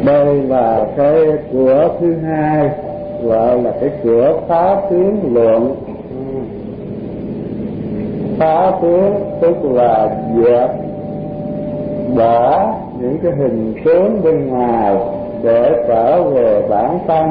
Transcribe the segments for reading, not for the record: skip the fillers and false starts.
Đây là cái cửa thứ hai, gọi là cái cửa phá tướng luận. Phá tướng tức là dẹp bỏ những cái hình tướng bên ngoài để trở về bản tâm.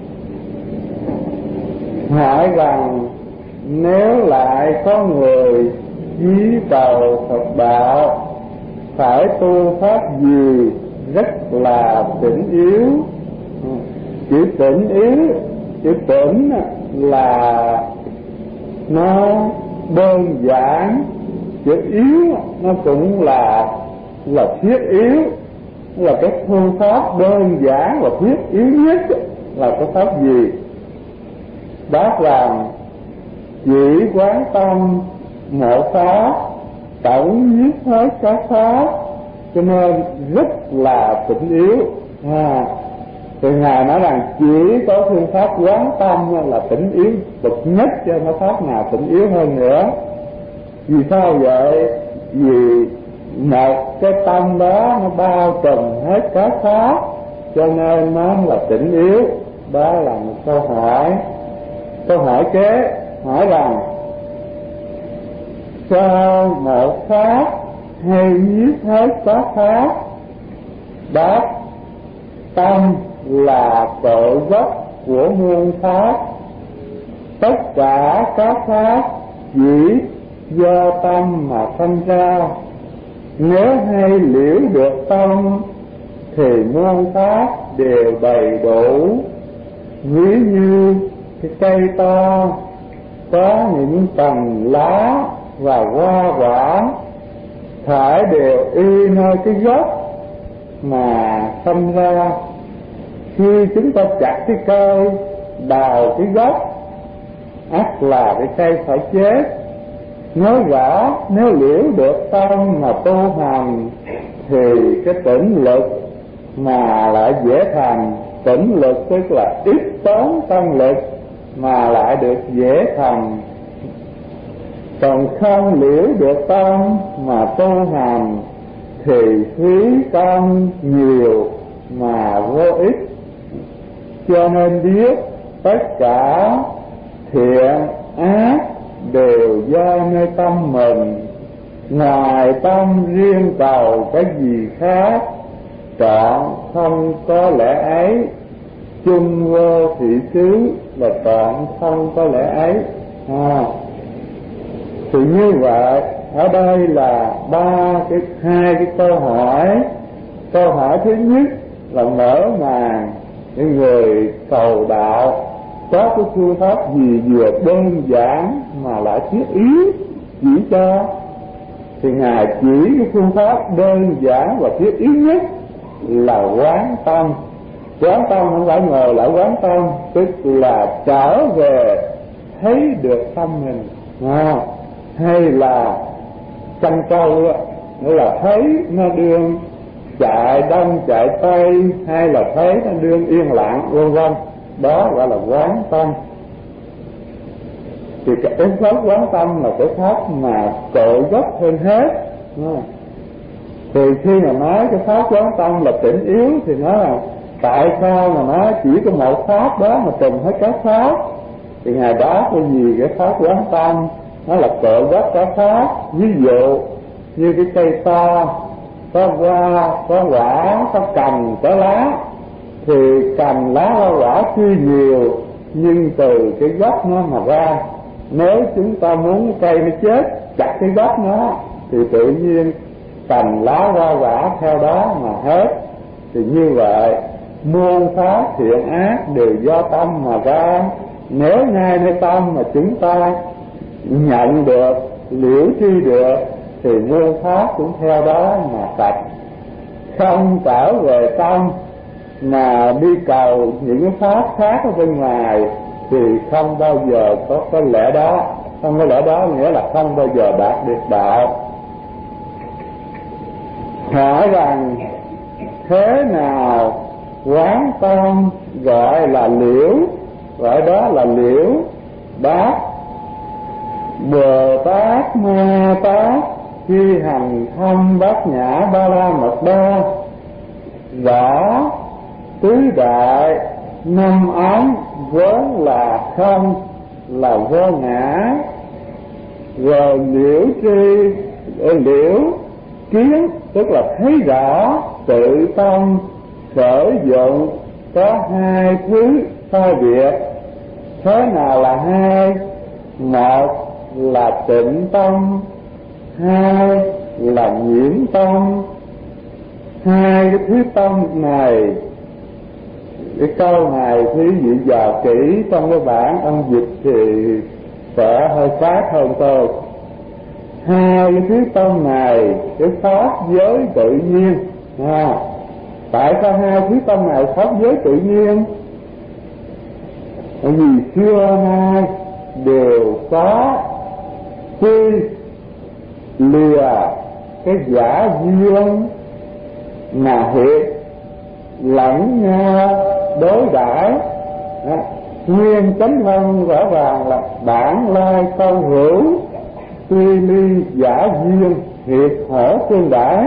Hỏi rằng nếu lại có người chí cầu Phật đạo phải tu pháp gì rất là tỉnh yếu. Chữ tỉnh yếu, chữ tỉnh là nó đơn giản, chữ yếu nó cũng là thiết yếu, là cái phương pháp đơn giản và thiết yếu nhất là cái pháp gì? Đáp rằng chỉ quán tâm một pháp tổng nhiếp hết các pháp, cho nên rất là tỉnh yếu. Thì Ngài nói rằng chỉ có phương pháp quán tâm là tỉnh yếu bậc nhất, cho nó pháp nào tỉnh yếu hơn nữa. Vì sao vậy? Vì một cái tâm đó nó bao trùm hết các pháp, cho nên nó là tỉnh yếu. Đó là một câu hỏi. Câu hỏi kế hỏi rằng sao một pháp hay nhiếp hết các pháp? Đáp: tâm là cội gốc của muôn pháp, tất cả các pháp chỉ do tâm mà sanh ra. Nếu hay liễu được tâm thì muôn pháp đều đầy đủ. Ví như cái cây to có những tầng lá và hoa quả, phải đều y nơi cái gốc mà sanh ra. Khi chúng ta chặt cái cây, đào cái gốc, ắt là cái cây phải chết. Nói rõ nếu liễu được tâm mà tu hành thì cái tỉnh lực mà lại dễ thành. Tỉnh lực tức là ít tốn tâm lực mà lại được dễ thành. Còn không liễu được tâm mà tu hành thì phí tâm nhiều mà vô ích. Cho nên biết tất cả thiện ác đều do nơi tâm mình, ngoài tâm riêng cầu cái gì khác, trọn không có lẽ ấy. Chung vô thị xứ là trọn không có lẽ ấy. Thì như vậy ở đây là hai cái câu hỏi. Câu hỏi thứ nhất là mở màn những người cầu đạo có cái phương pháp gì vừa đơn giản mà lại thiết yếu chỉ cho. Thì Ngài chỉ cái phương pháp đơn giản và thiết yếu nhất là quán tâm. Quán tâm không phải ngờ lại quán tâm, tức là trở về thấy được tâm mình. Hay là chăn trâu đó, nghĩa là thấy nó đương chạy đông chạy tây, hay là thấy nó đương yên lặng vân vân, đó gọi là quán tâm. Thì cái pháp quán tâm là cái pháp mà cội gốc hơn hết. Thì khi mà nói cái pháp quán tâm là tỉnh yếu thì nói là tại sao mà nó chỉ có một pháp đó mà trùm hết các pháp? Thì Ngài đáp cái gì cái pháp quán tâm nó là cội gốc các pháp. Ví dụ như cái cây to có hoa, có quả, có cành, có lá, thì cành lá hoa quả tuy nhiều nhưng từ cái gốc nó mà ra. Nếu chúng ta muốn cây nó chết, chặt cái gốc nó thì tự nhiên cành lá hoa quả theo đó mà hết. Thì như vậy muôn pháp thiện ác đều do tâm mà ra. Nếu ngay nơi tâm mà chúng ta nhận được, liễu tri được thì muôn pháp cũng theo đó mà sạch. Không trở về tâm mà đi cầu những cái pháp khác ở bên ngoài thì không bao giờ có cái lẽ đó. Không có lẽ đó nghĩa là không bao giờ đạt được đạo. Hỏi rằng thế nào quán tâm gọi là liễu, gọi đó là liễu? Đáp: Bồ Tát Ma Tát khi hành thâm bát nhã ba la mật đa, rõ tứ đại năm ấm vốn là không, là vô ngã. Rồi liễu tri, liễu kiến tức là thấy rõ tự tâm khởi dụng có hai thứ sai biệt. Thế nào là hai? Một là tịnh tâm, hai là nhiễm tâm. Hai cái thứ tâm này, cái câu này quý vị dò kỹ trong cái bản âm dịch thì sẽ hơi khác hơn tôi. Hai cái thứ tâm này, cái pháp giới tự nhiên. Tại sao hai thứ tâm này pháp giới tự nhiên? Bởi vì xưa nay đều có quy lìa cái giả duyên mà hiệp lẫn nhau đối đãi. Nguyên chánh văn rõ ràng là bản lai câu hữu, tuy ly giả duyên hiệp hở tương đãi.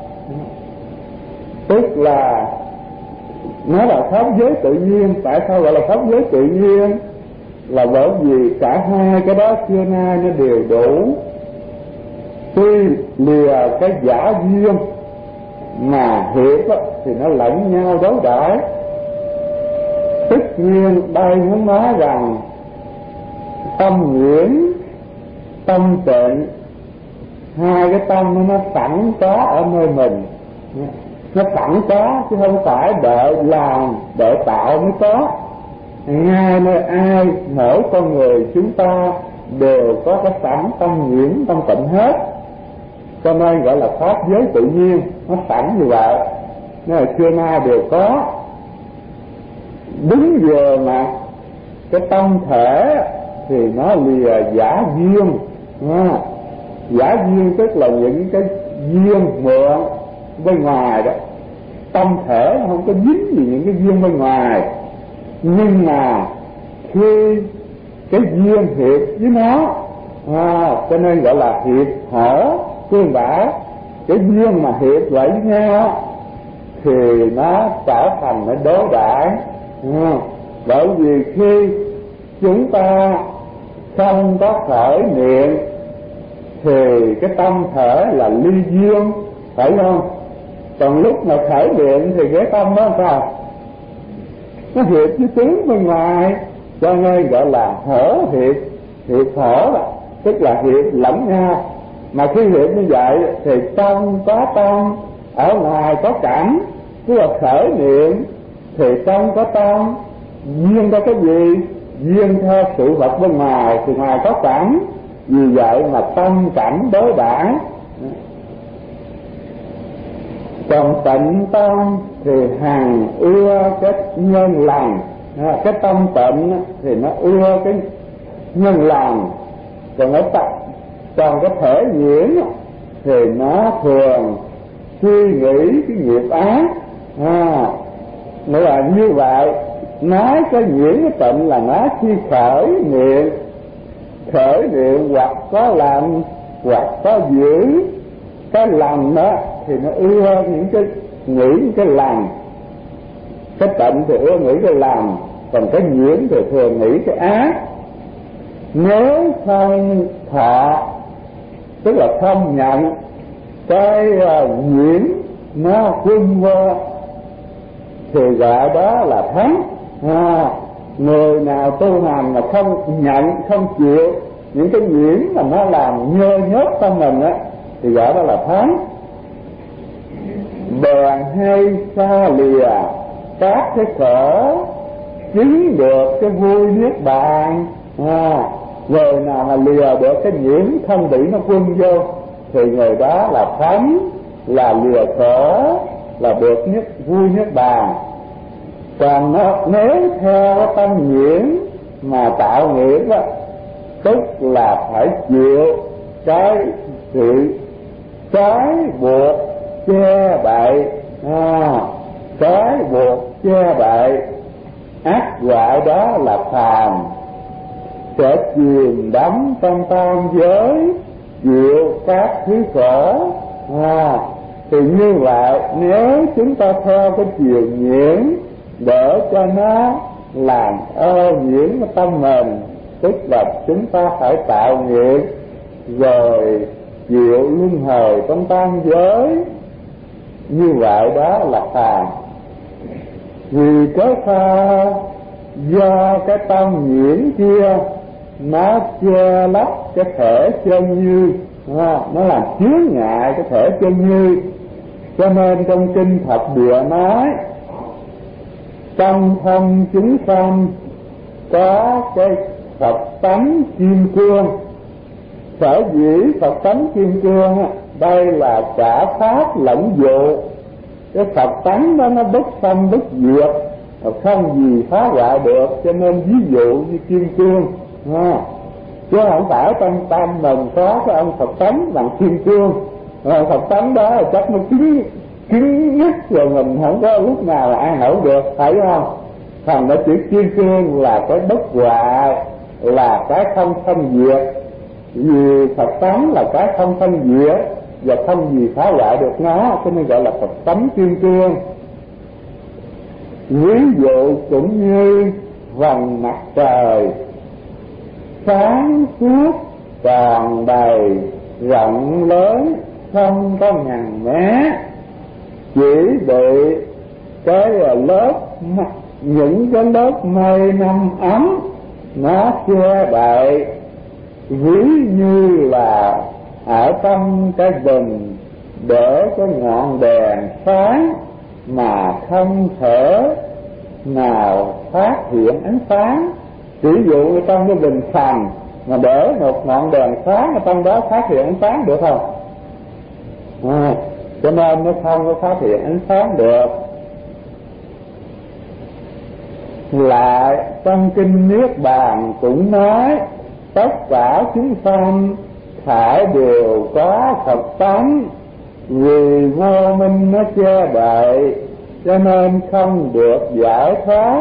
Tức là nó là pháp giới tự nhiên. Tại sao gọi là pháp giới tự nhiên? Là bởi vì cả hai cái đó xưa nay nó đều đủ. Tuy lìa cái giả duyên mà hiệp thì nó lẫn nhau đối đãi. Tất nhiên đây muốn nói rằng tâm nhuyễn, tâm tịnh, hai cái tâm nó sẵn có ở nơi mình. Nó sẵn có chứ không phải đợi làm, đợi tạo mới có. Ngay nơi ai, mỗi con người chúng ta đều có cái sẵn tâm nhuyễn, tâm tịnh hết. Cho nên gọi là pháp giới tự nhiên, nó sẵn như vậy. Nên là xưa nay đều có. Đúng giờ mà cái tâm thể thì nó lìa giả duyên. Giả duyên tức là những cái duyên mượn bên ngoài đó. Tâm thể không có dính gì những cái duyên bên ngoài. Nhưng mà khi cái duyên hiệp với nó, cho nên gọi là hiệp hở tương đãi. Cái duyên mà hiệp lại với nhau thì nó trở thành nó đối đãi. Bởi vì khi chúng ta không có khởi niệm thì cái tâm thể là ly duyên, phải không? Còn lúc mà khởi niệm thì cái tâm đó sao? Nó hiệp với tướng bên ngoài, cho nên gọi là hở hiệp. Hiệp hở tức là hiệp lẫn nhau. Mà khi hiệp như vậy thì trong có tâm, ở ngoài có cảnh. Tức là khởi niệm thì trong có tâm, duyên có cái gì? Duyên theo sự vật bên ngoài, thì ngoài có cảnh. Vì vậy mà tâm cảnh đối đãi. Còn tịnh tâm thì hằng ưa cái nhân lành. Cái tâm tịnh thì nó ưa cái nhân lành. Còn cái thể nhiễm thì nó thường suy nghĩ cái nghiệp ác. Nghĩa là như vậy. Nói cái nhiễm cái tịnh là nói khi khởi niệm hoặc có làm hoặc có giữ. Cái lành đó thì nó ưa những cái nghĩ cái lành, cái tịnh thì ưa nghĩ cái lành, còn cái nhiễm thì thường nghĩ cái ác. Nếu không thọ, tức là không nhận cái nhiễm nó quân vô thì gọi đó là thắng. Người nào tu hành mà không nhận, không chịu những cái nhiễm mà nó làm nhơ nhớt tâm mình á thì gọi đó là thắng. Bèn hay xa lìa các cái khổ, chứng được cái vui niết bàn. Người nào mà lìa được cái nhiễm thân bị nó quân vô thì người đó là thắng, là lìa khổ, là được vui niết bàn. Còn nếu theo tâm nhiễm mà tạo nghiệp á, tức là phải chịu cái sự trói buộc che bậy, trói buộc che bậy, ác gọi đó là phàm, sẽ chìm đắm trong tam giới, chịu các thứ khổ. Thì như vậy nếu chúng ta theo cái chiều nhiễm để cho nó làm ô nhiễm cái tâm mình, tức là chúng ta phải tạo nghiệp rồi chịu luân hồi trong tam giới. Như vậy đó là phàm. Vì cái pha do cái tâm nhiễm kia nó che lấp cái thể chân như, nó làm chướng ngại cái thể chân như, cho nên trong kinh Thập Địa nói trong thân chúng sanh có cái Phật tánh kim cương. Sở dĩ Phật tánh kim cương đây là cả pháp lẫn vụ. Cái Phật tánh đó nó bất sanh bất diệt, không gì phá hoại được, cho nên ví dụ như kim cương, chứ không phải trong tâm mình có cái ông Phật tánh bằng kim cương. Phật tánh đó là chắc nó cứng nhất rồi, mình không có lúc nào là an ổn được, phải không? Thành nó chữ kim cương là cái bất hoại, là cái không sanh diệt. Vì Phật tánh là cái không sanh diệt và không gì phá hoại được nó, cho nên gọi là Phật tánh kim cương. Ví dụ cũng như vầng mặt trời sáng suốt tròn đầy rộng lớn, không có ngần mé, chỉ bị cái lớp, những cái lớp mây năm ấm nó che đậy. Ví như là ở trong cái bình để cái ngọn đèn sáng mà không thể nào phát hiện ánh sáng. Ví dụ trong cái bình phẳng mà để một ngọn đèn sáng ở trong đó phát hiện ánh sáng được không? Cho nên nó không có phát hiện ánh sáng được. Lại trong kinh Niết Bàn cũng nói tất cả chúng sanh phải đều có Phật tánh, vì vô minh nó che đậy cho nên không được giải thoát.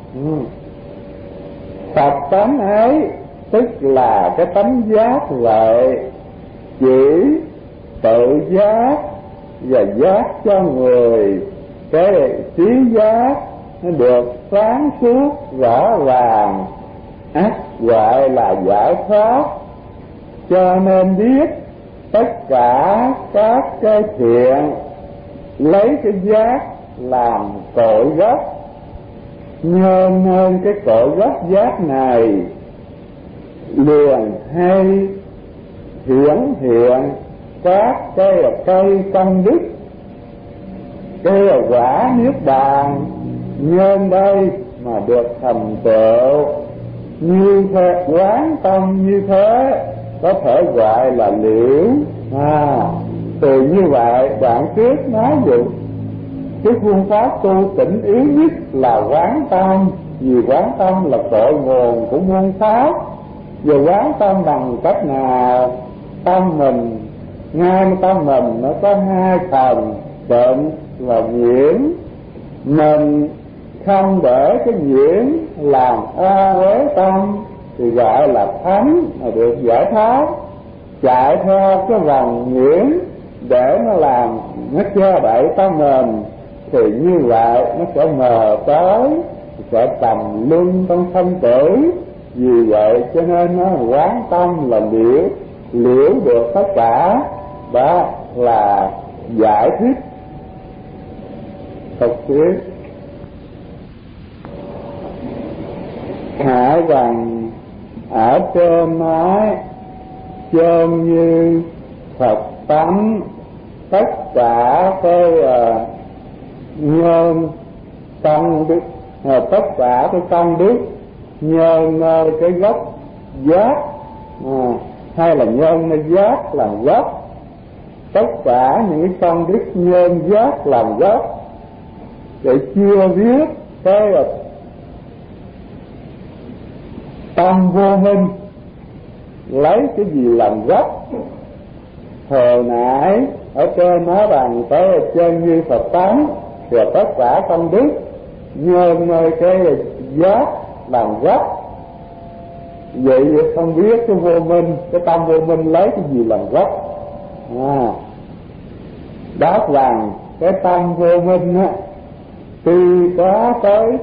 Phật tánh ấy tức là cái tánh giác vậy, chỉ tự giác và giác cho người. Cái trí giác nó được sáng suốt rõ ràng, ắt gọi là giải thoát. Cho nên biết tất cả các cái thiện lấy cái giác làm cội gốc, nhân hơn cái cội gốc giác này liền hay hiển hiện các cái cây công đức, cái quả niết bàn nhân đây mà được thành tựu. Như thế quán tâm như thế có thể gọi là liễu. Từ như vậy đoạn trước nói dụ cái phương pháp tu tỉnh yếu nhất là quán tâm, vì quán tâm là cội nguồn của môn pháp. Và quán tâm bằng cách nào? Tâm mình, ngay tâm mình nó có hai phần tịnh và nhiễm. Mình không để cái nhiễm làm ô uế tâm thì gọi là thánh, mà được giải thoát. Chạy theo cái vòng nhiễm để nó làm, nó che đậy tâm mình thì như vậy nó sẽ mờ tới, sẽ tầm luân trong sanh tử. Vì vậy cho nên nó quán tâm là liễu được tất cả, đó là giải thích thực tiết. Hải rằng ở trên nói chân như Phật tánh, tất cả cái nhân công đức, tất cả cái công đức nhân cái gốc giác, hay là nhân cái giác làm gốc. Tất cả những cái công đức nhân giác làm gốc, để chưa biết cái tâm vô minh lấy cái gì làm gốc. Hồi nãy ở trên nói bằng cái chân như Phật tánh, thì tất cả công đức nhân cái giác làm gốc. Vậy không biết cái vô minh, cái tâm vô minh lấy cái gì làm gốc. Đáp rằng cái tâm vô minh á, Tuy có tới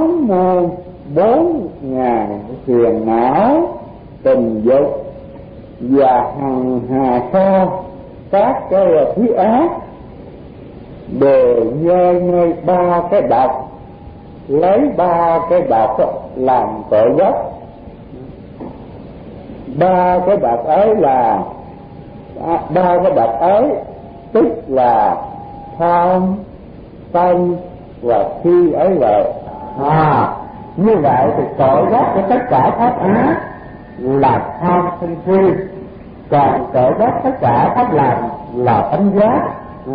84.000 phiền não tình dục và hằng hà sao các cái thí ác, đều nhơi ba cái độc, lấy ba cái độc làm tội gốc. Ba cái độc ấy là ba cái độc ấy tức là tham, sân và si ấy vậy. Như vậy thì tội gốc của tất cả pháp ác là tham sân si, còn tội gốc tất cả pháp lành là tánh giác.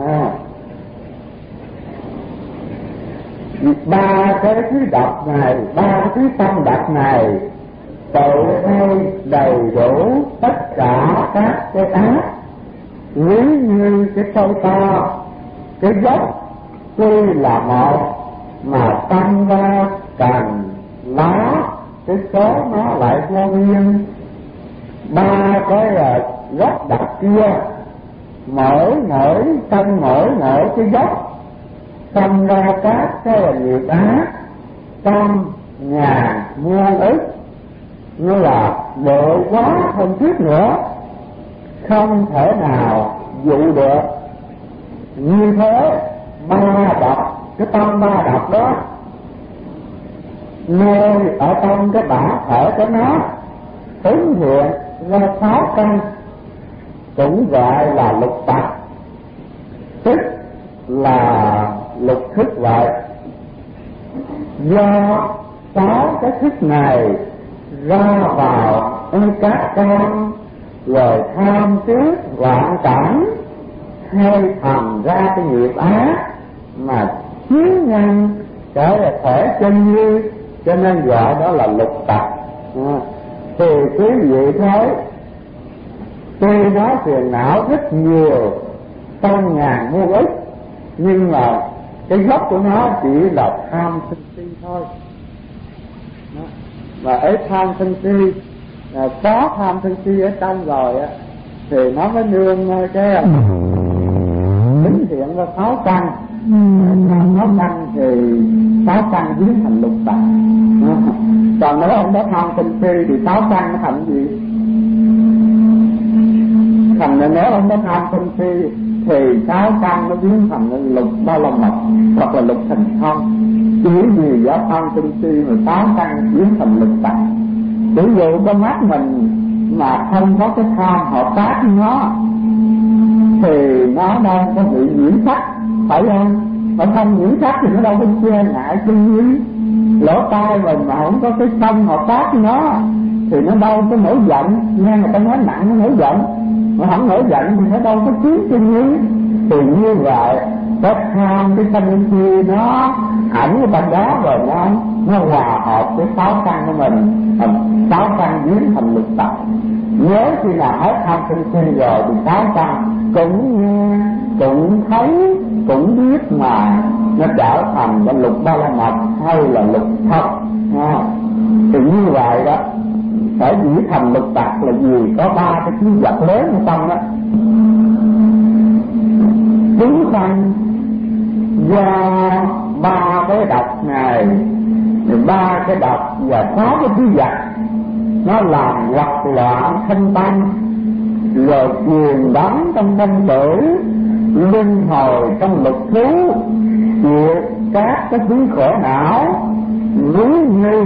Ba cái thứ độc này, ba cái thứ tâm độc này tội hay đầy đủ tất cả các cái ác. Nếu như cái sâu to, cái gốc tuy là một mà tăng ra cành lá, cái số nó lại vô biên. Ba cái gốc độc kia mỗi cái gốc sinh ra các cái nghiệp ác trăm ngàn muôn ức, như là độ quá không thiết nữa, không thể nào dụ được. Như thế ba độc, cái tâm ba độc đó nơi ở trong cái bản thể của nó ứng hiện ra 6 căn, cũng gọi là lục tặc, tức là lục thức vậy. Do 6 cái thức này ra vào các con, rồi tham tiếc loạn cảnh, hay thành ra cái nghiệp ác mà chiến nhân trở thể chân như, cho nên gọi đó là lục tặc. Thì quý vị thấy tuy nó phiền não rất nhiều, trăm ngàn muôn ức, nhưng mà cái gốc của nó chỉ là tham sân si thôi. Và ở tham sân si, có tham sân si ở trong rồi á, thì nó mới nương cái tính hiện ra 6 căn. 6 căn thì 6 căn biến thành lục tặc. Còn nếu ông đó tham sân si thì 6 căn nó thành gì? Thành nếu ông đó tham sân si thì 6 căn nó biến thành lục ba la mật hoặc là lục thành thông. Chỉ vì do tham sân si mà 6 căn biến thành lục tặc. Ví dụ con mắt mình mà không có cái tham hợp tác với nó thì nó đâu có bị nhiễm sắc, phải không? Mà không nhiễm sắc thì nó đâu có che ngại chân lý. Lỗ tai mình mà không có cái tâm hợp tác với nó thì nó đâu có nổi giận. Nghe người ta nói nặng nó nổi giận, mà không nổi giận thì nó đâu có chiếm chân lý. Thì như vậy có tham cái sân si nó ảnh ở trong đó rồi nó hòa hợp với 6 căn của mình, 6 căn biến thành lục tặc. Nếu khi nào hết tham sân si rồi thì 6 căn cũng nghe, cũng thấy, cũng biết mà nó trở thành cái lục ba la mật hay là lục thật. Thì như vậy đó, phải chỉ thành lục tặc là gì? Có 3 cái thứ vật lớn ở trong đó. Chúng sanh do 3 cái độc này, 3 cái độc và 6 cái thứ vật nó làm hoặc loạn thân tâm, rồi truyền đắm trong tâm tử, luân hồi trong lục thú, chịu các cái thứ khổ não, núi như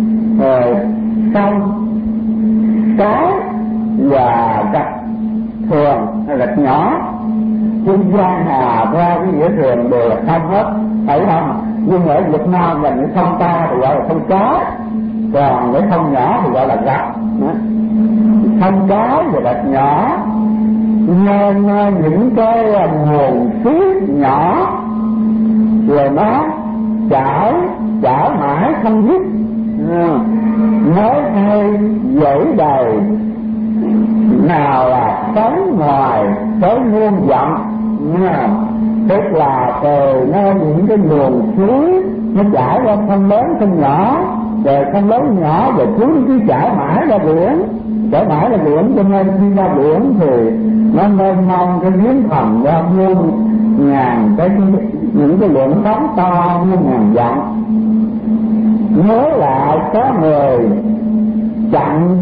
sông, cái và gạch thường hay gạch nhỏ. Trên giang hà ra cái nghĩa thường đều là sông hết, phải không? Nhưng ở Việt Nam mình cái sông ta thì gọi là sông cái, còn cái sông nhỏ thì gọi là gạch. Sông cái và gạch nhỏ nên những cái nguồn suối nhỏ rồi nó chảy mãi không dứt, nói hay dẫy đầy, nào là sống ngoài tới muôn dặm. Tức là từ nơi những cái nguồn suối nó chảy ra sông lớn sông nhỏ, rồi sông lớn nhỏ rồi suối cứ chảy mãi ra biển, chảy mãi ra biển, cho nên khi ra biển thì nó mênh mông cái giếng thầm ra muôn những cái lượng sóng to như ngàn dặm. Nhớ lại có người chặn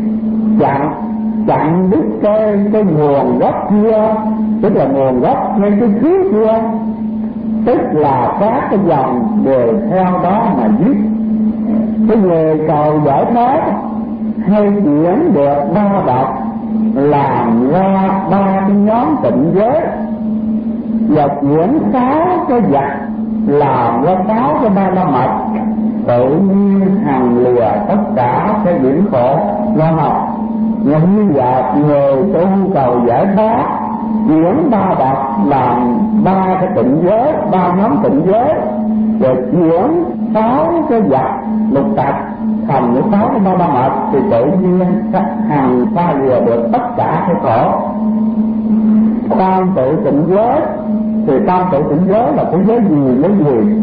đứt cái nguồn gốc kia, tức là nguồn gốc ngay cái trước kia, tức là các cái dòng đều theo đó mà giết. Cái người cầu giải thoát hay chuyển được ba độc, làm ra ba cái nhóm tịnh giới, và chuyển sáu cái vật làm ra sáu cái ba la mật, tự nhiên hằng lìa tất cả cái biển khổ do học. Như vậy người tu cầu giải thoát chuyển ba độc làm ba cái tịnh giới, ba nhóm tịnh giới, rồi chuyển sáu cái vật lục tặc thành những sáu cái ba la mật, thì tự nhiên hằng xa lìa được tất cả cái khổ. Tam tự tịnh giới thì tam tự tịnh giới là cái giới gì lấy gì?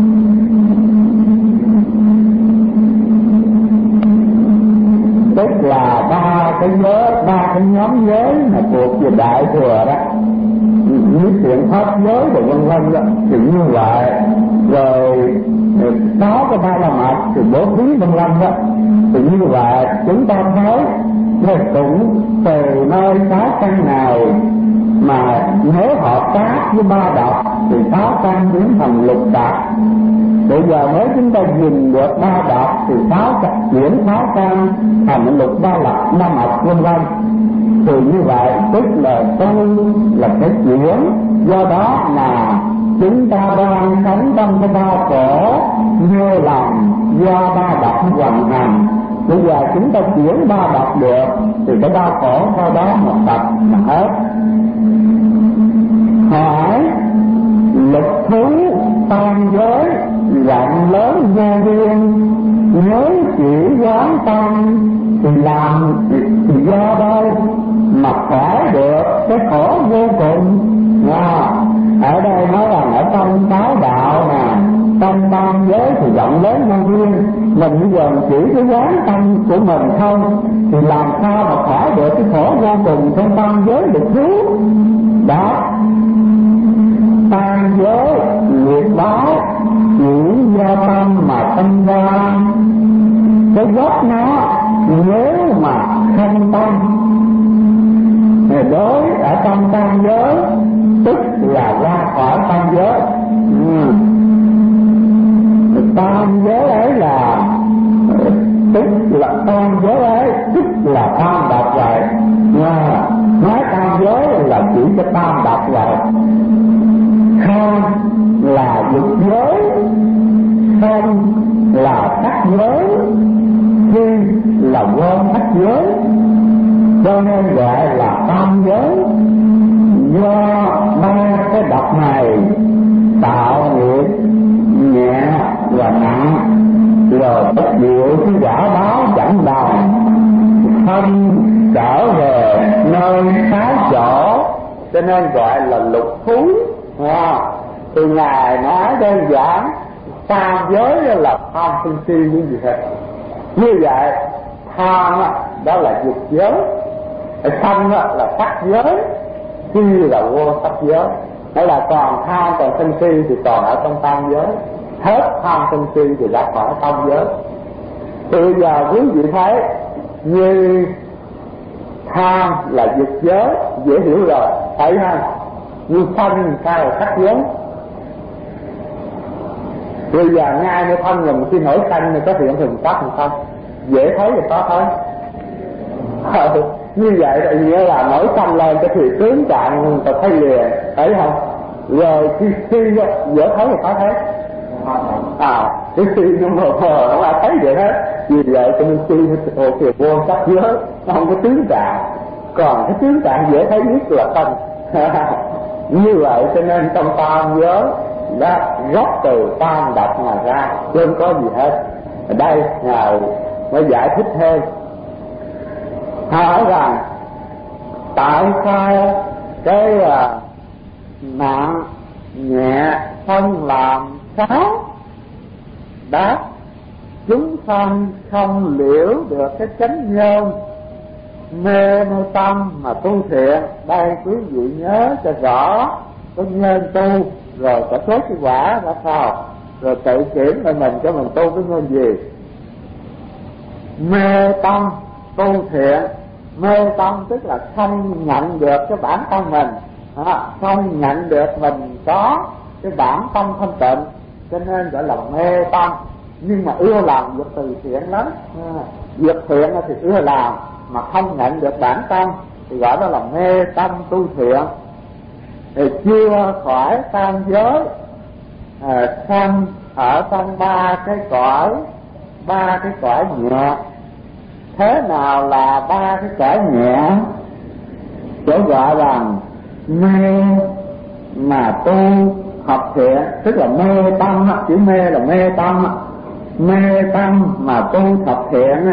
Tức là ba cái nhóm giới mà thuộc về đại thừa đó, như chuyện pháp giới và vân vân đó, thì như vậy. Rồi sáu cái ba la mật thì bố thí vân vân đó, thì như vậy chúng ta thấy là cũng từ nơi sáu căn này mà nếu hợp tác với ba độc thì sáu căn biến thành lục tặc. Bây giờ nếu chúng ta dùng được ba độc thì chuyển sáu căn thành lục ba lập năm mật vân vân. Thì như vậy tức là tu là cái chuyển, do đó là chúng ta đang sống trong cái đau khổ như lòng do ba độc hoành hành. Bây giờ chúng ta chuyển ba độc được thì cái đau khổ sau đó một tập là hết. Hỏi lục thú tam giới rộng lớn vô biên, nếu chỉ quán tâm thì làm thì do đâu mà khỏi được cái khổ vô cùng. Ở đây nói rằng ở trong sáu đạo nè, trong tam giới thì rộng lớn vô biên, mình bây giờ chỉ cái quán tâm của mình không thì làm sao mà khỏi được cái khổ vô cùng trong tam giới được thứ đó. Tam giới nghiệp báo chuyển do tâm mà tâm ra, cái gốc nó nếu mà không tâm thì đối ở trong tam giới tức là ra khỏi tam giới. Tam giới ấy là tức là tam giới ấy tức là tam độc vậy. Nói tam giới là chỉ cho tam độc vậy. Không là dục giới, không là sắc giới, khi là vô sắc giới, cho nên gọi là tam giới. Do ba cái độc này tạo nghiệp nhẹ và nặng, rồi bất diệu cái quả báo dẫn đầu không trở về nơi sáu chỗ, cho nên gọi là lục thú. Thì ngài nói đơn giản tam giới là tham sân si những gì hết. Như vậy tham đó là dục giới, sân là sắc giới, si là vô sắc giới. Đó là còn tham còn sân si thì còn ở trong tam giới. Hết tham sân si thì đã khỏi tam giới. Thì bây giờ quý vị thấy như tham là dục giới dễ hiểu rồi, thấy không? Như sân sao là sắc giới. Bây giờ ngay nơi thân mình khi nổi sân thì có hiện hình sắc hay không? Dễ thấy thì có thấy. Như vậy là nghĩa là nổi sân lên cái thì tướng trạng người ta thấy liền, thấy không? Rồi khi dễ thấy thì có thấy. Cái khi nó mờ không ai thấy vậy hết. Vì vậy cho nên khi thì vô sắc giới nó không có tướng trạng, còn cái tướng trạng dễ thấy nhất là sân. Như vậy cho nên trong tam giới đã gốc từ tam độc mà ra, chứ không có gì hết. Ở đây ngài mới giải thích thêm, hỏi rằng tại sao cái nặng nhẹ phân làm sáu? Đáp chúng sanh không liễu được cái chánh nhân, mê nơi tâm mà tu thiện. Đây quý vị nhớ cho rõ, có nhân tu, rồi có số cái quả ra sao, rồi tự kiểm lại mình cho mình tu cái nguyên gì. Mê tâm tu thiện, mê tâm tức là không nhận được cái bản thân mình, không nhận được mình có cái bản tâm thanh tịnh, cho nên gọi là mê tâm. Nhưng mà ưa làm việc từ thiện lắm, việc thiện thì ưa làm mà không nhận được bản tâm thì gọi đó là mê tâm tu thiện. Thì chưa khỏi tam giới, sanh ở trong ba cái cõi nhẹ. Thế nào là ba cái cõi nhẹ? Chỗ gọi rằng mê mà tu học thiện, tức là mê tâm, chữ mê là mê tâm, mê tâm mà tu học thiện,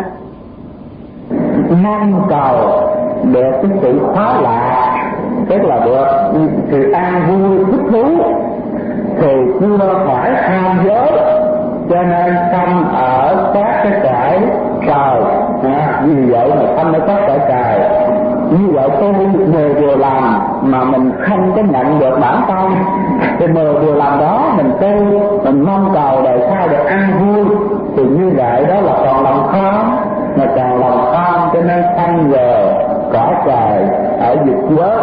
mong cầu được cái sự khoái lạc, tức là được sự an vui thích thú, thì chưa phải tham giới, cho nên tâm ở các cái cõi trời. Vì vậy mà tâm ở các cõi trời. Như vậy tu 10 điều làm mà mình không có nhận được bản tâm, thì 10 điều làm đó mình tu, mình mong cầu đời sau được an vui, thì như vậy đó là còn lòng tham, mà còn lòng tham cho nên sanh về cõi trời ở dục giới.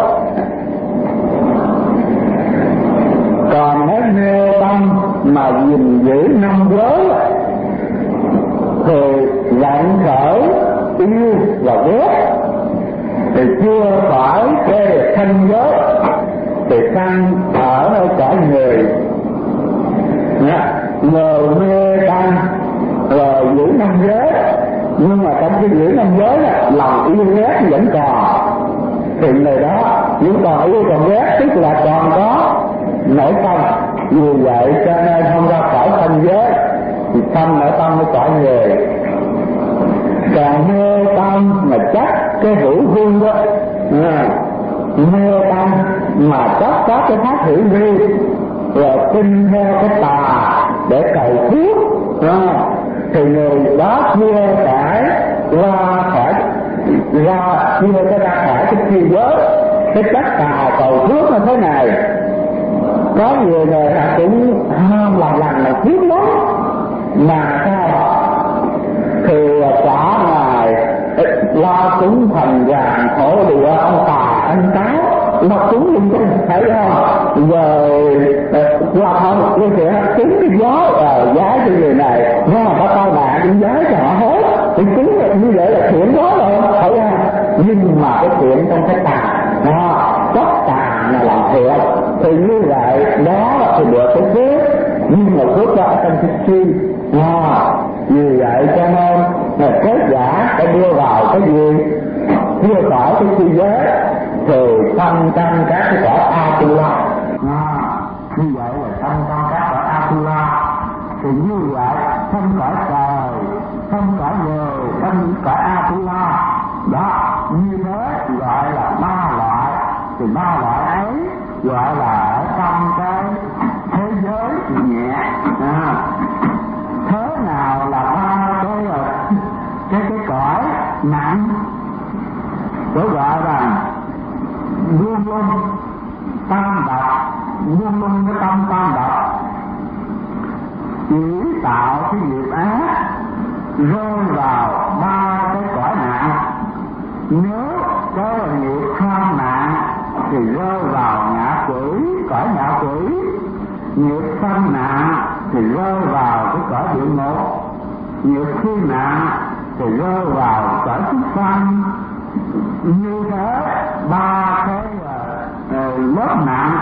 Còn nếu mê tâm mà gìn giữ 5 giới thì giận khởi yêu và ghét, thì chưa phải cái thanh giới, thì sanh ở nơi cõi người. Người mê tâm rồi giữ 5 giới, nhưng mà trong cái giữ 5 giới là lòng yêu ghét vẫn còn, thì người đó vẫn còn yêu còn ghét, tức là còn có nổi tâm. Vì vậy cho nên không ra khỏi thanh giới, thì sanh ở tâm với cõi người. Còn mê tâm mà chắc cái hữu vi đó, mê tâm mà chắc có cái pháp hữu vi, rồi tin theo cái tà để cầu phước, thì người đó chưa phải ra khỏi cái chi giới. Cái cách tà cầu phước như thế này, có nhiều người họ cũng ham làm là phước lắm, mà sao thì cả ngày lo cúng thần vàng thổ địa ông tà anh táo, lo cúng linh tinh, thấy không? Rồi lo không như vậy cúng cái giá cho người này, nếu mà có tai nạn cũng giá cho họ hết, thì cúng như vậy là thiện đó rồi, thấy không? Nhưng mà cái thiện trong cái tà, chất tà là làm thiện, thì như vậy đó thì được cái phước, nhưng mà phước đó trong cái chi. Vì vậy cho nên là kết giả phải đưa vào cái gì, đưa khỏi cái chi giới, thì sanh trong các cái cõi Atula. Như vậy là sanh trong các cõi Atula, thì như vậy sanh cõi trời, sanh cõi người, sanh cõi Atula. Đó, như thế gọi là 3 loại, thì 3 loại ấy gọi là ở trong cái thế giới nhẹ. Thế nào là 3 cái cõi nặng? Tôi gọi rằng luôn luôn tam độc, luôn luôn cái tâm tam độc, chỉ tạo cái nghiệp ác rơi vào 3 cái cõi nặng. Nếu có nghiệp tham nặng thì rơi vào ngạ quỷ, cõi ngạ quỷ. Nghiệp sanh nặng thì rơi vào cái cõi địa ngục. Nghiệp khi nặng thì rơi vào cõi súc sanh. Như thế 3 cái lớp nặng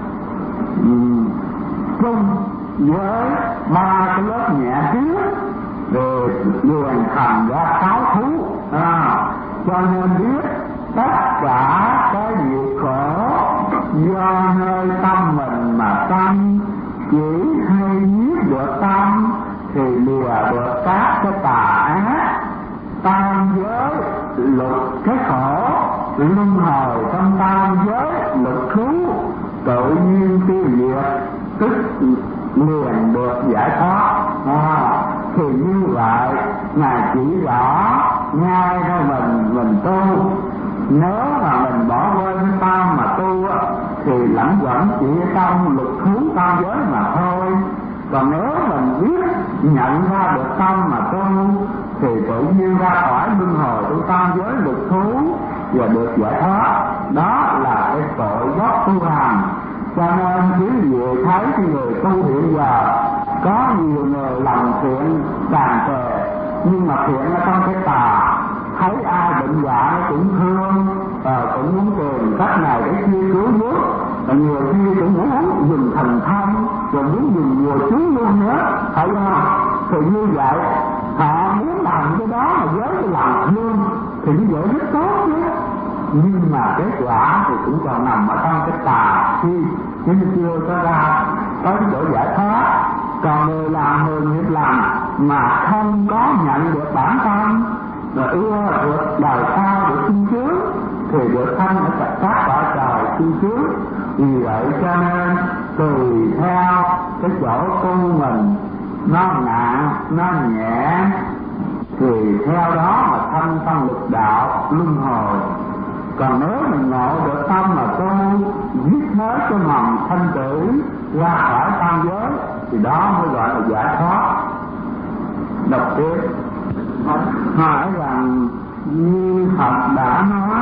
chung với 3 cái lớp nhẹ trước, rồi liền thành ra 6 thú. Cho nên biết tất cả cái nghiệp khổ do nơi tâm mình mà sanh, chỉ hay nhiếp được tâm thì lìa được các cái tà ác. Tam giới lục cái khổ, luân hồi trong tam giới lục thú, tự nhiên tiêu diệt, tức liền được giải thoát. Thì như vậy Ngài chỉ rõ ngay ra mình tu. Nếu mà mình bỏ quên cái tâm mà tu thì là lẫn quẩn chỉ trong lục thú tam giới mà thôi. Còn nếu mình biết nhận ra được tâm mà tu thì tự nhiên ra khỏi luân hồi của tam giới lục thú và được giải thoát. Đó là cái tội gốc tu hành. Cho nên quý vị thấy cái người tu hiện giờ có nhiều người làm thiện tràn trề, nhưng mà thiện ở trong cái tà, thấy ai bệnh hoạn cũng thương, cũng muốn tìm cách này để kia cứu giúp, nhiều khi cũng muốn dùng thần thông, rồi muốn dùng nhiều chú luôn nữa, phải không? Thì như vậy họ muốn làm cái đó mà với cái lòng thương thì như vậy rất tốt chứ, nhưng mà kết quả thì cũng còn nằm ở trong cái tà khi chưa có ra tới cái chỗ giải thoát. Còn người làm người nghiệp làm mà không có nhận được bản thân, rồi ưa được đời sau được sinh trước thì được thân ở chặt sát cõi trời sinh trước. Vì vậy cho nên tùy theo cái chỗ tu mình nó nặng nó nhẹ thì theo đó mà thân phân lục đạo luân hồi. Còn nếu mình ngộ được tâm mà tu giết hết cái mầm thanh tử ra khỏi tam giới thì đó mới gọi là giải thoát. Đọc tiếp hỏi rằng như Phật đã nói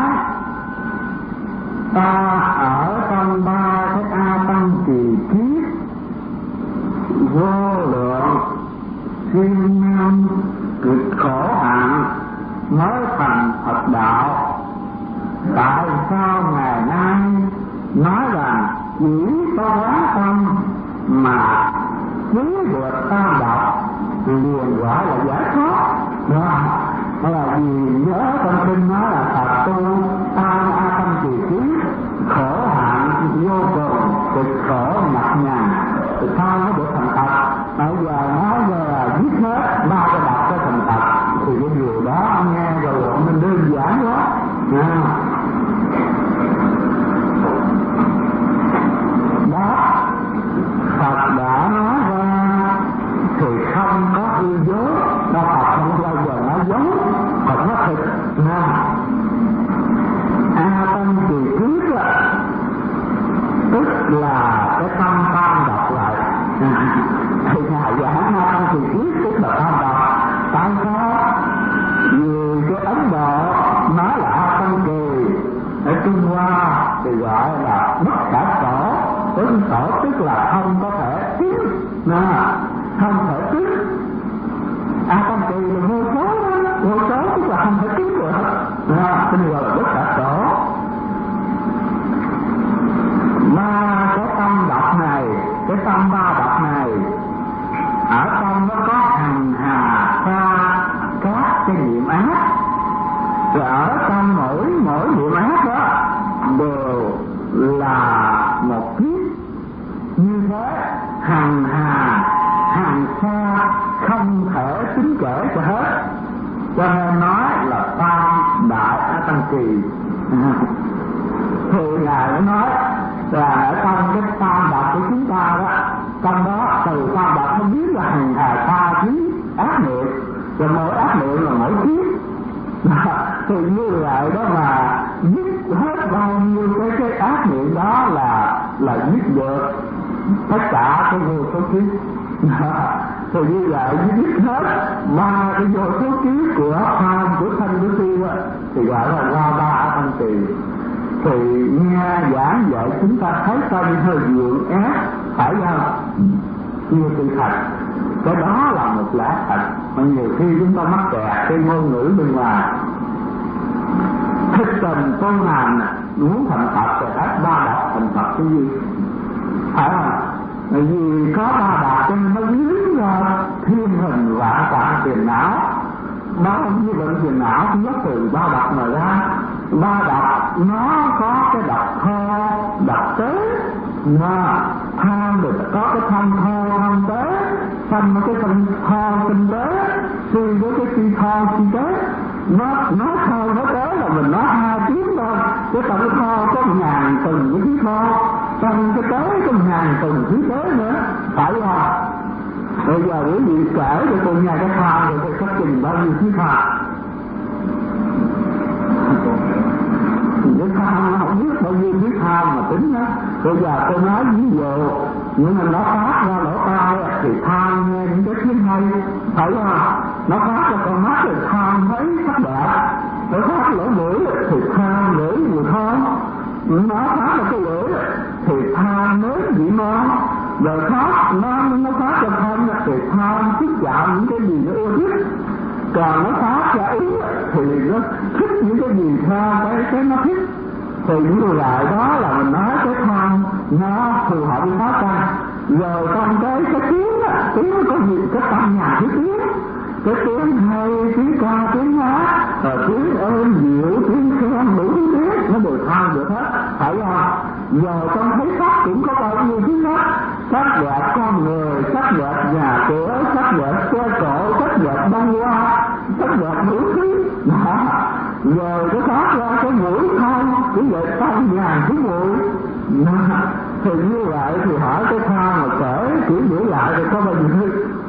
ta ở trong ba cái A Tăng kỳ kiếp vô lượng siêu năm cực khổ hạnh mới thành Phật đạo. Tại sao ngày nay nói rằng chỉ có quán tâm mà cứ được tam độc liền gọi là giải thoát? Đó là vì nhớ trong kinh nói là Phật tu tam A Tăng kỳ kiếp khổ hạnh vô cùng, cực khổ nhọc nhằn thì sao nó được thành Phật? Bây giờ nói là giết hết ba cái độc cái thành Phật thì cái điều đó nghe rồi mình đơn giản quá. Đó Phật đã nói ra thì không có hư dối, đó Phật không bao giờ nói dối, Phật nói thực. A Tăng kỳ kiếp tức là cái tâm tam độc lại. Thì Ngài giảng A Tăng kỳ kiếp tức là tam độc. Tại sao? Vì cái Ấn Độ nói là A Tăng kỳ, ở Trung Hoa thì gọi là bất khả tổ. Ứng tổ tức là không có thể tiếp, không thể tiếp. A Tăng kỳ là vô số đó, vô số tức là không thể tiếp được. Cái này gọi là bất khả tổ. Ba cái tâm độc này, cái tâm ba độc này ở trong nó có hằng hà pha các cái niệm ác, rồi ở trong mỗi niệm ác đó đều là một kiếp. Như thế hằng hà hằng xa không thể tính kể cho hết, cho nên nói là tam đại A Tăng kỳ. Thì Ngài mới nói là ở trong cái tam độc của chúng ta đó, trong đó từ tam độc nó biết là hằng hà xa kiếp ác niệm, rồi mỗi ác niệm là mỗi kiếp. Thì như vậy đó mà giết hết bao nhiêu cái ác niệm đó là giết được tất cả cái vô số kiếp. Thì như vậy giết hết ba cái vô số kiếp của tham, của thanh, của si thì gọi là qua ba A Tăng kỳ. Thì nghe giảng dạy chúng ta thấy coi như hơi dượng ác, phải không? Như sự thật. Cái đó là một lẽ thật mà nhiều khi chúng ta mắc kẹt cái ngôn ngữ bên ngoài. Thực tình tu hành muốn thành Phật thì hết ba độc thành Phật cái gì? Phải không? Bởi vì có ba độc cho nên nó biến ra thiên hình vạn trạng phiền não. Bao nhiêu bệnh phiền não cũng xuất từ ba độc mà ra. Ba độc nó có cái độc thơ, độc tế, tham được có cái tham thơ, tham tế, sanh cái tâm thơ tinh tế, si với cái si thơ si tế. Nó thơ nó tế là mình nói hai tiếng thôi, cái tâm thơ có 1000 từng cái tiếng thơ, trong cái tế có 1000 từng tiếng tế nữa, phải không? Bây giờ quý vị kể cho tôi nghe cái thơ rồi tôi có chừng bao nhiêu tiếng thơ. Cái tham không biết bao nhiêu cái tham mà tính á. Bây giờ tôi nói ví dụ, nhưng mà nó phát ra lỗ tai thì tham nghe những cái tiếng hay, phải không? Nó phát ra con mắt thì tham thấy sắc đẹp, nó phát lỗ mũi thì tham ngửi mùi thơm, nó phát ra cái lưỡi thì tham nếm vị ngon, rồi nó phát ra thân thì tham xúc chạm những cái gì nó yêu thích. Còn nó phát ra ý thì nó thích những cái gì theo cái nó thích. Thì những điều lại đó là mình nói cái tham nó phù hợp với pháp căn. Rồi trong cái tiếng nó có gì, cái tâm nhạc cái tiếng hay, tiếng ca, tiếng hát, tiếng êm dịu, tiếng khen, đủ tiếng nó đều tham được hết, phải không? Giờ trong thấy sắc cũng có bao nhiêu tiếng hết, sắc đẹp con người, sắc đẹp nhà cửa, sắc đẹp xe cộ, sắc đẹp bông hoa, sắc đẹp đủ thứ. Rồi cái phát ra cái mũi không, cũng vậy tăng ngàn cái mũi. Thì như vậy thì hỏi cái tham mà kể chỉ giữ lại thì có bao nhiêu?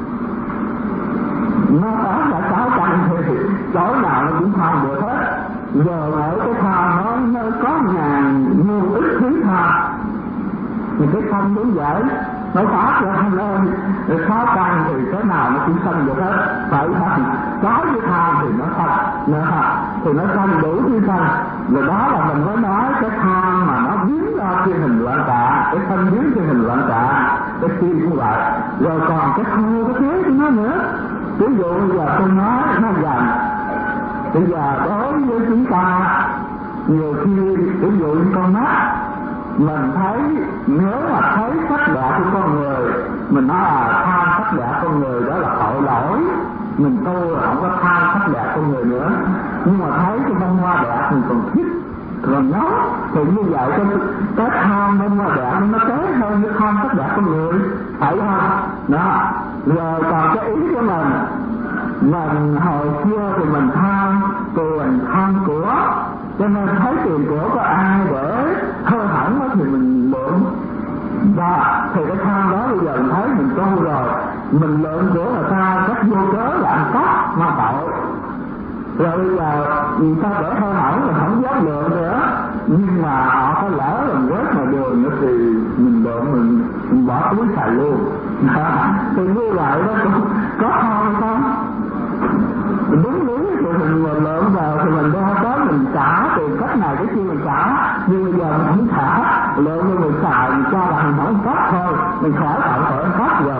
Nó phát ra sáu căn thì chỗ nào nó cũng tham được hết. Giờ ở cái tham nó có ngàn nhiều ít thứ tham. Thì cái thân đúng vậy, nó phát ra lên sáu căn thì cái nào nó cũng sanh được hết, phải không? Có cái tham thì nó sanh, thì nó sanh đủ thứ sanh. Rồi đó là mình mới nói cái tham mà nó biến ra trên hình loạn tạ, cái thân biến trên hình loạn tạ, cái tim cũng vậy. Rồi còn cái thô cái thế của nó nữa. Ví dụ bây giờ tôi nói nó dần, bây giờ đối với chúng ta nhiều khi ví dụ như con mắt, mình thấy nếu mà thấy sắc đẹp của con người, mình nói là tham sắc đẹp con người đó là tội lỗi, mình tu là không có tham sắc đẹp con người nữa. Nhưng mà thấy cái bông hoa đẹp mình còn thích, còn nhớ thì như vậy cái tham bông hoa đẹp nó tế hơn cái tham sắc đẹp con người, phải không? Đó. Rồi còn cái ý của mình hồi xưa thì mình tham tiền, tham của, cho nên thấy tiền của có ai để hơ hỏng thì mình lượm. Và thì cái tham đó bây giờ mình thấy mình tu rồi, mình lượm của người ta cách vô cớ là ăn cắp mà tội. Rồi bây giờ người ta để hơ hỏng mình không dám lượm nữa, nhưng mà họ có lỡ làm rớt ngoài đường nữa thì mình lượm, mình bỏ túi xài luôn. Thì như vậy đó cũng có tham không? Mình đúng lý thì mình lượm vào thì mình đo tới mình trả tiền cách này cái kia mình trả, nhưng bây giờ mình không trả, lượm như mình xài mình cho là mình không cắt thôi, mình khỏi phạm tội ăn cắp rồi.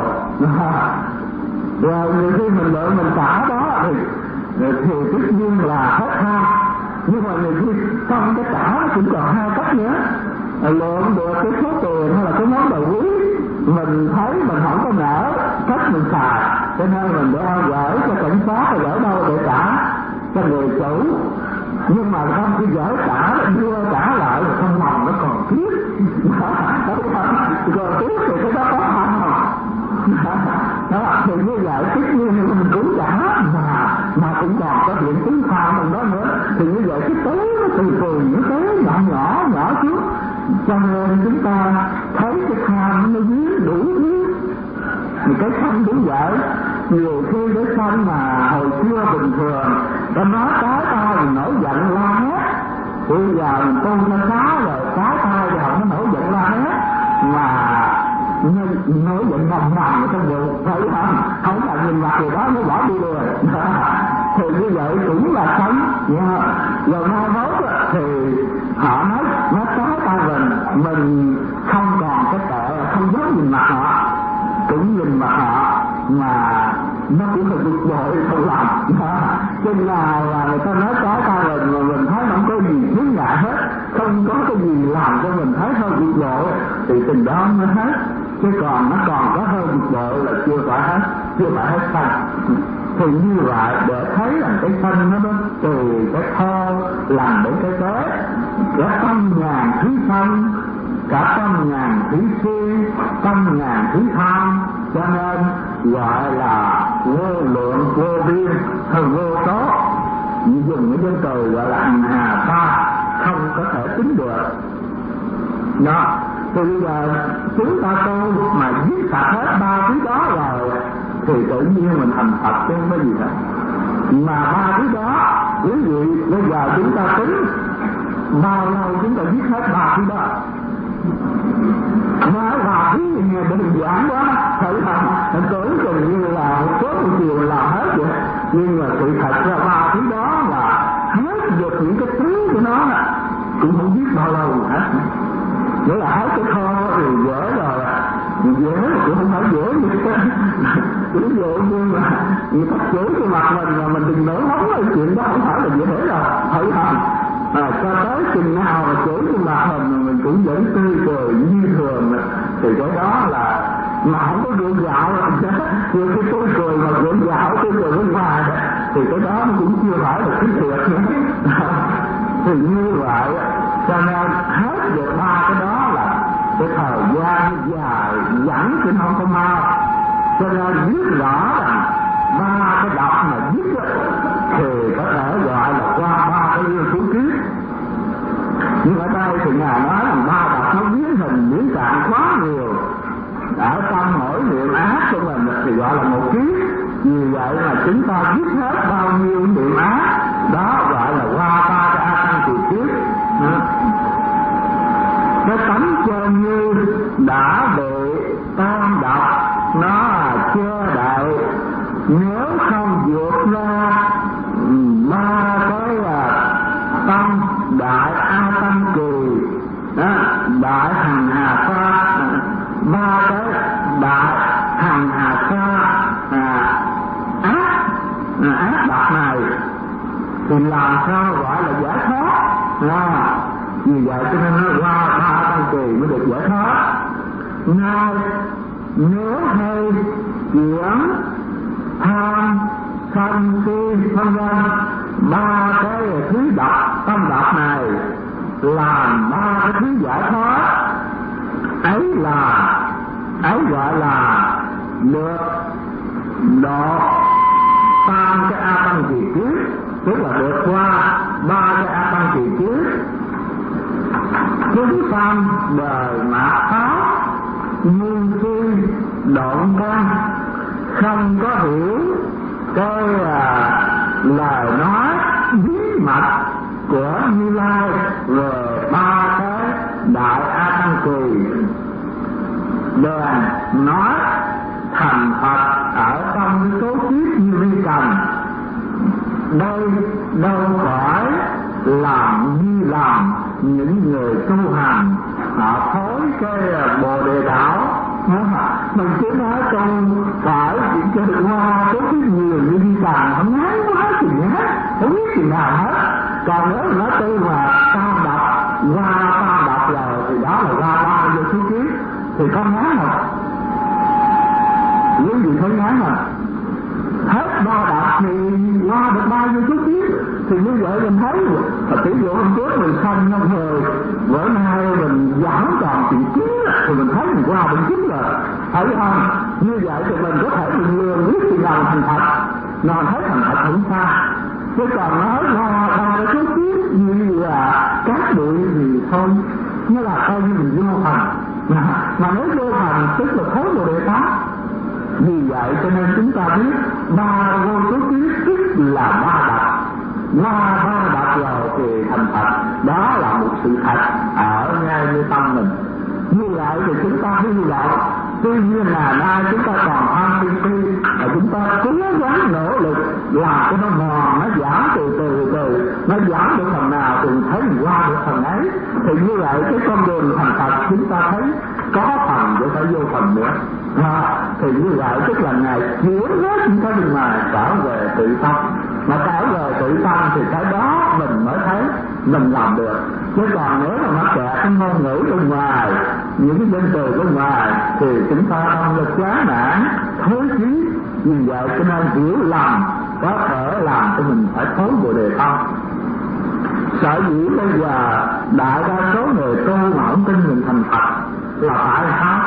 Rồi nhiều khi mình lượm mình trả đó thì tất nhiên là hết tham, nhưng mà nhiều khi trong cái trả nó cũng còn hai cách nữa. Lượm được cái số tiền hay là cái món đồ quý mình thấy mình không có nỡ cách mình xài, cho nên mình để gửi cho cảnh sát rồi gửi đâu để trả cho người chủ. Nhưng mà không khi gửi trả đưa trả lại rồi trong lòng nó còn tiếc. Còn tiếc thì cái đó có tham không? Đó, thì như vậy tất nhiên mình cũng trả mà cũng còn có hiện tính tham mình đó nữa. Thì như vậy cái tế nó từ những tế nhỏ trước. Cho nên chúng ta thấy cái tham nó dưới đủ thứ. Thì cái sanh cũng vậy. Nhiều khi cái sanh mà hồi xưa bình thường ta nói cái tay mình nổi giận la hét, bây giờ mình tu nó khá rồi, cái tay giờ nó nổi giận la hét mà nổi giận nằm ở trong bụng, phải không phải nhìn mặt người đó nó bỏ đi rồi. Thì như vậy cũng là sanh nha. Rồi mai mốt thì họ nói cái tay mình không còn cái tệ, không dám nhìn mặt họ, cũng nhìn mặt họ mà nó cũng là việc bội không làm. Trên nào là người ta nói cái tay mà mình thấy không có gì chướng ngại hết, không có cái gì làm cho mình thấy hơi việc bội thì tình đó mới hết. Chứ còn nó còn có hơi việc bội là chưa phải hết sanh. Thì như vậy để thấy là cái sanh nó từ cái thơ làm đến cái tế, cả trăm ngàn thứ sanh, cả trăm ngàn thứ si, trăm ngàn thứ tham, cho nên gọi là vô lượng vô biên hay vô số. Dùng cái danh từ gọi là hằng hà pha, không có thể tính được. Đó, thì bây giờ chúng ta tu mà giết sạch hết ba thứ đó rồi thì tự nhiên mình thành Phật chứ không có gì hết. Mà ba thứ đó quý vị bây giờ chúng ta tính bao lâu chúng ta viết hết 3 thứ đó. Nói 3 thứ nghe đơn giản quá, phải không? Mình tưởng chừng như là một số một chiều làm hết vậy, nhưng mà sự thật ra 3 thứ đó là hết được những cái thứ của nó cũng không biết bao lâu hết. Nghĩa là hết cái kho thì dễ rồi, dễ cũng không phải dễ như thế. Ví dụ như là người ta chửi cái mặt mình mà mình đừng nổi nóng lên, chuyện đó không phải là dễ rồi, phải không? Cho tới chừng nào mà chửi cái mặt mình cũng vẫn tươi cười như thường, thì cái đó là mà không có gượng gạo như cái tôi cười mà gượng gạo tôi cười bên ngoài thì cái đó nó cũng chưa phải là cái thiệt nữa. Thì như vậy cho nên hết được 3 cái đó là cái thời gian dài dẫn chứ không có mau. Cho nên biết rõ rằng 3 cái đọc mà viết thì có thể gọi là qua 3 cái liêu số kiếp. Nhưng ở đây thì Ngài nói rằng 3 đọc nó biến hình biến trạng quá nhiều, ở trong mỗi niệm ác của mình thì gọi là một kiếp. Vì vậy mà chúng ta viết hết bao nhiêu niệm ác đó gọi là qua 3 cái A Tăng Kỳ kiếp. Cái tánh chân như đã bị tam độc nó che đậy, nếu không vượt ra 3 cái tâm đại A Tăng Kỳ, đại hằng hà sa, 3 cái đại hằng hà sa ác độc này thì làm sao gọi là giải thoát. Vì vậy cho nên nó qua 3 tăng kỳ mới được giải thoát. Nay nếu hay chuyển tham sân si vân vân, 3 cái thứ độc tâm độc này làm 3 cái thứ giải thoát, ấy gọi là được độ tam cái A Tăng Kỳ kiếp, tức là được qua 3 cái A Tăng Kỳ kiếp. Chúng sanh đời mạt pháp nguyên si động căn, không có hiểu cái lời nói bí mật của Như Lai về 3 cái đại A Tăng Kỳ, bèn nói thành Phật ở trong cái số kiếp như vi cầm. Đây đâu phải làm như làm những người tu hành họ phối cái Bồ Đề Đạo. Mình cứ nói trong phải chơi qua số kiếp nhiều như vi cầm, không ngán quá thì ngán, không biết gì nào hết. Còn nếu nói tư mà tam độc qua tam độc rồi thì đó là qua 3 vô số kiếp thì không ngán rồi. Những gì thấy ngán mà hết 3 độc thì qua được 3 vô số kiếp. Thì như vậy mình thấy tỷ dụ hôm trước mình sanh năm thời, bữa nay mình giảm còn chuyện 9 thì mình thấy mình qua bệnh 9 rồi, phải không? Như vậy thì mình có thể mình lường biết thì nào thành thật, nào thấy thành thật không xa. Chứ còn nói qua 3 số kiếp như là các bụi thì thôi, như là coi như mình vô thần. Mà nếu vô thần tức là thối Bồ Đề Tát. Vì vậy cho nên chúng ta biết 3 vô số kiếp tức là 3 độc. Qua 3 độc rồi thì thành Phật, đó là một sự thật ở ngay như tâm mình. Như vậy thì chúng ta hy vọng, tuy nhiên là nay chúng ta còn tham sân si, chúng ta cố gắng nỗ lực làm cho nó mòn, nó giảm từ từ, nó giảm được phần nào thì thấy mình qua được phần ấy. Thì như vậy cái con đường thành Phật chúng ta thấy có phần để phải vô phần nữa. Thì như vậy tức là Ngài chuyển hết những cái bên ngoài trở về tự tâm. Mà trở về tự tâm thì cái đó mình mới thấy mình làm được. Chứ còn nếu mà nó kẹt cái ngôn ngữ bên ngoài, những cái danh từ bên ngoài thì chúng ta không được chán nản, thối chí. Vì vậy cho nên hiểu lầm có thể làm cho mình phải thối Bồ Đề Tâm. Sở dĩ bây giờ đại đa số người tu mà không tin mình thành Phật là tại sao?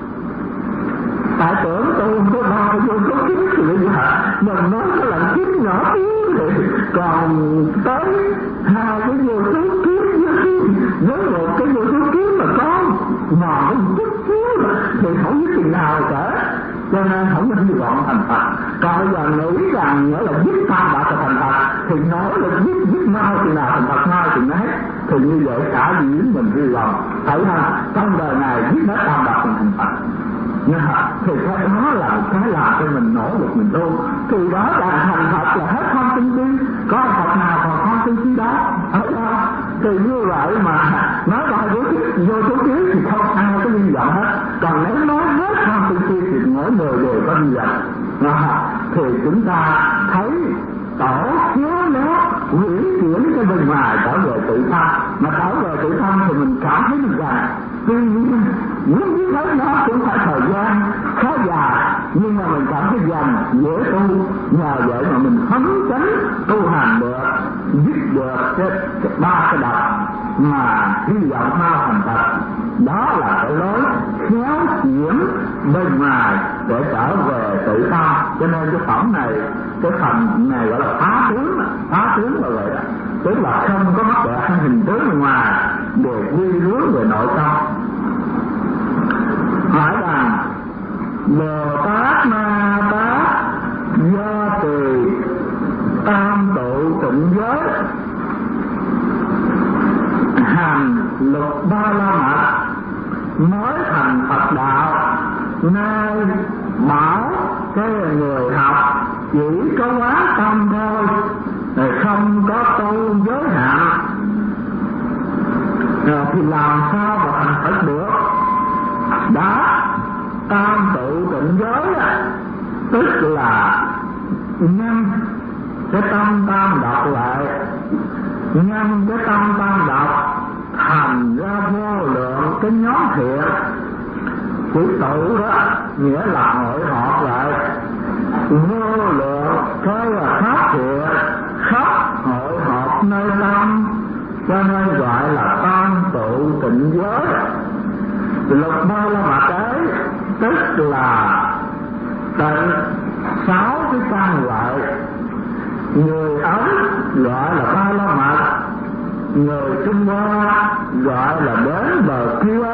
Tại tưởng tôi không có 3 vô số kiếp thì bây giờ mình nói cái lần kiếp nhỏ tí thì còn tới 2 cái vô số kiếp với một cái vô số kiếp mà có mòn cái chút xíu thì không biết chừng nào cả. Cho nên không có hy vọng thành Phật. Còn bây giờ nghĩ rằng nghĩa là giết ta đã thành Phật thì nói là giết mau thì nào thành Phật mau thì nói thì như vậy cả diễn mình hy vọng thấy không, trong đời này biết hết tam độc mình thành Phật. Thì cái đó là cái làm cho mình nỗ lực mình tu, thì đó là thành Phật là hết tham sân si. Có Phật nào còn tham sân si đó thấy không? Thì như vậy mà nói bao vô số kiếp thì không ai có hy vọng hết. Còn nếu nói hết tham sân si thì mỗi người đều có hy vọng. Thì chúng ta thấy tổ chứa nó chuyển chuyển cho bên ngoài trở về tự thân, mà trở về tự thân thì mình cảm thấy mình rằng tuy nhiên muốn biết hết nó cũng phải thời gian khá dài, nhưng mà mình cảm thấy dần dễ tu, nhờ vậy mà mình phấn chấn tu hành được, dứt được cái ba cái độc mà hy vọng mau thành Phật. Đó là cái lối khéo chuyển bên ngoài để trở về tự tâm. Cho nên cái phẩm này, cái phần này gọi là phá tướng là vậy đó, tức là không có mắc bẻ hình tướng bên ngoài, đều quy hướng về nội tâm. Hỏi rằng Bồ Tát Ma Tát do từ tam tụ tịnh giới hành lục ba la mật mới thành Phật đạo, nay bảo cái người học chỉ có quán tâm thôi, không có tu giới hạn, thì làm sao mà thành Phật được? Đó, tam tụ tịnh giới tức là nhân cái tâm tam độc lại, nhân cái tâm tam độc thành ra vô lượng cái nhóm thiện. Chữ tụ đó nghĩa là hội họp lại, vô lượng cái là pháp thiện khắp hội họp nơi tâm, cho nên gọi là tam tụ tịnh giới. Lục ba la mật ấy tức là tịnh 6 cái căn loại. Người Ấn gọi là ba la mật, người Trung Hoa gọi là đến bờ kia,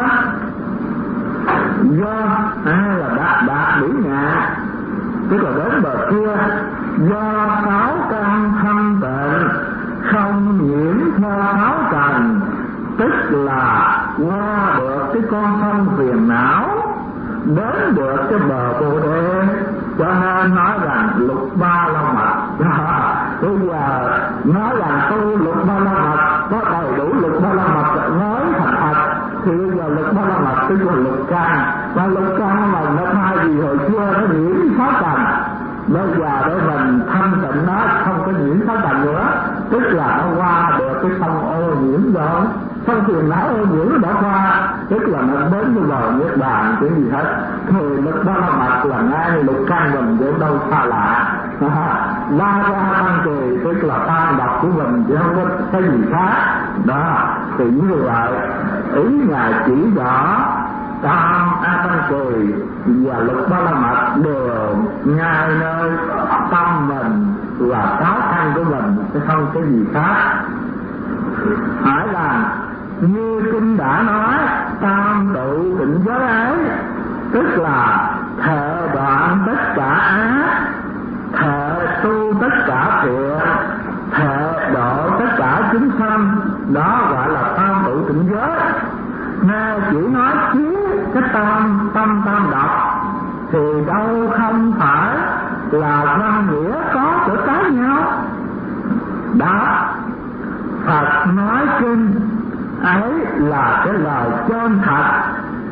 do ai là đạt bỉ ngạ, tức là đến bờ kia, do 6 căn thanh tịnh không nhiễm theo 6 trần, tức là qua được cái con sông phiền não, đến được cái bờ Bồ Đề. Cho nên nói rằng lục ba la mật. Bây giờ nói rằng tu lục ba la mật có đầy đủ lục ba la mật mới thành Phật, thì bây giờ lục ba la mật tức là lục căn. Và lục căn là nó thay vì hồi xưa nó nhiễm 6 trần, bây giờ để mình thanh tịnh nó không có nhiễm 6 trần nữa, tức là nó qua được cái sông ô nhiễm rồi, sông phiền não ô nhiễm đã qua, tức là nó đến với bờ niết bàn cái gì hết. Thì lục ba la mật là ngay lục căn mình để đâu xa lạ. La ra tăng kỳ tức là tan độc của mình chứ không có cái gì khác. Đó, thì như vậy ý Ngài chỉ rõ tam a tăng kỳ và lục ba la mật đều ngay nơi tâm mình và sáu thân của mình, chứ không cái gì khác. Hỏi là như kinh đã nói tam tụ tịnh giới ấy tức là thệ đoạn tất cả ác, thệ tu tất cả thiện, thệ độ tất cả chúng sanh, đó gọi là tam tụ tịnh giới. Nay chỉ nói chiếu cái tâm độc thì đâu không phải là văn nghĩa có của trái nhau. Đó, Phật nói kinh ấy là cái lời chân thật.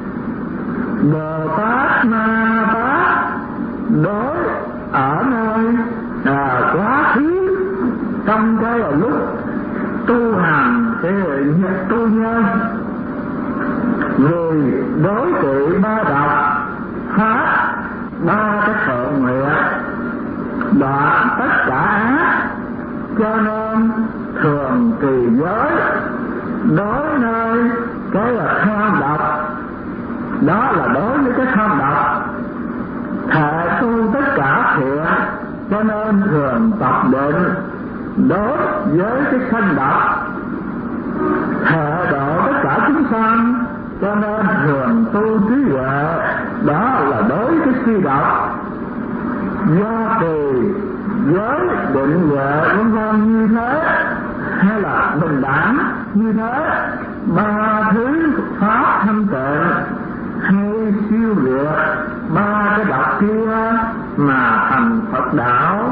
Bồ Tát Ma Tát đối ở nơi quá khứ trong cái lúc tu hành cái tu nhân, người đối trị ba độc phát ba cái thượng nguyện, đoạn tất cả ác, cho nên thường trì giới. Đối nơi cái là tham độc, đó là đối với cái tham độc. Thệ tu tất cả thiện, cho nên thường tập định. Đối với cái sanh độc, thệ độ tất cả chúng sanh, cho nên thường tu trí huệ, đó là đối với si độc. Do trì giới định huệ vân vân như thế, hay là bình đẳng như thế, ba thứ pháp thanh tịnh hay siêu diệt ba cái độc kia mà thành Phật đạo.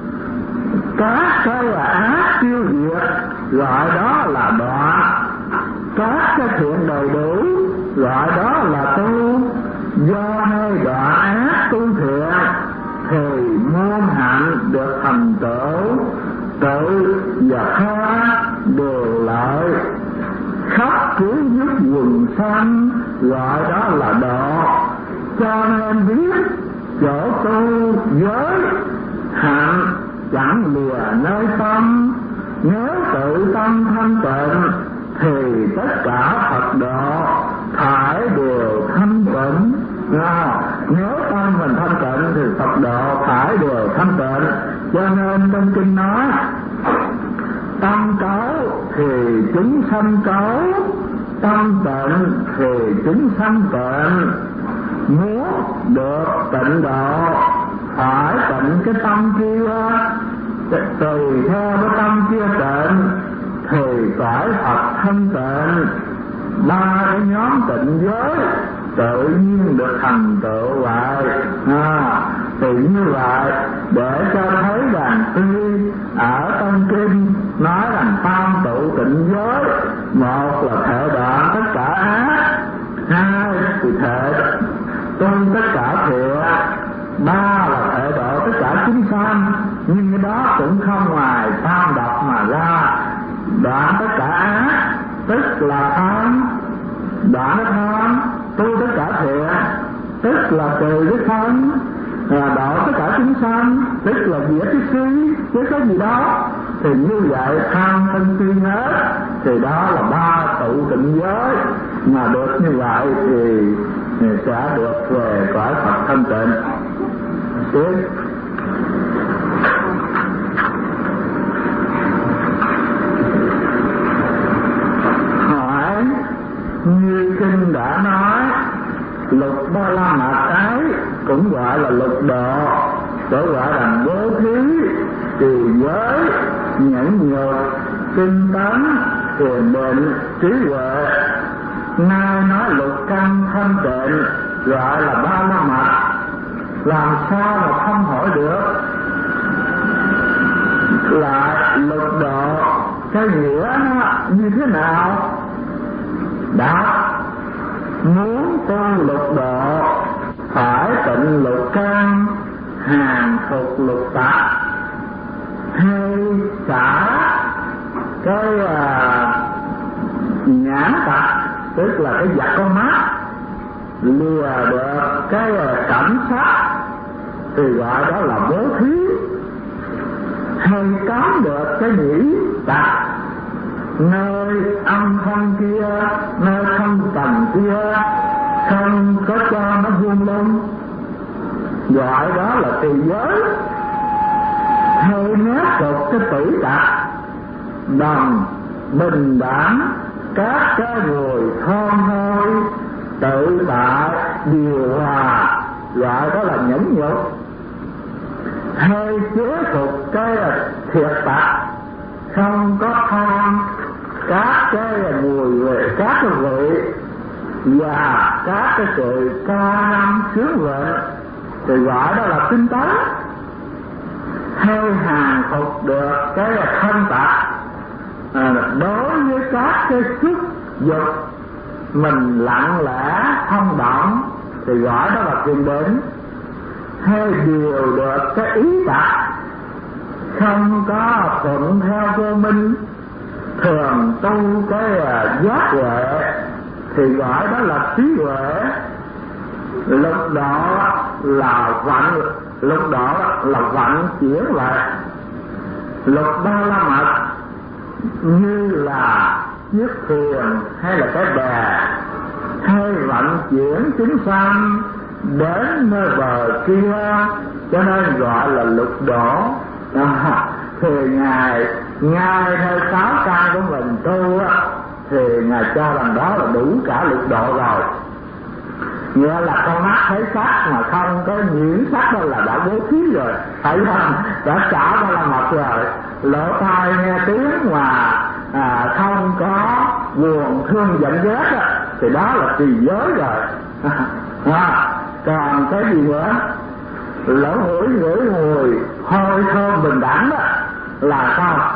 Các cái ác tiêu diệt gọi đó là đoạn, các cái thiện đầy đủ gọi đó là tu. Do nơi đoạn ác tu thiện thì muôn hạnh được thành tựu, tự và tha đều lợi. Khắp cứu giúp quần sanh gọi đó là độ. Cho nên biết chỗ tu giới hạnh chẳng lìa nơi tâm. Nếu tự tâm thanh tịnh thì tất cả Phật độ phải đều thanh tịnh. Nếu tâm mình thanh tịnh thì Phật độ phải đều thanh tịnh. Cho nên trong kinh nói tâm cấu thì chúng sanh cấu, tâm tịnh thì chúng sanh tịnh. Muốn được tịnh độ phải tịnh cái tâm kia, tùy theo cái tâm kia tịnh thì phải Phật thanh tịnh. Ba cái nhóm tịnh giới tự nhiên được thành tựu vậy. Thì như vậy để cho thấy rằng tuy ở trong kinh nói rằng tam tụ tịnh giới, một là thể đoạn tất cả ác, hai thì thể tuân tất cả thiện, ba là thể độ tất cả chúng sanh. Nhưng cái đó cũng không ngoài tam độc mà ra. Đoạn tất cả ác tức là tham, đoạn cái tham tu tất cả thiện tức là từ cái thân, độ tất cả chúng sanh tức là diệt cái si, chứ có gì đó. Thì như vậy tham sân si hết thì đó là ba tụ tịnh giới. Mà được như vậy thì sẽ được về cõi Phật thanh tịnh. Tiếp hỏi, như kinh đã nói, lục ba la mật ấy cũng gọi là lục độ, để gọi là bố thí, trì giới, nhẫn nhục, tinh tấn, thiền định, trí huệ. Nay nói lục căn thanh tịnh gọi là ba la mật, làm sao mà không hỏi được. Lại lục độ cái nghĩa nó như thế nào? Đã muốn tu lục độ phải tịnh lục căn, hàng phục lục tạp, hay cả cái nhãn tạp, tức là cái vật con mắt, lìa được cái cảnh sát thì gọi đó là bố thí, hay cấm được cái nhĩ tạp, nơi âm thanh kia, nơi không tầm kia không có cho nó vuông lung, gọi đó là trì giới. Hay nét tục cái tử tạp, đồng bình đẳng các cái mùi thơm hôi, tự tại điều hòa, gọi đó là nhẫn nhục. Hay chế phục cái thiệt tạp, không có tham các cái mùi về các cái vị và các cái sự ca năm sướng vịnh thì gọi đó là tinh tấn. Hay hàng phục được cái thân tạp, đối với các cái sức dục mình lặng lẽ không động thì gọi đó là thiền định. Hay điều được cái ý tạp, không có thuận theo vô minh, thường tu cái giác huệ thì gọi đó là trí huệ. Lục độ là vận, lục độ là vận chuyển lại. Lục ba la mật như là chiếc thuyền hay là cái bè, hay vận chuyển chúng sanh đến nơi bờ kia, cho nên gọi là lục độ. Thì ngài theo sáu căn của mình tu thì ngài cho rằng đó là đủ cả lục độ rồi. Nghĩa là con mắt thấy sắc mà không có nhiễm sắc đó là đã bố thí rồi, thấy không? Đã trả ba la mật rồi. Lỗ tai nghe tiếng mà không có buồn thương giận ghét á, thì đó là trì giới rồi. Còn cái gì nữa, lỗ mũi ngửi mùi hôi thơm bình đẳng đó là sao?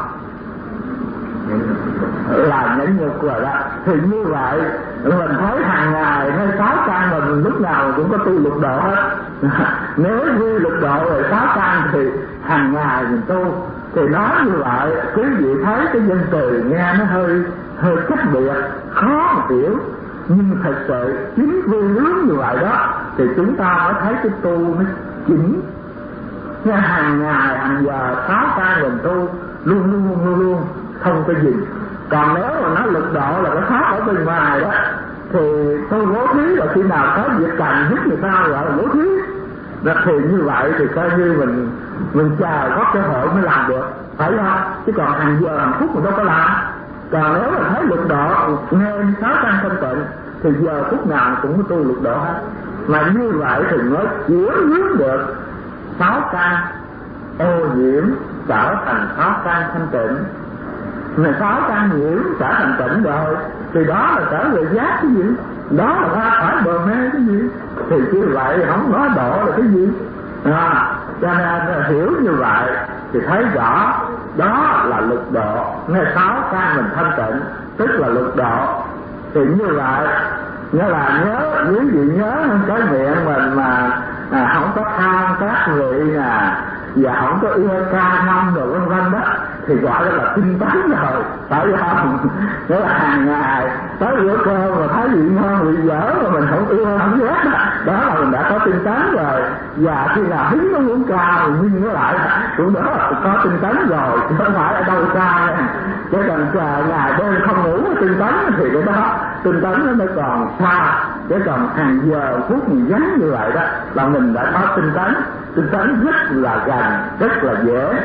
Là nhẫn nhục rồi đó. Thì như vậy mình thấy hàng ngày hay 6 căn mình lúc nào cũng có tu lục độ hết. Nếu như lục độ rồi 6 căn thì hàng ngày mình tu. Thì nói như vậy quý vị thấy cái danh từ nghe nó hơi cách biệt, khó mà hiểu, nhưng thật sự chính vì hướng như vậy đó thì chúng ta mới thấy cái tu nó chỉnh. Nghe hàng ngày hàng giờ 6 căn mình tu luôn không có gì. Còn nếu mà nó lục độ là cái pháp ở bên ngoài đó thì tôi bố thí là khi nào có việc cần giúp người ta gọi là bố thí. Đó, thì như vậy thì coi như mình chờ có cơ hội mới làm được, phải không? Chứ còn hàng giờ hàng phút mình đâu có làm. Còn nếu mà thấy lục độ nghe 6 căn thanh tịnh thì giờ phút nào cũng có tu lục độ hết. Mà như vậy thì mới chuyển hướng được 6 căn ô nhiễm trở thành 6 căn thanh tịnh. Mà 6 căn nhiễm trở thành tịnh rồi thì đó là trở về giác cái gì, đó là ra khỏi bờ mê cái gì. Thì như vậy không nói độ là cái gì. Cho nên hiểu như vậy thì thấy rõ đó là lục độ. Nghe 6 căn mình thanh tịnh tức là lục độ. Thì như vậy nhớ là quý vị nhớ cái miệng mình mà không có tham các vị nè và không có ưa ca ngâm rồi vân vân đó thì gọi là tinh tấn rồi, phải không? Nghĩa là hàng ngày tới bữa cơm mà thấy vị ngon vị dở mà mình không ưa không ghét đó là mình đã có tinh tấn rồi. Và khi nào hứng nó muốn ca mình nhìn nó lại cũng đó là có tinh tấn rồi, chứ không phải ở đâu ca nha. Chứ còn ngày đêm không ngủ tinh tấn thì cái đó tinh tấn nó còn xa. Chứ còn hàng giờ phút mình gắn như vậy đó là mình đã có tinh tấn. Tinh tấn rất là gần, rất là dễ.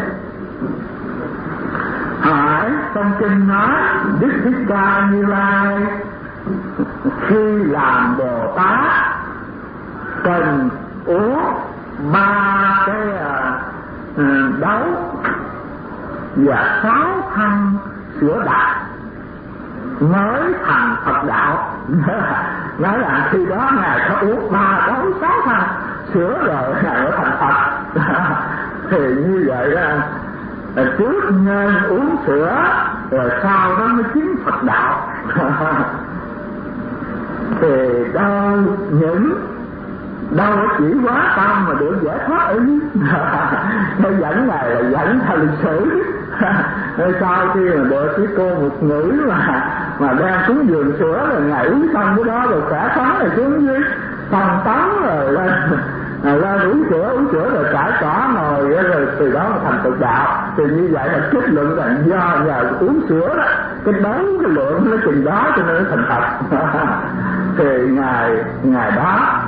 Hỏi trong kinh nói Đức Thích Ca Như Lai khi làm Bồ Tát cần uống 3 cái đấu và 6 thân sữa đặc mới thành Phật đạo. Nói là khi đó ngài có uống 3 đấu 6 thân sữa rồi ngài mới thành Phật. Thì như vậy đó, trước nên uống sữa rồi sau đó mới chứng Phật đạo. Thì đâu chỉ quá tâm mà được giải thoát ấy. Nó dẫn này là dẫn theo lịch sử. Sau khi mà được cái cô một nữ mà đang xuống giường sữa rồi ngài uống xong cái đó rồi khỏe khoắn rồi xuống dưới phòng tắm rồi lên uống sữa rồi cãi cỏ nồi rồi từ đó mà thành Phật đạo. Thì như vậy là kết luận là do nhờ uống sữa đó cái đấng cái lượng nó chừng đó cho nên nó thành Phật. Thì ngài đó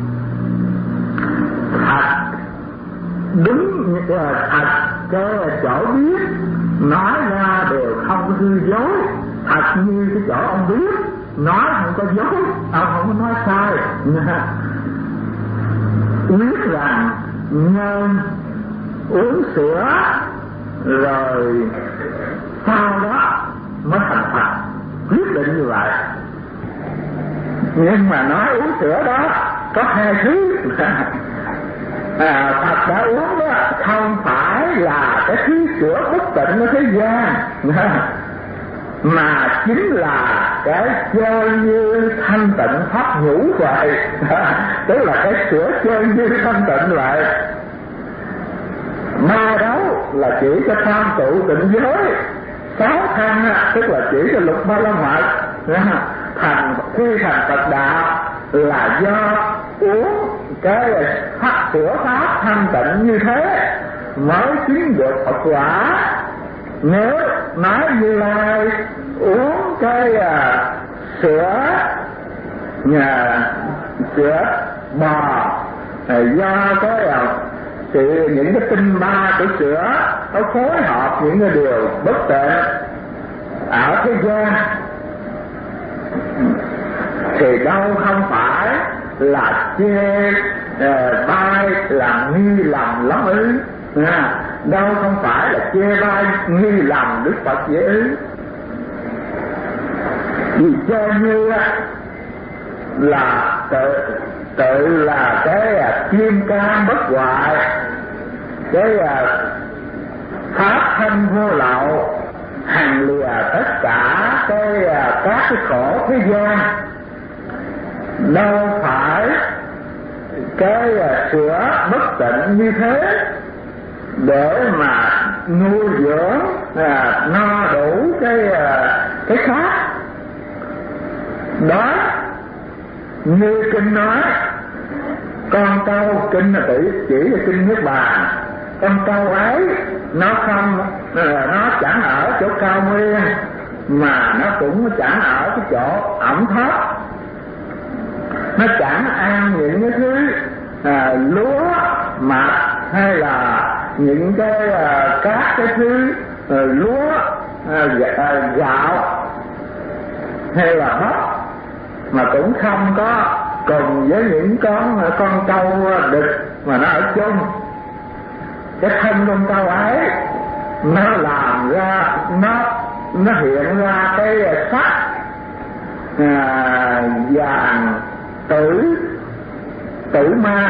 thật đúng thật cái chỗ biết nói ra đều không có hư dối, thật như cái chỗ ông biết nói không có dối, ông không có nói sai. Biết rằng nhân uống sữa rồi sau đó mới thành Phật, quyết định như vậy. Nhưng mà nói uống sữa đó có 2 thứ. Phật đã uống đó không phải là cái thứ sữa bất tịnh ở thế gian, mà chính là cái chơi như thanh tịnh pháp nhũ vậy. Tức là cái sữa chơi như thanh tịnh vậy. 3 đấu là chỉ cho tham tụ tịnh giới, 6 thân tức là chỉ cho lục ba la mật. Khi thành Phật đạo là do uống cái pháp sữa pháp thanh tịnh như thế mới chứng được Phật quả. Nếu nói Như Lai uống cái sữa bò do cái những cái tinh ba của sữa nó phối hợp những cái điều bất tịnh ở thế gian thì đâu không phải là chê bai là nghi lầm lắm ư. Đâu không phải là chê bai nghi lầm Đức Phật vậy ư. vì cho như là tự là cái kim cang bất hoại, cái pháp thân vô lậu, hằng lìa tất cả các cái khổ thế gian. Đâu phải cái sữa bất tịnh như thế để mà nuôi dưỡng no đủ cái khác. Đó như kinh nói, con câu kinh là chỉ là kinh Niết Bàn, con câu ấy nó không, nó chẳng ở chỗ cao nguyên mà nó cũng chẳng ở cái chỗ ẩm thấp, nó chẳng ăn những cái thứ lúa mạch hay là những các cái thứ lúa gạo hay là bắp, mà cũng không có cùng với những con trâu đực mà nó ở chung. Cái thân con trâu ấy nó làm ra, nó hiện ra cái sắc vàng tử ma.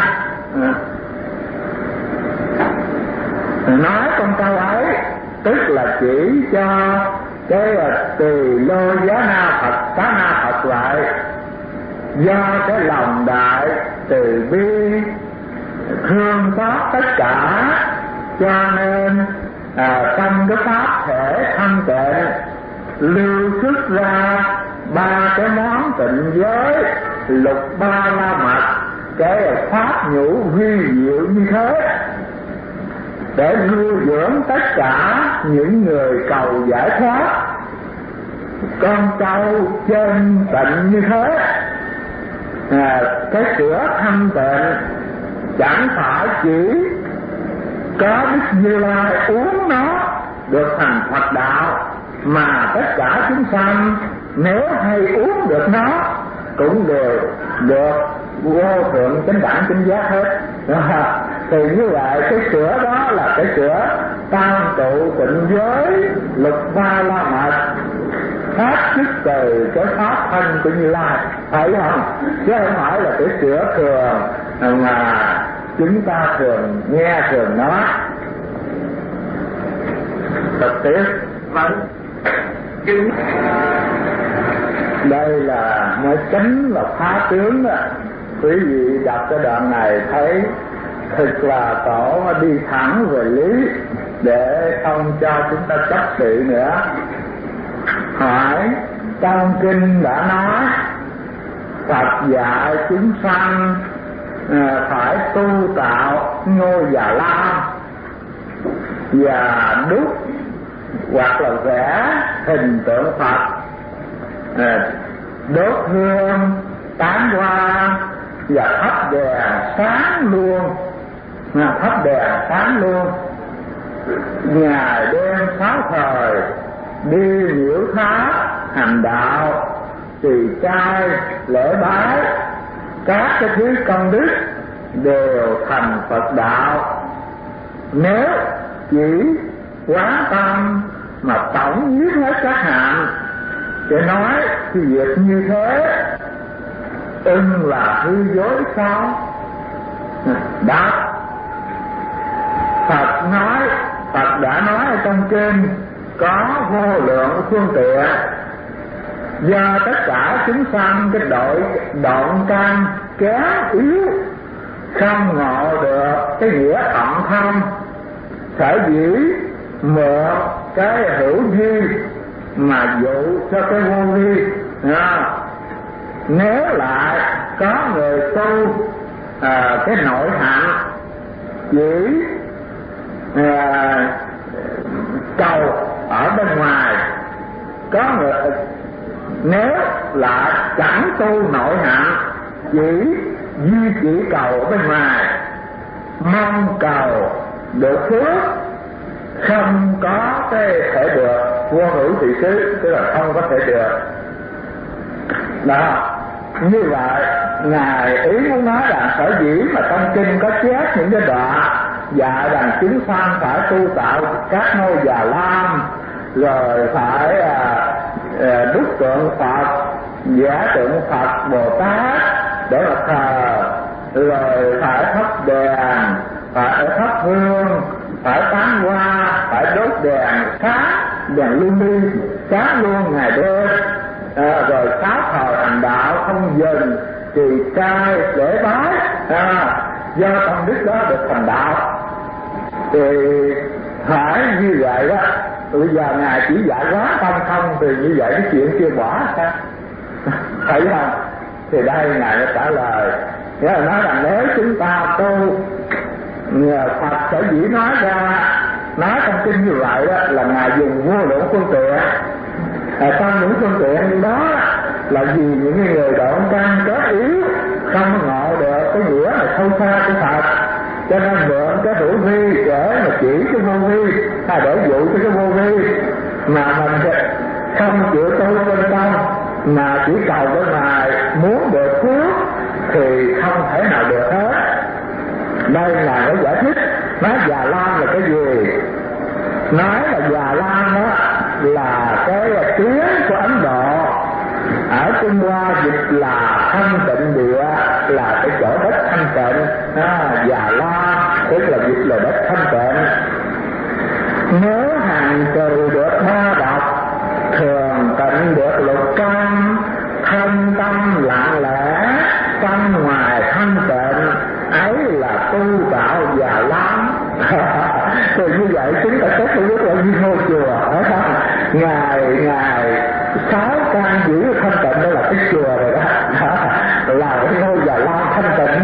Nói con trâu ấy tức là chỉ cho cái Tỳ Lô Giá Na Phật Xá Na Phật lại, do cái lòng đại từ bi thương xót tất cả, cho nên trong cái pháp thể thanh tịnh lưu xuất ra ba cái món tịnh giới lục ba la mật, cái pháp nhũ vi diệu như thế, để nuôi dưỡng tất cả những người cầu giải thoát. Con trâu chân tịnh như thế, cái sữa thanh tịnh chẳng phải chỉ có Đức Như Lai uống nó được thành Phật đạo, mà tất cả chúng sanh nếu hay uống được nó cũng đều được vô thượng chánh đẳng chánh giác hết. Thì như vậy cái sữa đó là cái sữa tam tụ tịnh giới lục ba la mật, phát xuất từ cái pháp thân của Như Lai, phải không? Chứ không phải là cái sữa thường mà chúng ta thường nghe thường nói. Thực tiễn đây là mới chính là phá tướng đó. Quý vị đọc cái đoạn này thấy thực là tổ đi thẳng về lý, để không cho chúng ta chấp sự nữa. Hỏi trong kinh đã nói Phật dạy chúng sanh phải tu tạo ngôi Già Lam và đúc hoặc là vẽ hình tượng Phật, đốt hương tán hoa và thắp đèn sáng luôn, thắp đèn sáng luôn, ngày đêm sáu thời đi nhiễu thá hành đạo, trì trai lễ bái, các cái thứ công đức đều thành Phật đạo. Nếu chỉ quán tâm mà tổng giết hết các hạnh, để nói cái việc như thế ưng là hư dối sao? Đáp, Phật đã nói ở trong kinh có vô lượng phương tiện, do tất cả chúng sanh cái đoạn căn kém yếu không ngộ được cái nghĩa tận thâm, sở dĩ mượn cái hữu duy mà dụ cho cái vô vi. Nếu lại có người tu cái nội hạnh chỉ cầu ở bên ngoài, có người nếu lại chẳng tu nội hạnh chỉ duy chỉ cầu ở bên ngoài, mong cầu được phước, không có cái thể được vô hữu thị xứ, tức là không có thể được. Đó, như vậy ngài ý muốn nói rằng sở dĩ mà trong kinh có chép những cái đoạn dạy rằng chúng sanh phải tu tạo các ngôi Già Lam, rồi phải đúc tượng Phật, vẽ tượng Phật Bồ Tát để mà thờ, rồi phải thắp đèn, phải thắp hương, phải tán hoa, phải đốt đèn sáng, đèn lưu ly sáng luôn ngày đêm, rồi sáu thời hành đạo không dừng, trì trai lễ bái, do công đức đó được thành đạo. Thì phải như vậy đó. Bây giờ ngài chỉ dạy quá tâm không thì như vậy cái chuyện kia bỏ sao? Phải không? Thì đây ngài đã trả lời, nghĩa là nói rằng nếu chúng ta tu, Phật sở dĩ nói ra, nói trong kinh như vậy đó, là ngài dùng vô lượng phương tiện. Trong những phương tiện đó là vì những người độ căn kết yếu không ngộ được cái nghĩa là sâu xa của Phật, cho nên mượn cái hữu vi để mà chỉ cái vô vi, hay để dụ cho cái vô vi, mà mình không chịu tu bên tâm mà chỉ cầu bên ngoài muốn được phước thì không thể nào được hết. Đây là cái giải thích. Nói Già Lam là cái gì? Nói là Già Lam đó là cái tiếng của Ấn Độ, ở Trung Hoa dịch là thanh tịnh địa, là cái chỗ đất thanh tịnh. Già La tức là dịch là đất thanh tịnh. Nếu hàng trừ được ba độc, thường tịnh được lục căn, thân tâm lặng lẽ, tâm ngoài thanh tịnh, ấy là tu tạo Già Lam. Thì như vậy chúng ta tốt rất là như ngôi chùa, phải không? Ngài sáu căn giữ thanh tịnh, đó là cái chùa rồi đó, là cái ngôi Già Lam thanh tịnh.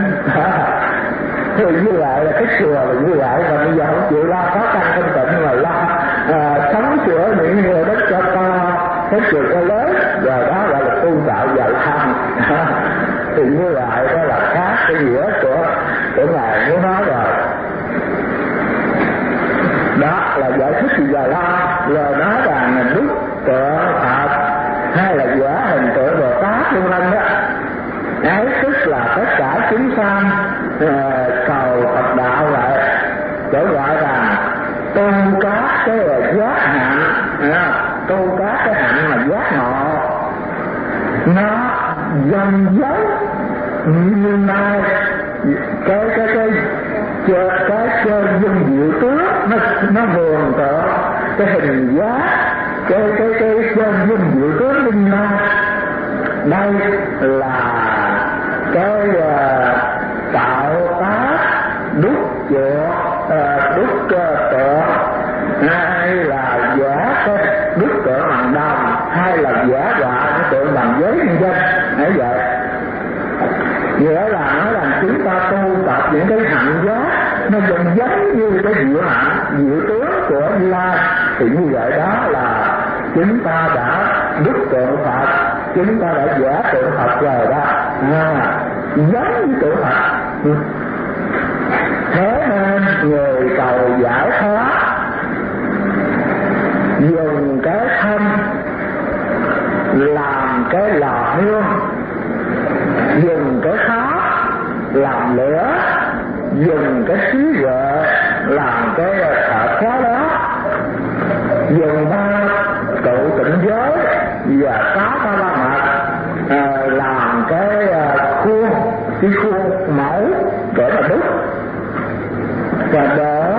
Thì như vậy là cái chùa là như vậy, và bây giờ không chịu lo khó khăn thanh tịnh mà lo sống sửa những người đất cho to, cái chùa cho lớn, rồi đó gọi là tu tạo Già Lam. Thì như vậy đó là khác cái nghĩa của ngài muốn nói rồi. Đó là giải thích của Già Lam. Rồi nói rằng đức tượng Phật hay là vẽ hình tượng Bồ Tát vân vân đó, ấy tức là tất cả chúng sanh cầu Phật đạo vậy, để gọi rằng tu các cái giác hạnh, tu các cái hạnh mà giác ngộ, nó dần dấn như nay cái dung diệu tướng nó vườn tựa cái hình giá cái dung diệu tướng như nay. Đây là cái tạo tác đúc chữa đúc tượng, hay là vẽ cái đúc tượng bằng đồng, hay là vẽ họa cái tượng bằng giấy nhân dân. Thế vậy nghĩa là nói rằng chúng ta tu tập những cái hạnh giác nó giống như cái diệu hạnh diệu tướng của Như Lai. Thì như vậy đó là chúng ta đã đúc tượng Phật, chúng ta đã vẽ tượng Phật rồi đó, giống như tượng Phật. Thế nên người cầu giải thoát dùng cái thân làm cái lò nương, dùng cái khói làm lửa, dùng cái xí vợ làm cái thợ khóa đó, dùng ba tụ tịnh giới và sáu ba la mật làm cái khuôn mẫu để mà đúc, và để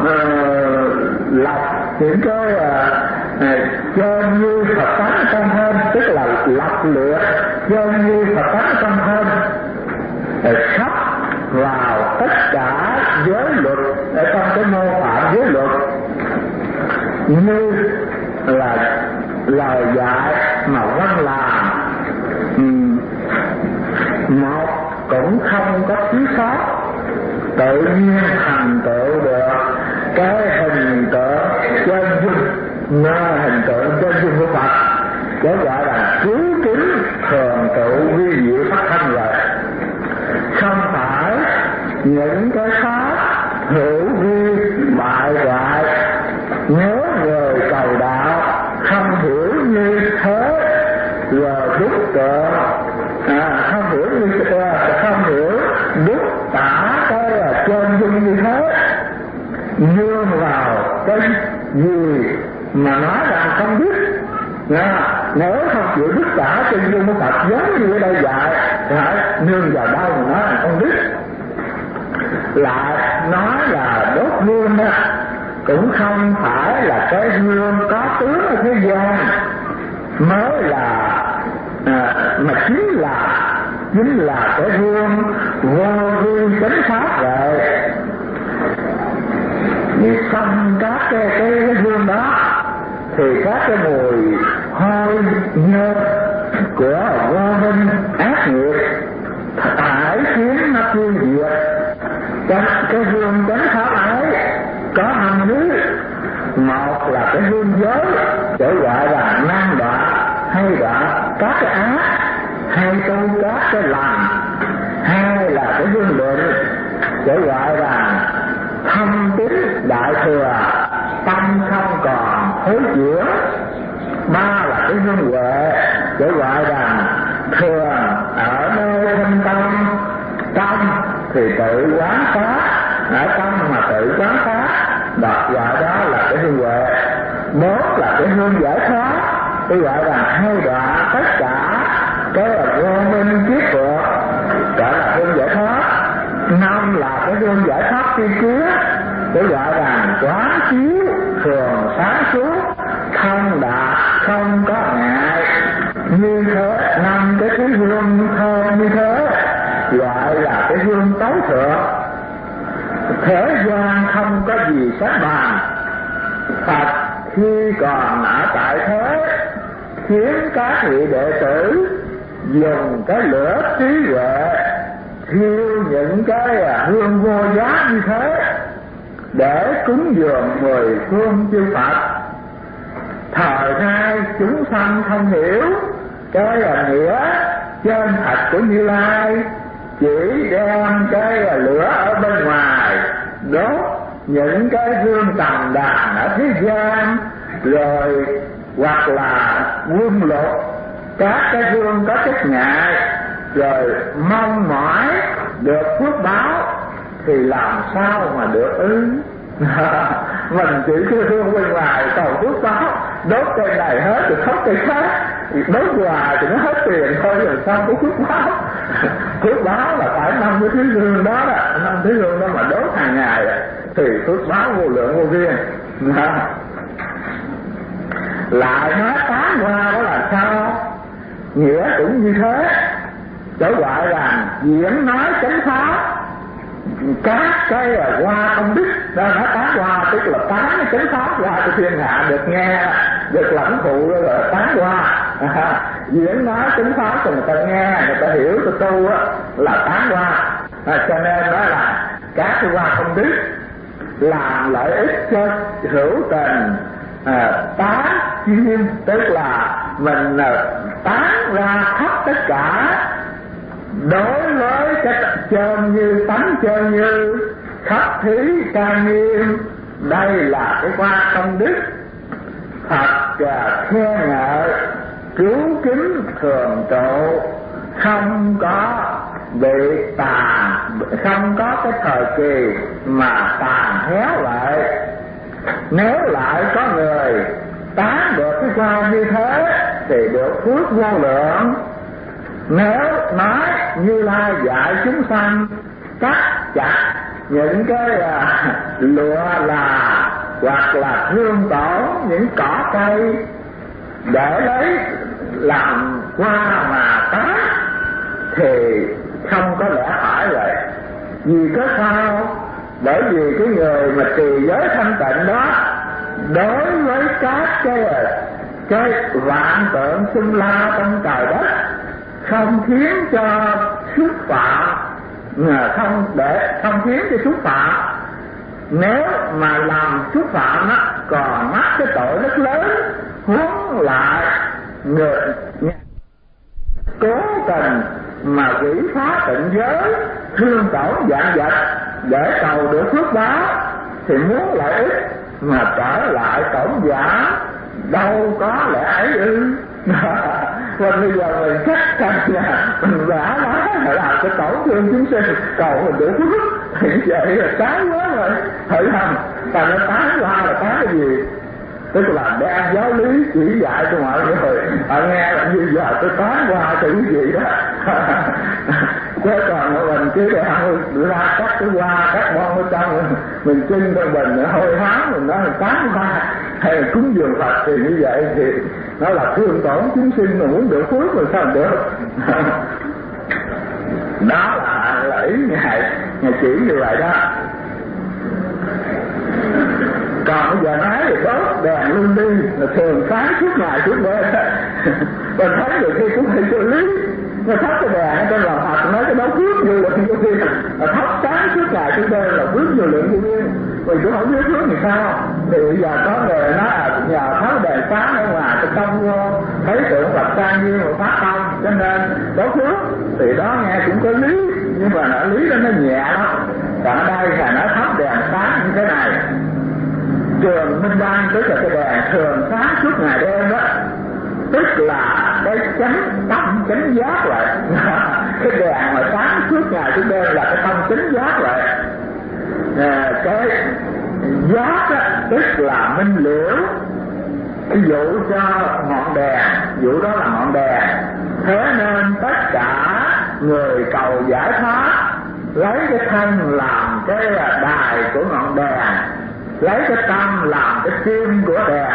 lọc những cái cho như Phật tánh trong hơn, tức là lọc lựa cho như Phật tánh trong hơn, sắp vào tất cả giới luật ở trong cái mô phạm giới luật, như là lời dạy mà văn làm, một cũng không có thiếu sót, tự nhiên thành tựu được cái hình tượng chân dung, hình tượng chân dung của Phật, để gọi là cứu kính thường tựu vi diệu phát thanh vậy. Không phải những cái pháp hữu vi bại hoại, nếu người cầu đạo không hiểu như thế rồi đúc tượng, không hiểu như không hiểu đúc tả cái chân dung như thế, nương vào cái gì mà nói rằng không biết. Nếu cả chân dung của Phật giống như ở đây dạy, nương vào đâu mà nói là con biết. Lại nói là đốt hương đó cũng không phải là cái hương có tướng ở thế gian mới là mà chính là cái hương vô hương chánh pháp rồi. Vì xong các cái hương đó thì các cái mùi hôi nhơ của vô minh ác nghiệp phải khiến nó tiêu diệt. Cái hương chánh pháp ấy có hai thứ, một là cái hương giới để gọi là nan đoạn hay đoạn các cái ác hay tu các cái lành, hai là cái hương định để gọi là thâm tín đại thừa tâm không còn hối chuyển, ba là cái hương huệ để gọi là thường ở nơi thâm tâm thì tự quán pháp, ở tâm mà tự quán pháp, đặt gọi đó là cái hương huệ. Bốn là cái hương giải thoát, tôi gọi là hai đoạn tất cả cái là vô minh kiết vượt, gọi là hương giải thoát. Năm là cái hương giải thoát tri kiến, tôi gọi là quán chiếu thường sáng suốt thông đạt không có ngại. Như thế năm cái hương thơm như thế gọi là cái hương tối thượng. Thế gian không có gì sánh bằng. Phật khi còn ở tại thế khiến các vị đệ tử dùng cái lửa trí huệ thiêu những cái hương vô giá như thế để cúng dường mười phương chư Phật. Thời nay chúng sanh không hiểu cái nghĩa chân thật của Như Lai, chỉ đem cái lửa ở bên ngoài đốt những cái hương tầm đàn ở thế gian, rồi hoặc là quân lục các cái hương có chất ngại, rồi mong mỏi được phước báo thì làm sao mà được ư? Mình chỉ cứ hương bên ngoài cầu phước báo, đốt cây này hết thì khóc cây khác, đốt hoài thì nó hết tiền thôi, rồi sao có phước báo? Phước báo là phải năm cái thứ hương đó, năm thứ hương đó mà đốt hàng ngày thì phước báo vô lượng vô biên. Lại nói tán hoa đó là sao? Nghĩa cũng như thế, để gọi là diễn nói chánh pháp. Các cái hoa công đức đó, nó tán hoa tức là tán cái chánh pháp hoa cho thiên hạ được nghe, được lãnh thụ, rồi tán hoa. Diễn nói chánh pháp cho người ta nghe, người ta hiểu, người ta tu là tán hoa. Cho nên đó là các cái hoa công đức làm lợi ích cho hữu tình. Tán chuyên tức là mình tán ra khắp tất cả, đối với cái chân như tánh chân như khắp thí trang nghiêm. Đây là cái hoa công đức. Phật khen ngợi cứu kính thường trụ, không có bị tàn, không có cái thời kỳ mà tàn héo lại. Nếu lại có người tán được cái hoa như thế thì được phước vô lượng. Nếu nói Như Lai dạy chúng sanh cắt chặt những cái lụa là hoặc là thương tổn những cỏ cây để lấy làm hoa mà tán thì không có lẽ phải vậy. Vì có sao? Bởi vì cái người mà trì giới thanh tịnh đó, đối với các cái vạn tượng xưng la trong trời đất, không khiến cho xúc phạm, không khiến cho xúc phạm. Nếu mà làm xúc phạm á, còn mắc cái tội rất lớn. Huống lại người cố tình mà quỷ phá tịnh giới, thương tổn vạn vật để cầu được phước báo, thì muốn lợi ích mà trở lại tổn giảm, đâu có lẽ ấy ư? Còn bây giờ mình chắc chắn là mình vả nó làm cái tổn thương chúng sinh, cầu mình được phước, thì vậy là tán quá rồi. Thử hành, ta nói tán qua là tán cái gì? tức là đem giáo lý chỉ dạy cho mọi người. Nghe là như giờ tôi tán qua cho quý vị đó. Chứ còn mình cứ để ra cắt cái hoa cắt bon ở trong mình trưng cho mình hôi hoáng, mình nói mình tán qua hay là cúng dường Phật thì như vậy thì nó là thương tổn chúng sinh, mà muốn được phước rồi sao được. Đó là ý ngài chỉ như vậy đó. Còn bây giờ nói thì đốt đèn luôn đi là thường sáng suốt ngày suốt đêm. Mình thấy được khi cũng hay xử lý, nó thắp cái đèn trên lòng Phật nói cái đó phước vô lượng vô biên, thắp sáng suốt ngày suốt đêm là phước vô lượng vô biên. Mình cũng không biết phước thì sao. Thì bây giờ có người nói nhờ thắp đèn sáng ở ngoài cái công vô thấy tượng Phật trang như một phát công cho nên có phước, thì đó nghe cũng có lý, nhưng mà nó lý đó nó nhẹ lắm. Còn ở đây là nó thắp đèn sáng như thế này. Trường Minh Đăng tức là cái đèn thường sáng suốt ngày đêm đó, tức là cái tâm chánh giác lại. Cái đèn mà sáng suốt ngày suốt đêm là cái tâm chánh giác lại. Cái giác á, tức là minh liễu. Ví dụ cho ngọn đèn, dụ đó là ngọn đèn. Thế nên tất cả người cầu giải thoát lấy cái thân làm cái đài của ngọn đèn, lấy cái tâm làm cái tim của đèn,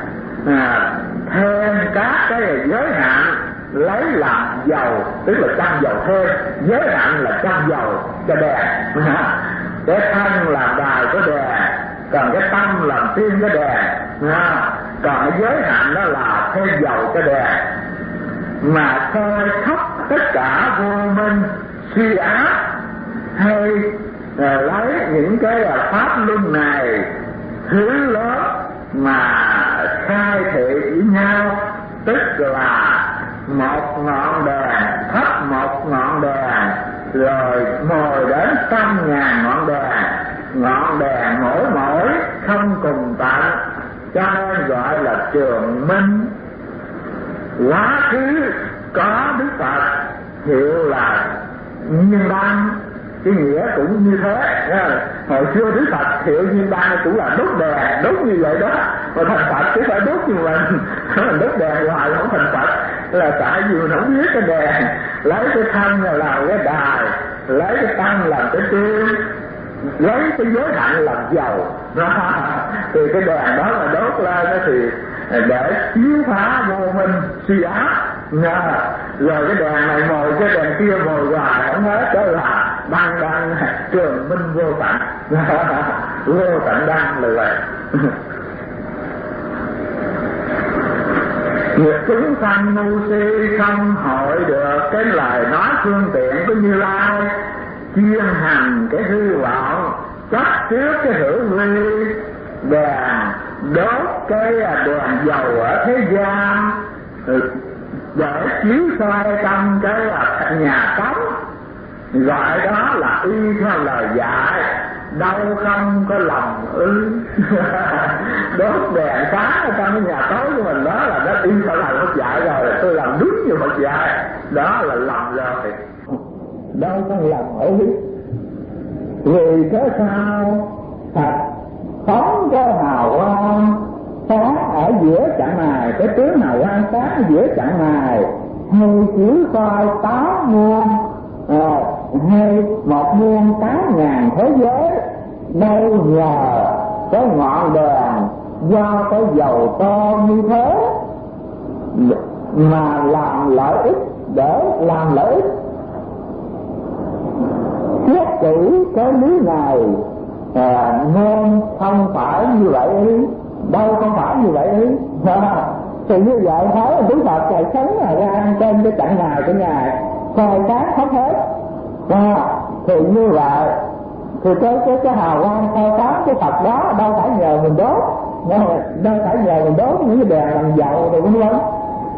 thêm các cái giới hạn lấy làm dầu, tức là châm dầu thêm, giới hạn là châm dầu cho đèn. Cái thân làm đài của đèn, còn cái tâm làm tim của đèn, còn cái giới hạn đó là thêm dầu cho đèn. Mà coi khắp tất cả vô minh suy ác, hay lấy những cái pháp luân này thứ lớn mà khai thị với nhau, tức là một ngọn đèn thắp một ngọn đèn, rồi mồi đến 100.000 ngọn đèn mỗi không cùng tận, cho nên gọi là trường minh. Quá khứ có Đức Phật hiệu là Nhiên Đăng, cái nghĩa cũng như thế. Hồi xưa Đức Phật hiệu Nhiên Đăng cũng là đốt đèn, đốt như vậy đó. Mà thành Phật chứ phải đốt như mình đốt đèn hoài không thành Phật, là tại vì mình không biết cái đèn, lấy cái thân là làm cái đài, lấy cái tâm làm cái tim, lấy cái giới hạn làm dầu. Thì cái đèn đó là đốt lên đó thì để chiếu phá vô minh suy ác. Rồi cái đèn này mồi, cái đèn kia mồi hoài không hết, đó là đăng trường minh vô tận. Vô tận đăng là vậy. Việc chúng sanh ngu si không hội được cái lời nói phương tiện của Như Lai, chuyên hành cái hư vọng, chấp trước cái hữu vi, đèn đốt cái đèn dầu ở thế gian để chiếu soi trong cái nhà cống, gọi đó là y theo lời dạy, đâu không có lòng ư. Đốt đèn sáng ở trong cái nhà tối của mình, đó là nó y theo lời Phật dạy rồi, tôi làm đúng như Phật dạy, đó là lòng rồi, đâu có lòng ư. Vì thế sao Phật phóng cái hào quang sáng ở giữa chặng này, cái tướng hào quang sáng ở giữa chặng này, hay chiếu soi 8 muôn hay 1.000.000 thế giới, đâu nhờ cái ngọn đèn do cái dầu to như thế mà làm lợi ích, để làm lợi ích. Xét kỹ cái lý này nên không phải như vậy ý, đâu không phải như vậy ý. Thì như vậy thấy Đức Phật trời sống ra trên cái chặng ngày của Ngài soi sáng khắp hết. Thì như vậy thì cái hào quang soi sáng cái Phật đó đâu phải nhờ mình đốt, đâu phải nhờ mình đốt những cái đèn làm dầu rồi vân vân.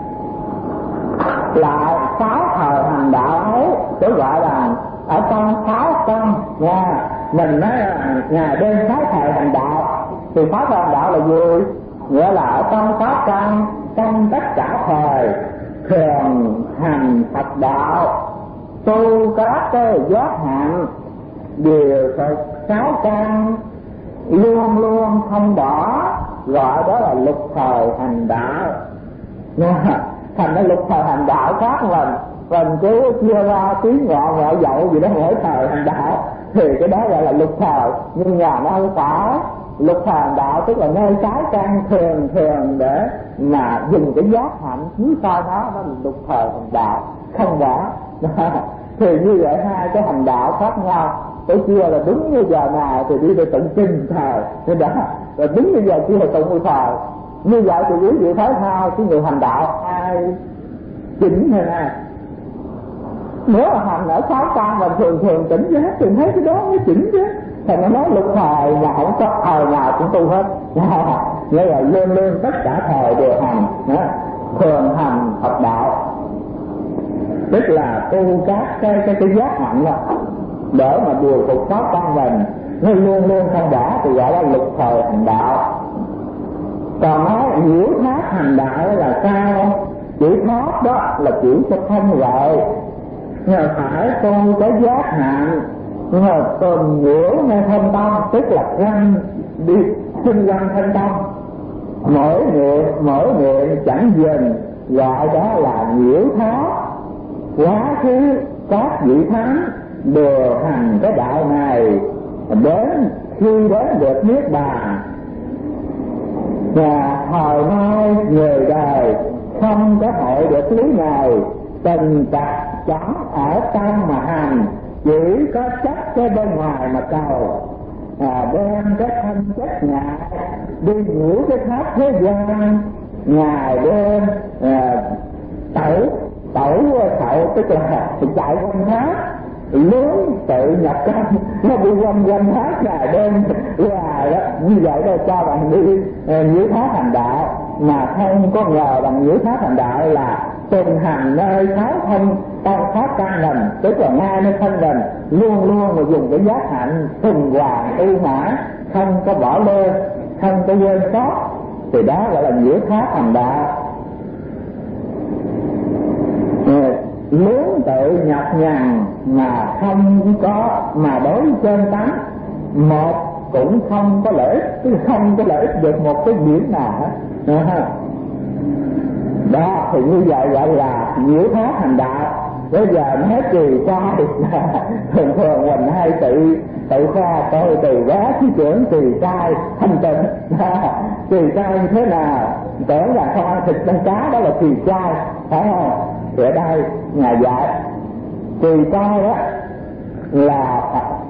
Lại 6 thời hành đạo ấy tôi gọi là ở trong 6 căn nha. Mình nói ngày đêm 6 thời hành đạo, thì 6 thời hành đạo là gì? Nghĩa là ở trong 6 căn, trong tất cả thời thường hành Phật đạo, tu các cái giác hạnh đều thực 6 căn, luôn luôn không bỏ gọi đó là lục thời hành đạo. Thành ra lục thời hành đạo khác mình cứ chia ra tiếng ngọ dậu gì đó mỗi thời hành đạo, thì cái đó gọi là lục thời. Nhưng mà nó không phải. Lục thời hành đạo tức là nơi trái căn thường để mà dùng cái giác hạnh chiếu soi nó là lục thời hành đạo không quả. Thì như vậy hai cái hành đạo khác nhau. Tôi chia là đúng như giờ này thì đi để tụng kinh thời, nên đó rồi đúng như giờ kia là tụng thời. Như vậy thì quý vị thấy hai cái người hành đạo ai chỉnh hay ai? Nếu mà hành ở sáu căn mình thường chỉnh giác thì thấy cái đó mới chỉnh chứ. Thì nó nói lục thời là không có thời nào cũng tu hết. Nghĩa là luôn tất cả thời đều hành, thường hành Phật đạo, tức là tu các cái giác hạnh đó, để mà điều phục sáu căn mình nó luôn không đã, thì gọi là lục thời hành đạo. Còn nói nhiễu thác hành đạo là sao? Chữ thác đó là chữ cho thân vậy, nhưng phải tu cái giác hạnh, nhưng mà tuần nhiễu ngay thân tâm, tức là răng đi xung quanh thân tâm, mỗi niệm chẳng dừng, gọi đó là nhiễu thác. Quá khứ các vị thánh đều hành cái đạo này, đến khi đến được niết bàn. Và thời nay người đời không có hội được lý này, tình tập chẳng ở tâm mà hành, chỉ có chắc cái bên ngoài mà cầu. Đem cái thân chất ngại đi nhiễu cái pháp thế gian, ngày đêm tẩu tức là chạy quanh pháp, lớn tự nhập tâm, nó đi quanh pháp ngày đêm hoài đó. Như vậy đâu cho bạn đi nhiễu thác hành đạo, mà không có ngờ bằng nhiễu thác hành đạo là tuần hành nơi sáu thân trong pháp căn mình, tức là ngay nơi thân mình luôn mà dùng cái giác hạnh tuần hoàn tu mã, không có bỏ lơ, không có quên sót, thì đó gọi là nhiễu thác hành đạo. Lớn tự nhập nhằn mà không có, mà đối trên tánh một cũng không có lợi ích, không có lợi ích được một cái điểm nào hết. Đó thì như vậy gọi là nhiễu thác hành đạo. Bây giờ nó hết trì qua thường mình hay tự khoa tôi từ đó chứ trưởng trì trai thanh tịnh. Trì trai như thế nào? Tưởng là không ăn thịt con cá đó là trì trai, phải không? Thì ở đây Ngài dạy trì trai đó là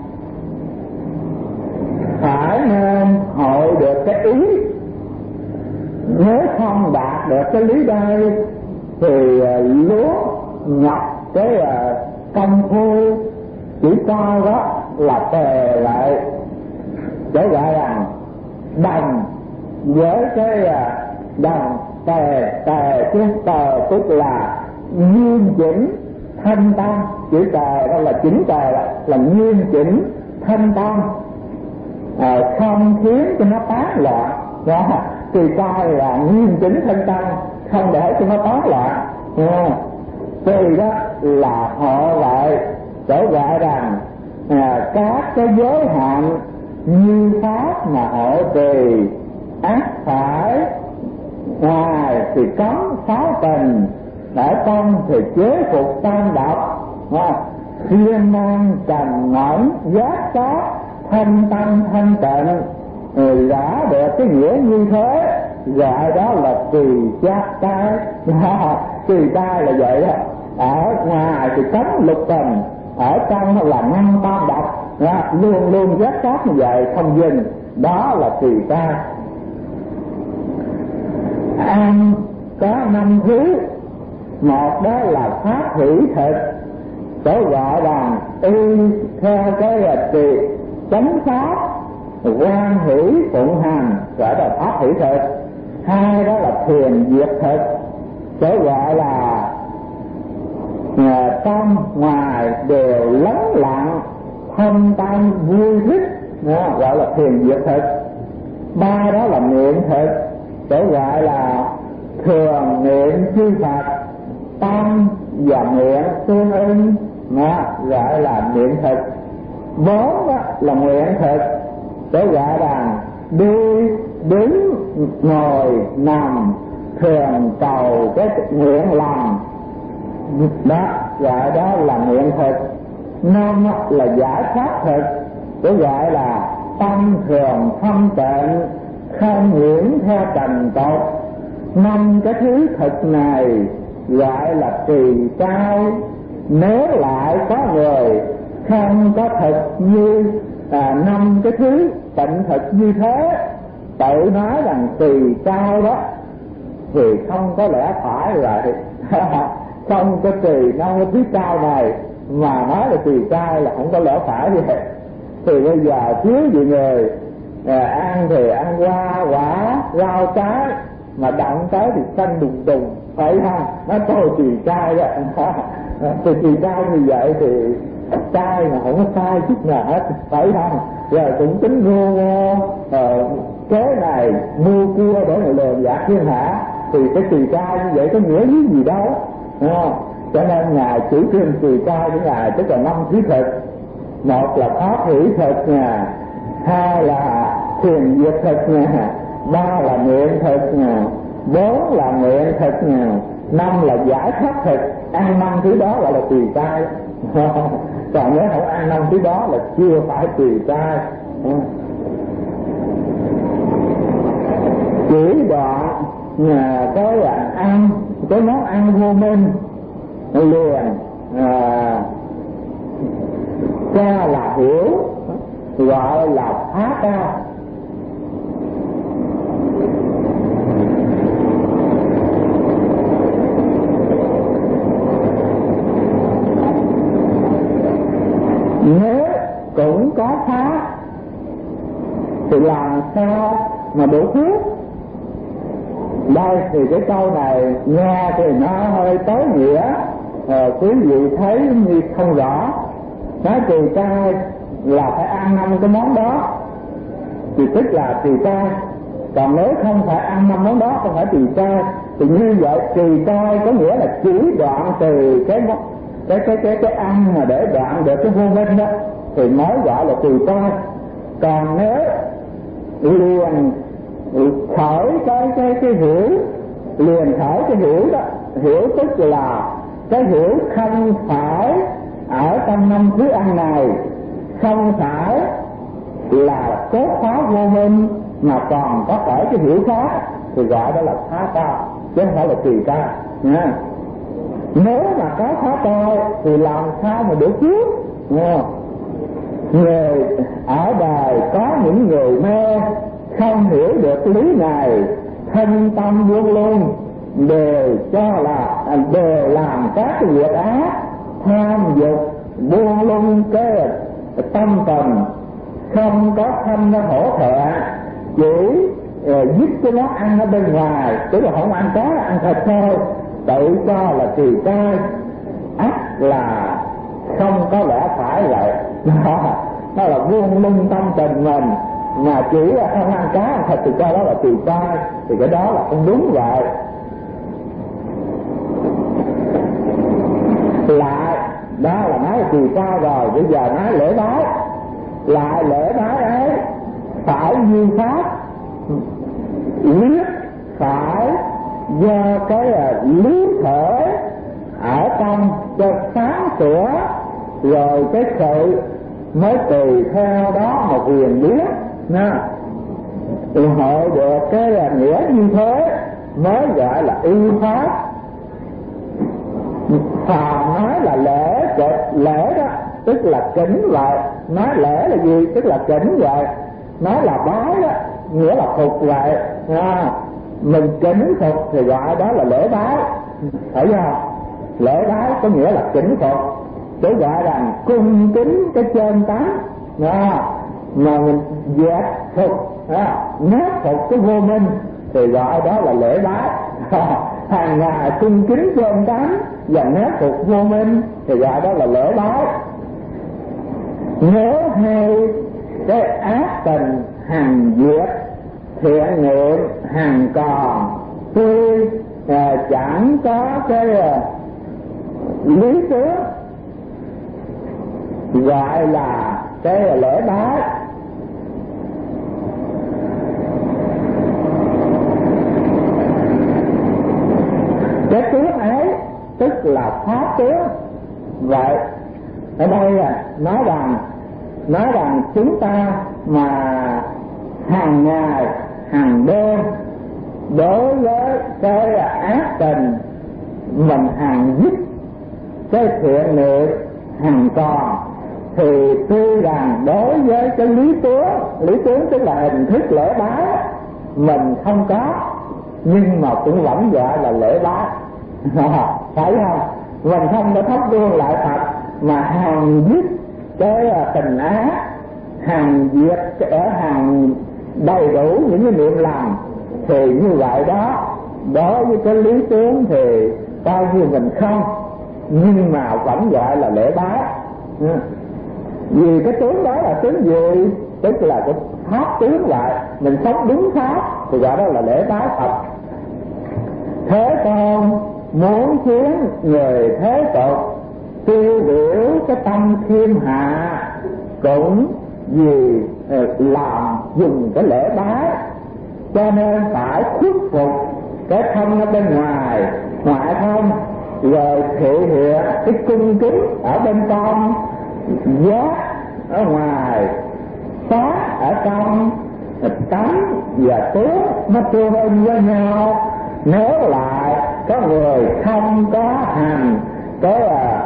phải nên hội được cái ý. Nếu không đạt được cái lý đây thì lúa nhập cái công phu chỉ coi đó là tề lại, để gọi là đồng với cái đồng tề chứ tề tức là nghiêm chỉnh thanh tâm. Chữ tề đó là chỉnh tề là nghiêm chỉnh thanh tâm, không khiến cho nó tán loạn. Tùy coi là nghiêm chỉnh thanh tâm, không để cho nó tán loạn. Tùy đó là họ lại để gọi rằng các cái giới hạn như pháp mà họ trì, ác phải, ngoài thì cấm sáu tình, ở trong thì chế phục tam độc, siêng năng trầm ngẩn giác sát thanh tâm thanh tịnh. Người đã được cái nghĩa như thế gọi đó là trì giác trai. Trì trai là vậy đó. Ở ngoài thì cấm lục tình, ở trong là ngăn tam độc, luôn giác sát như vậy không dừng, đó là trì trai. Ăn có 5 thứ. Một đó là pháp hỷ thực, sẽ gọi là y theo cái trì chánh pháp, quan hỷ phụng hành, gọi là pháp hỷ thực. Hai đó là thiền diệt thực, sẽ gọi là trong ngoài đều lắng lặng thanh tâm vui thích, gọi là thiền diệt thực. Ba đó là niệm thực, sẽ gọi là thường niệm chư Phật, tâm và nguyện tương ưng, gọi là niệm thực. Bốn đó là nguyện thực, sẽ gọi là đi đứng ngồi nằm thường cầu cái nguyện lòng đó, gọi đó là nguyện thực. Năm là giải thoát thực, cái gọi là tâm thường thanh tịnh, không nhiễm theo trần tục. Năm cái thứ thực này gọi là trì trai. Nếu lại có người không có thực như năm cái thứ tịnh thực như thế, tự nói rằng trì trai đó, thì không có lẽ phải vậy. Không có trì năm cái thứ trai này mà nói là trì trai là không có lẽ phải vậy. Thì bây giờ thiếu gì người ăn thì ăn hoa quả rau trái, mà động tới thì xanh đùng đùng, phải không? Nó tôi trì trai đó. Thì trì trai như vậy thì trai mà không có sai chút nào hết, phải không? Rồi cũng tính mua cái này mua kia để mà lường gạt thiên hạ, thì cái trì trai như vậy có nghĩa lý gì đâu, đúng không? Cho nên ngài chủ trương trì trai của ngài tức là năm thứ thực. Một là pháp hỷ thực nè, hai là thiền diệt thực nè, ba là nguyện thực nè, bốn là nguyện thực nè, năm là giải thoát thực. Ăn năm thứ đó gọi là trì trai. Còn nếu không ăn năm thứ đó là chưa phải trì trai. Chỉ đoạn cái ăn cái món ăn vô minh liền cha là hiểu, gọi là phá ca. Nếu cũng có phá thì làm sao mà đủ phước? Đây thì cái câu này nghe thì nó hơi tối nghĩa, quý vị thấy như không rõ. Nói trì trai là phải ăn năm cái món đó thì tức là trì trai. Còn nếu không phải ăn năm món đó không phải trì trai, thì như vậy trì trai có nghĩa là chỉ đoạn từ cái ăn mà để đoạn được cái vô minh đó thì mới gọi là trì trai. Còn nếu liền khởi cái hiểu, liền khởi cái hiểu đó, hiểu tức là cái hiểu không phải ở trong năm thứ ăn này, không phải là cốt phá vô minh, mà còn có khởi cái hiểu khác, thì gọi đó là phá ca, chứ không phải là trì ca nha. Nếu mà có phá ca thì làm sao mà được phước nha. Người ở đời có những người mê không hiểu được lý này, thân tâm luôn luôn đều cho là đều làm các cái việc ác, tham dục buông lung cái tâm tình, không có tâm nó hổ thẹn, chỉ giúp cái món ăn ở bên ngoài, tức là không ăn cá ăn thịt thôi, tự cho là trì trai, ắt là không có lẽ phải vậy. Đó là buông lung tâm tình mình, mà chỉ là không ăn cá ăn thịt thì cho đó là trì trai, thì cái đó là không đúng vậy. Lại đó là nói là trì trai rồi, bây giờ nói lễ bái. Lại lễ bái ấy phải như pháp, liếc phải do cái lý thể ở trong cho sáng sủa, rồi cái sự mới tùy theo đó mà quyền biết nha. Thì hội được cái là nghĩa như thế mới gọi là y pháp. Phàm nói là lễ đó tức là kính vậy. Nói lễ là gì? Tức là kính vậy. Nói là bái đó nghĩa là phục vậy. Mình kính phục thì gọi đó là lễ bái, phải không? Lễ bái có nghĩa là kính phục, để gọi rằng cung kính cái trên tánh mà mình dẹp phục, nát phục cái vô minh thì gọi đó là lễ bái. Hàng ngày cung kính trên tánh và nát phục vô minh thì gọi đó là lễ bái. Nếu hay cái ác tình hằng diệt, thiện nguyện hằng còn, tuy chẳng có cái lý tướng, gọi là cái lễ bái. cái tướng ấy tức là pháp tướng. Vậy ở đây nói rằng chúng ta mà hàng ngày hàng đêm đối với cái ác tình mình hàng dứt cái thiện niệm hàng còn, thì tuy rằng đối với cái lý tướng tức là hình thức lễ bái mình không có, nhưng mà cũng vẫn gọi là lễ bái. Phải không? Mình không có thắp hương lại Phật mà hàng dứt cái tình ác, hàng diệt ở hàng đầy đủ những cái niệm lành, thì như vậy đó, đối với cái lý tướng thì coi như mình không, nhưng mà vẫn gọi là lễ bái. Vì cái tướng đó là tướng gì? Tức là cái pháp tướng vậy, mình sống đúng pháp thì gọi đó là lễ bái Phật. Thế Tôn muốn khiến người thế tục tiêu biểu cái tâm khiêm hạ, cũng vì làm dùng cái lễ bái, cho nên phải khuất phục cái thân ở bên ngoài, ngoại thân, rồi thể hiện cái cung kính ở bên trong, giác ở ngoài, sát ở trong, tánh và tướng nó tương ưng với nhau. Nếu lại có người không có hành cái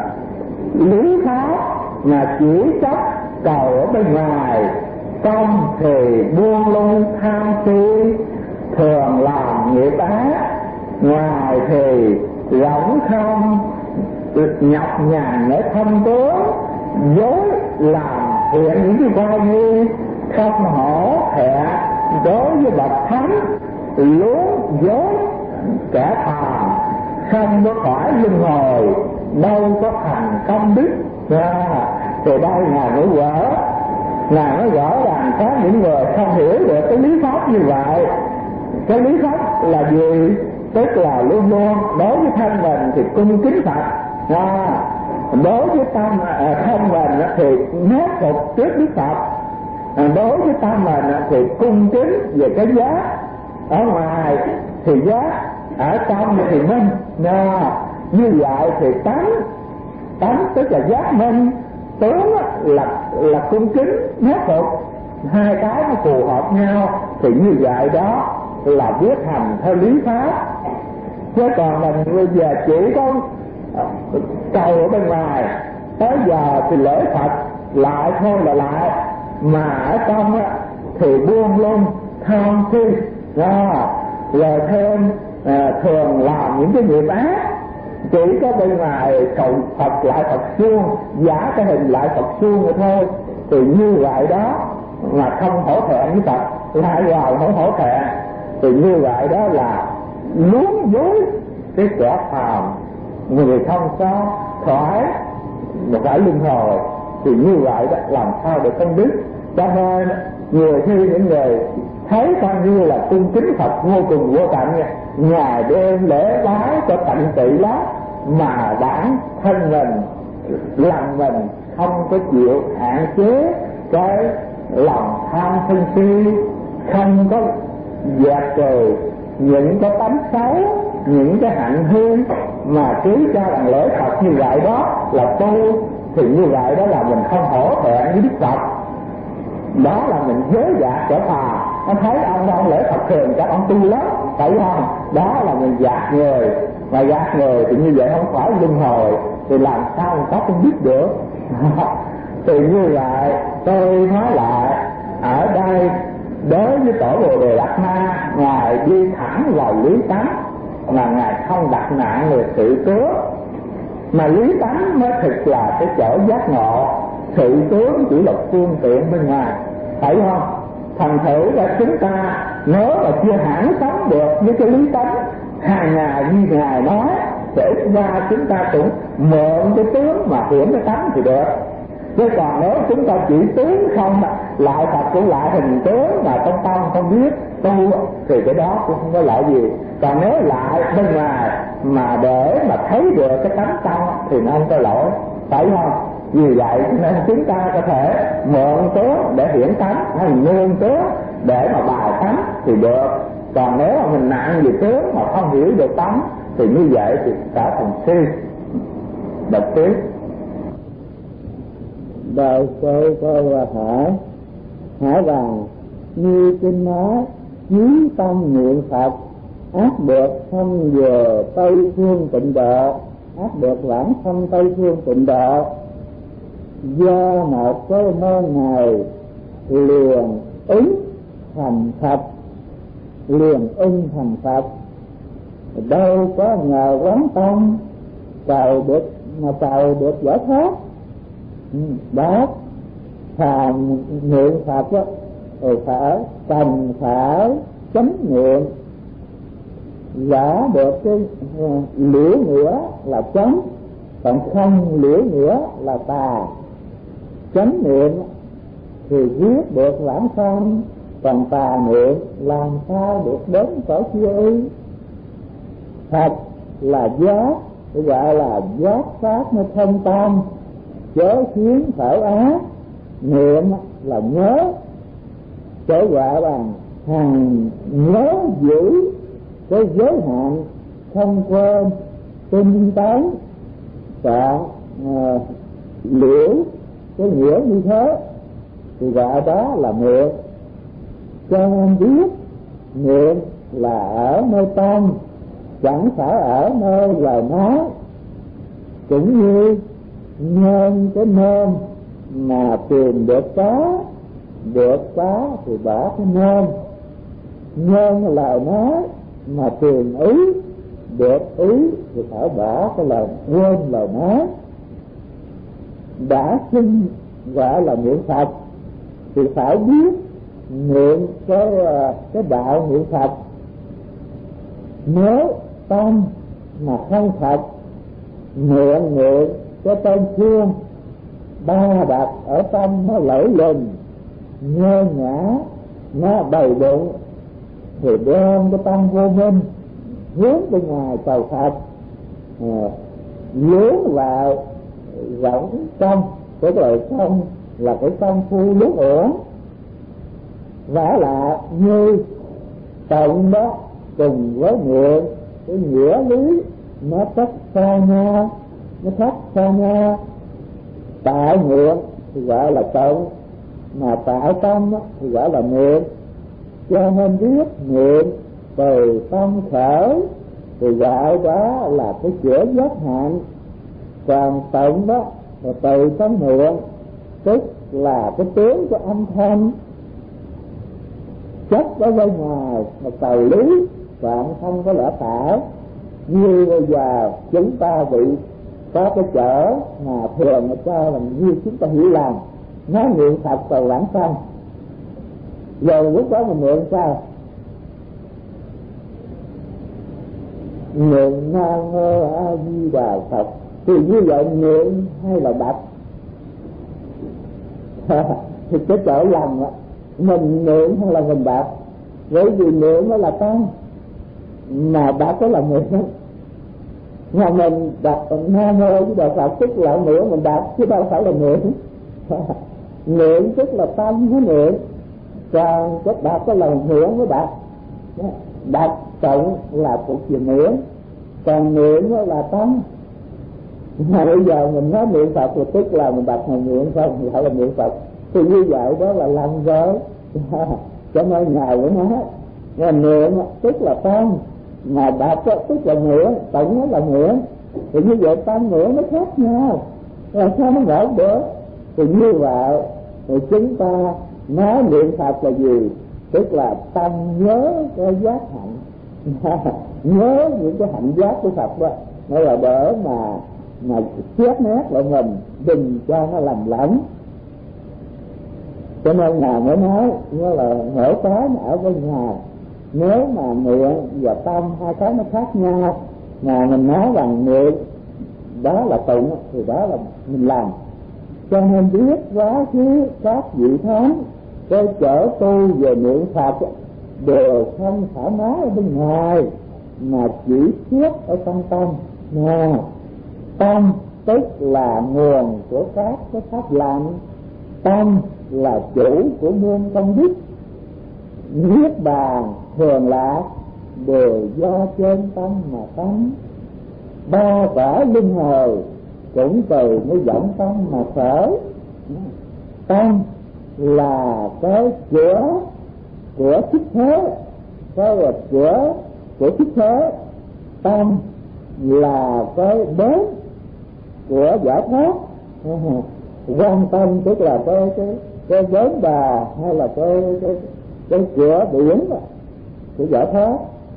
lý pháp mà chỉ chấp cầu ở bên ngoài, trong thì buông lung tham si, thường làm nghiệp ác, ngoài thì rỗng không, nhọc nhằn ở thân tướng, dối làm hiện những cái vai nghi, không hổ thẹn đối với bậc thánh, luống dối kẻ phàm, không có khỏi luân hồi, đâu có thành công đức. Từ đây Ngài mới gỡ rằng có những người không hiểu được cái lý pháp như vậy. Cái lý pháp là gì? Tức là luôn luôn đối với thân mình thì cung kính Phật, đối với tâm thân mình thì nét phục trước Đức Phật, đối với tâm mình thì cung kính về cái giá ở ngoài thì giá, ở trong thì minh. Như vậy thì tánh tức là giác minh, tướng là cung kính nét phục, hai cái nó phù hợp nhau, thì như vậy đó là biết hành theo lý pháp. Chứ còn mình bây giờ chỉ có cầu ở bên ngoài, tới giờ thì lễ Phật lại thôi là lại, mà ở trong thì buông lung tham si, rồi thêm thường làm những cái nghiệp ác. Chỉ có bên ngoài cầu Phật lại Phật suông, giả cái hình lại Phật suông rồi thôi, thì như vậy đó mà không hổ thẹn với Phật, lại vào không hổ thẹn, thì như vậy đó là luống dối cái kẻ phàm, người không có khỏi một cái luân hồi, thì như vậy đó làm sao để công đức. Cho nên nhiều khi những người thấy coi như là cung kính Phật vô cùng vô tận, ngày đêm lễ bái cho tận tụy lắm, mà bản thân mình lòng mình không có chịu hạn chế cái lòng tham sân si, không có dẹp trừ những cái tánh xấu, những cái hạnh hư, mà cứ cho rằng lễ Phật như vậy đó là tu, thì như vậy đó là mình không hổ thẹn với Đức Phật. Đó là mình dối gạt trở phà. Nó thấy ông lễ Phật thường các ông tu lắm, phải không? Đó là mình gạt người, mà gạt người thì như vậy không phải luân hồi, thì làm sao mình có không biết được. Thì như vậy tôi nói lại, ở đây đối với tổ Bồ Đề Đạt Ma, Ngài đi thẳng vào lý tánh, mà Ngài không đặt nặng về sự tướng, mà lý tánh mới thực là cái chỗ giác ngộ. Sự tướng chỉ là phương tiện bên ngoài, phải không? Thành thử ra chúng ta nếu mà chưa hẳn sống được với cái lý tánh hàng ngày như Ngài nói, để ra chúng ta cũng mượn cái tướng mà hiển cái tánh thì được. Chứ còn nếu chúng ta chỉ tướng không, lại Phật cũng lại hình tướng mà trong tâm không biết tu, thì cái đó cũng không có lợi gì. Còn nếu lại bên ngoài mà để mà thấy được cái tánh tâm thì nó không có lỗi, phải không? Vì vậy nên chúng ta có thể mượn tướng để hiển tánh, hay nương tướng để mà bài tánh thì được. Còn nếu mà mình nặng về tướng mà không hiểu được tánh Thì như vậy thì cả thành si đọc tiếp. Đời sơ cơ và hải rằng như kinh nói chí tâm niệm Phật ác được thăm giờ Tây phương tịnh độ, ác được lãng thăm Tây phương tịnh độ. Do một cái môn này liền ứng thành Phật, liền ưng thành Phật. Đâu có nhờ quán tâm cầu được giải thoát. Đó phàm niệm Phật á, rồi cần phải chánh niệm, giả được cái liễu nghĩa là chánh, còn không liễu nghĩa là tà. Chánh niệm thì giết được lãng sanh, còn tà niệm làm sao được đến cõi siêu y. Thật là giác, gọi là giác pháp nó thông tâm, chớ khiến khởi ác. Niệm là nhớ, chỗ gọi bằng hằng nhớ giữ cái giới hạn không quên tinh tấn. Còn liễu cái nghĩa như thế thì gọi đó là niệm. Cho nên biết niệm là ở nơi tâm, chẳng phải ở nơi lời nói. Cũng như nhân cái nôm mà tìm được cá thì bỏ cái nôm. Nhân lời nói mà tìm ý được ý thì phải bỏ cái lời, quên lời nói. Đã sinh gọi là niệm Phật thì phải biết niệm cái đạo niệm Phật. Nếu tâm mà không Phật, niệm cái tên phương ba đặt ở tâm nó lẫy lừng nhơ nhã, nó đầy đủ thì đem cái tâm vô minh hướng bên ngoài cầu Phật, hướng vào rỗng trong cái đời không là cái công phu lúc ổn. Vả lại như tụng đó cùng với niệm, cái nghĩa lý nó cách xa nhau, Tại niệm thì gọi là tụng, mà tại tâm thì gọi là niệm. Cho nên biết niệm từ tâm khởi thì gọi đó là cái chữa giác hạn. Còn tụng đó là từ tâm niệm, tức là cái tướng của âm thanh chất ở bên ngoài mà cầu lý và không có lỡ tả. Như bây giờ chúng ta bị có cái chở mà thường mà cho là như chúng ta hiểu lầm, nói niệm Phật cầu lãng sanh, rồi lúc đó mình niệm sao? Niệm Nam Mô A Di Đà Phật thì như vậy niệm hay là đọc? Thì cái chỗ lầm á, mình niệm hay là mình đọc? Bởi vì niệm nó là tâm, mà đọc đó là niệm. Mà mình đọc Nam Mô A Di Đà Phật tức là niệm mình đọc, chứ đâu phải là niệm. Niệm tức là tâm với niệm, còn cái đọc đó là niệm với đọc. Đọc tụng là thuộc về niệm, còn niệm đó là tâm. Mà bây giờ mình nói niệm Phật thì tức là mình đọc mình niệm không, thì phải là niệm Phật. Thì như vậy đó là lầm rồi. Cho nên Ngài mới nói niệm tức là tâm, mà đọc tức là niệm, tụng nó là niệm. Thì như vậy tâm niệm nó khác nhau, làm sao nó gỡ được? Thì như vậy thì chúng ta nói niệm Phật là gì? Tức là tâm nhớ cái giác hạnh, nhớ những cái hạnh giác của Phật đó, nó là để mà xét nét lại mình, đừng cho nó lầm lẫn. Cho nên Ngài mới nói nó là mỗi cái ở bên ngoài. Nếu mà niệm và tâm hai cái nó khác nhau, mà mình nói rằng niệm đó là tụng thì đó là mình làm. Cho nên biết quá khứ các vị thánh cái trở tu về niệm Phật đều không thoải mái ở bên ngoài, mà chỉ xét ở trong tâm. Tâm tức là nguồn của các cái pháp lành, tâm là chủ của muôn công đức. Niết bàn thường lạc đều do trên tâm mà tánh. Ba quả luân hồi cũng từ cái vọng tâm mà khởi. Tâm là cái cửa của thức thế, cái là cửa của thức thế. Tâm là cái bến của giải thoát. Quan tâm tức là cái bến đà hay là cái cửa biển của giải thoát.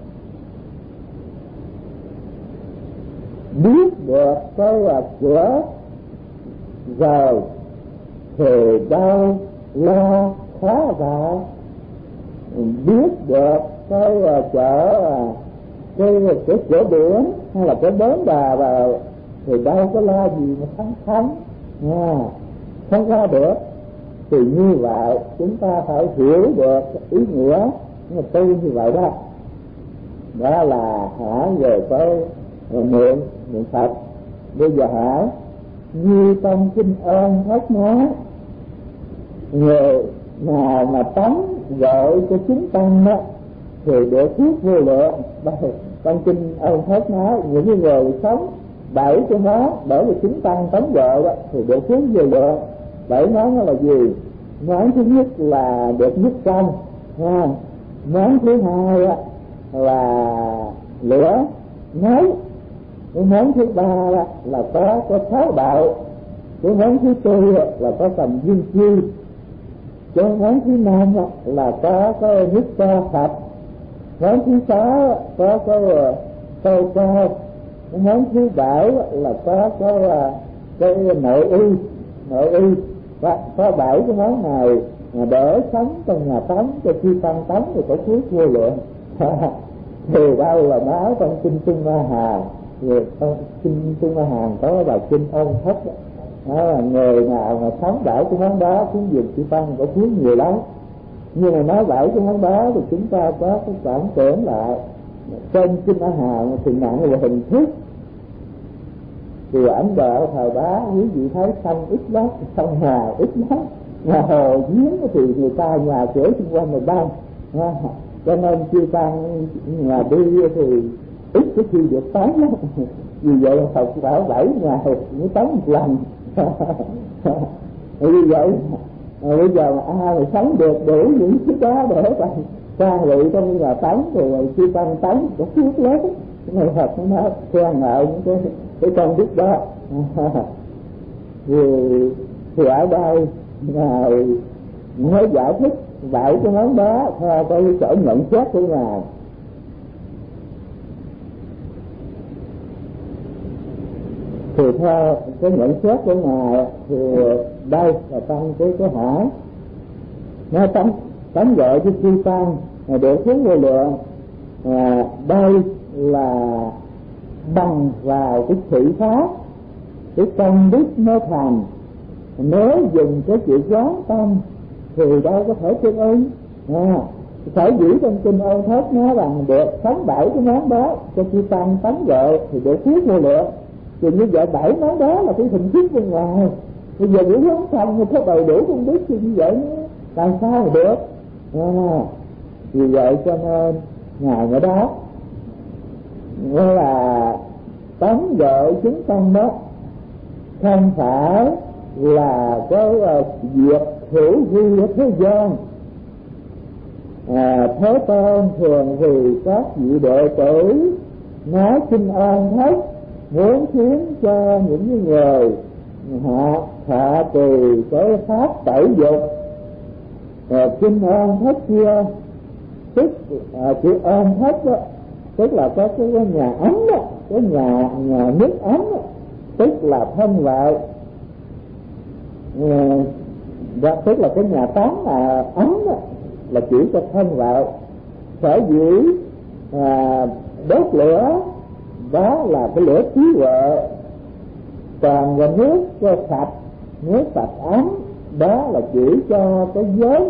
Biết được cái là cửa rồi thì đâu lo khá vào. Biết được cái cửa biển hay là cái bến đà vào thì đâu có lo gì mà thắng không ra được. Thì như vậy chúng ta phải hiểu được ý nghĩa mà tu như vậy đó. Đó là về cái niệm Phật. Bây giờ như trong kinh ơn hết nói, người nào mà tắm gọi cho chúng tăng đó thì được phước vô lượng. Trong kinh ơn hết nói những người sống bảy cho nó bởi vì chúng tăng tắm vợ đó thì được phước vô lượng. Bảy món nó là gì? Món thứ nhất là được nhất công, món thứ hai là lửa nấu, cái món thứ ba là có tháo đạo, cái món thứ tư là có tầm duyên chi, cái món thứ năm là có nhất ca Phật, món thứ sáu có câu cao, cái món thứ bảy là có cái nội y. Có bảy cái món này mà để sống trong nhà tắm cho khi tăng tắm thì có phước vô lượng. Thì đâu là nói trong kinh Trung Ma Hà, kinh Trung Ma Hà có bài kinh Ân Thất đó là người nào mà sống bảy cái món đó cũng dùng chư tăng có phước nhiều lắm. Nhưng mà nói bảy cái món đó thì chúng ta có cái cảm tưởng lại trên kinh Ma Hà thì nặng về hình thức. Thì Ấn Độ thời đó quý vị thấy sông ít lắm, sông Hà ít lắm, nhà hồ giếng thì người ta nhà cửa xung quanh là đông, cho nên chư tăng nhà đi thì ít có khi được tắm lắm. Vì vậy Phật bảo 7 ngày mới tắm một lần. Vì vậy bây giờ mà ai mà sống được đủ những thứ đó để trang bị trong nhà tắm thì chư tăng tắm có phước lớn. Cái Phật nó khen ngợi những cái công đức đó. Thì ở đây Ngài mới giải thích bảy cái món đó theo cái chỗ nhận xét của Ngài. Thì theo cái nhận xét của Ngài thì đây là trong cái hỏi nó tánh gọi cho chư tăng để phước vô lượng. Đây là bằng vào cái thị pháp, cái công đức nó thành. Nếu dùng cái chữ quán tâm thì đâu có thể tương ứng. Phải giữ trong kinh Ân Thất nói rằng được sống bảy cái món đó cho chư tăng tánh gọi thì được phước vô lượng. Thì như vậy bảy món đó là cái hình thức bên ngoài. Bây giờ giữ quán tâm thì có đầy đủ công đức thì như vậy làm sao mà được. Vì vậy cho nên Ngài ở đó nghĩa là tánh gọi chúng tăng đó không phải là cái việc hữu vi ở thế gian. Thế Tôn thường vì các vị đệ tử nói kinh Ân Thất muốn khiến cho những người họ hạ trì cái pháp tẩy dục. Kinh Ân Thất kia tức chữ Ân Thất đó, tức là có cái nhà ấm đó, cái nhà nước ấm đó, tức là thân vậy. Tức là cái nhà tắm mà ấm đó, là chỉ cho thân vậy. Sở dĩ đốt lửa đó là cái lửa trí huệ, còn và nước cho sạch, nước sạch ấm đó là chỉ cho cái giới,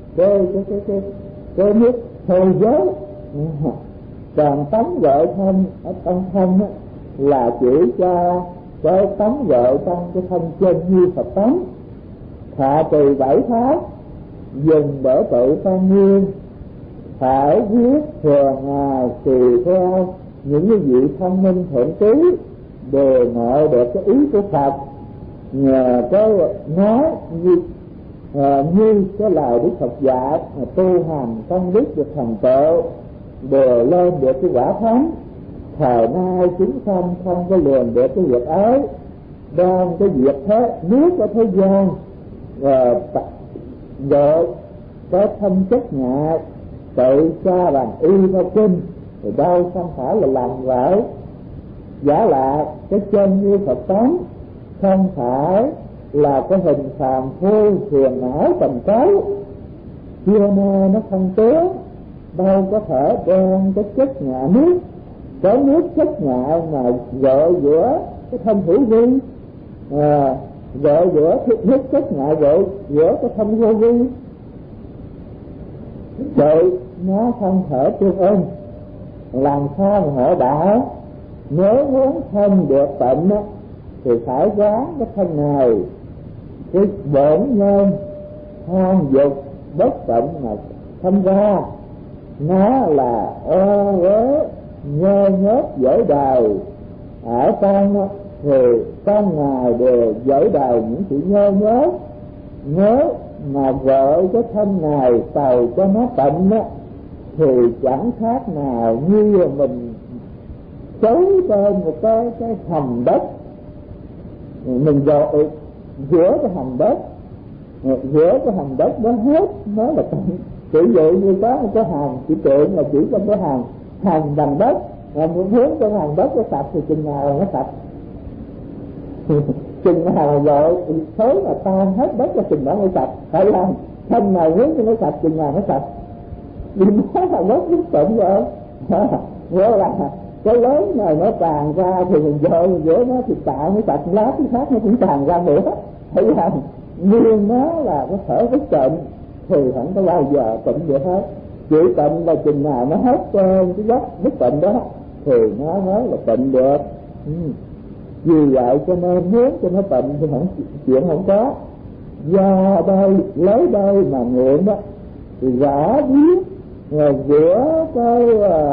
cái nước thôi giới. Còn tắm gội thân ở trong thân là chỉ cho cái tắm gội trong cái thân trên như Phật tắm. Hạ trì 7 pháp dùng để tự tăng nguyên, phải viết thường ngày tùy theo những cái vị thông minh thiện trí đề ngộ được cái ý của Phật, nhờ cái nói như cái lời Đức Phật dạy tu hành công đức được thành tựu đều lên được cái quả thánh. Thời nay chúng sanh không có lường được cái việc ấy, đang cái việc thế nước ở thế gian rồi có thân chất ngại tự cho bằng y theo kinh thì đâu không phải là làm vậy. Giả là cái chân như Phật tánh không phải là cái hình phàm phu phiền não tầm cấu, chưa nay nó không tướng, đâu có thể đem cái chất ngạ nước, cái nước chất ngạ mà gợi giữa cái thân hữu vi, gợi giữa nước chất ngạ gợi giữa cái thân vô vi, vậy nó không thể tương ưng. Làm sao mà họ đạo nếu muốn thân được tịnh thì phải gán cái thân này, cái bổn nhân tham dục bất tịnh mà thâm ra, nó là ô uế nhơ nhớt dễ đời. Ở trong thì trong ngày đều dễ đời những sự nhơ nhớt. Nếu mà vợ cái thân này cầu cho nó tịnh thì chẳng khác nào như là mình xấu trên một cái hầm đất, mình dội giữa cái hầm đất, giữa cái hầm đất đó hết nó là tịnh. Ví dụ như có một cái hàng chỉ tượng là chỉ trong cái hàng bằng đất, mà muốn hướng trong hàng đất nó sạch thì chừng nào nó sạch, chừng nào rồi xấu là tan hết đất là chừng nào nó sạch. Phải làm thân này hướng cho nó sạch chừng nào nó sạch, vì nó là đất nước tịnh rồi. Nghĩa là cái lớn này nó tràn ra thì mình dội giữa nó thì tạo nó sạch, lá thứ khác nó cũng tràn ra nữa. Phải làm nguyên nó là có thể với tịnh thì không có bao giờ tịnh được hết. Chỉ tịnh là chừng nào nó hết trên cái gốc nước tịnh đó thì nó mới là tịnh được. Vì vậy cho nên muốn cho nó tịnh thì chuyện không có. Do đây lấy đây mà nguyện đó thì rõ biết giữa cái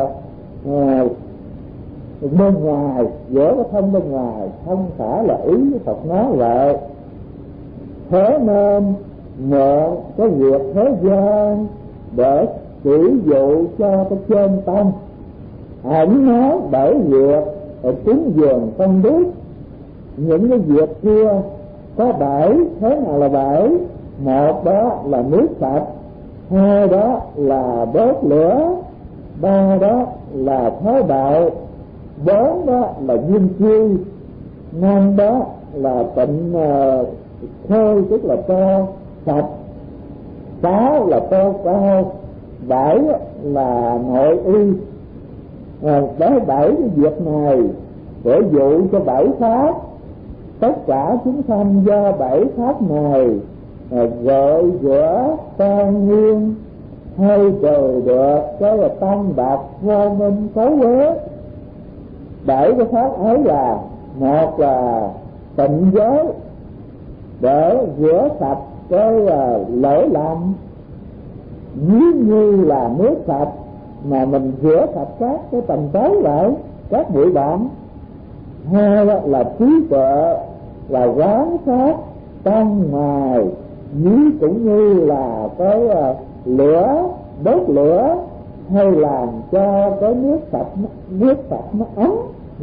bên ngoài, giữa cái thân bên ngoài không phải là ý với Phật nói vậy. Thế nên mượn cái việc thế gian để sử dụ cho cái chân tâm, ảnh nói bởi việc cúng dường công đức. Những cái việc kia có bảy, thế nào là bảy? Một đó là nước sạch, hai đó là đốt lửa, ba đó là thái đạo, bốn đó là duyên chi, năm đó là tịnh khơi tức là to sạch, sáu là to cao, bảy là nội y. Đấy bảy cái việc này để dụ cho bảy pháp. Tất cả chúng sanh do bảy pháp này gợi giữa tan nhiên hay đời được cái là tăng bạc vô minh xấu uế. Bảy cái pháp ấy là: một là tịnh giới để rửa sạch cái lỗi lầm, ví như là nước sạch mà mình rửa sạch các cái tầm tối lại, các bụi bặm. Hai là trí tuệ, là quán sát trong ngoài, ví cũng như là cái lửa, đốt lửa hay làm cho cái nước sạch nó ấm.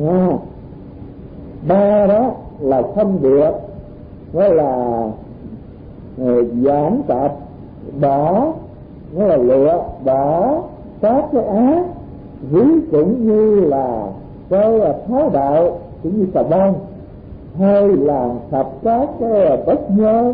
Ba đó là không được, đó là giảm sạch, bỏ, đó là lựa bỏ các cái ác, ví cũng như là cái thái đạo cũng như xà bông, hay làm sạch các cái bất nhơ.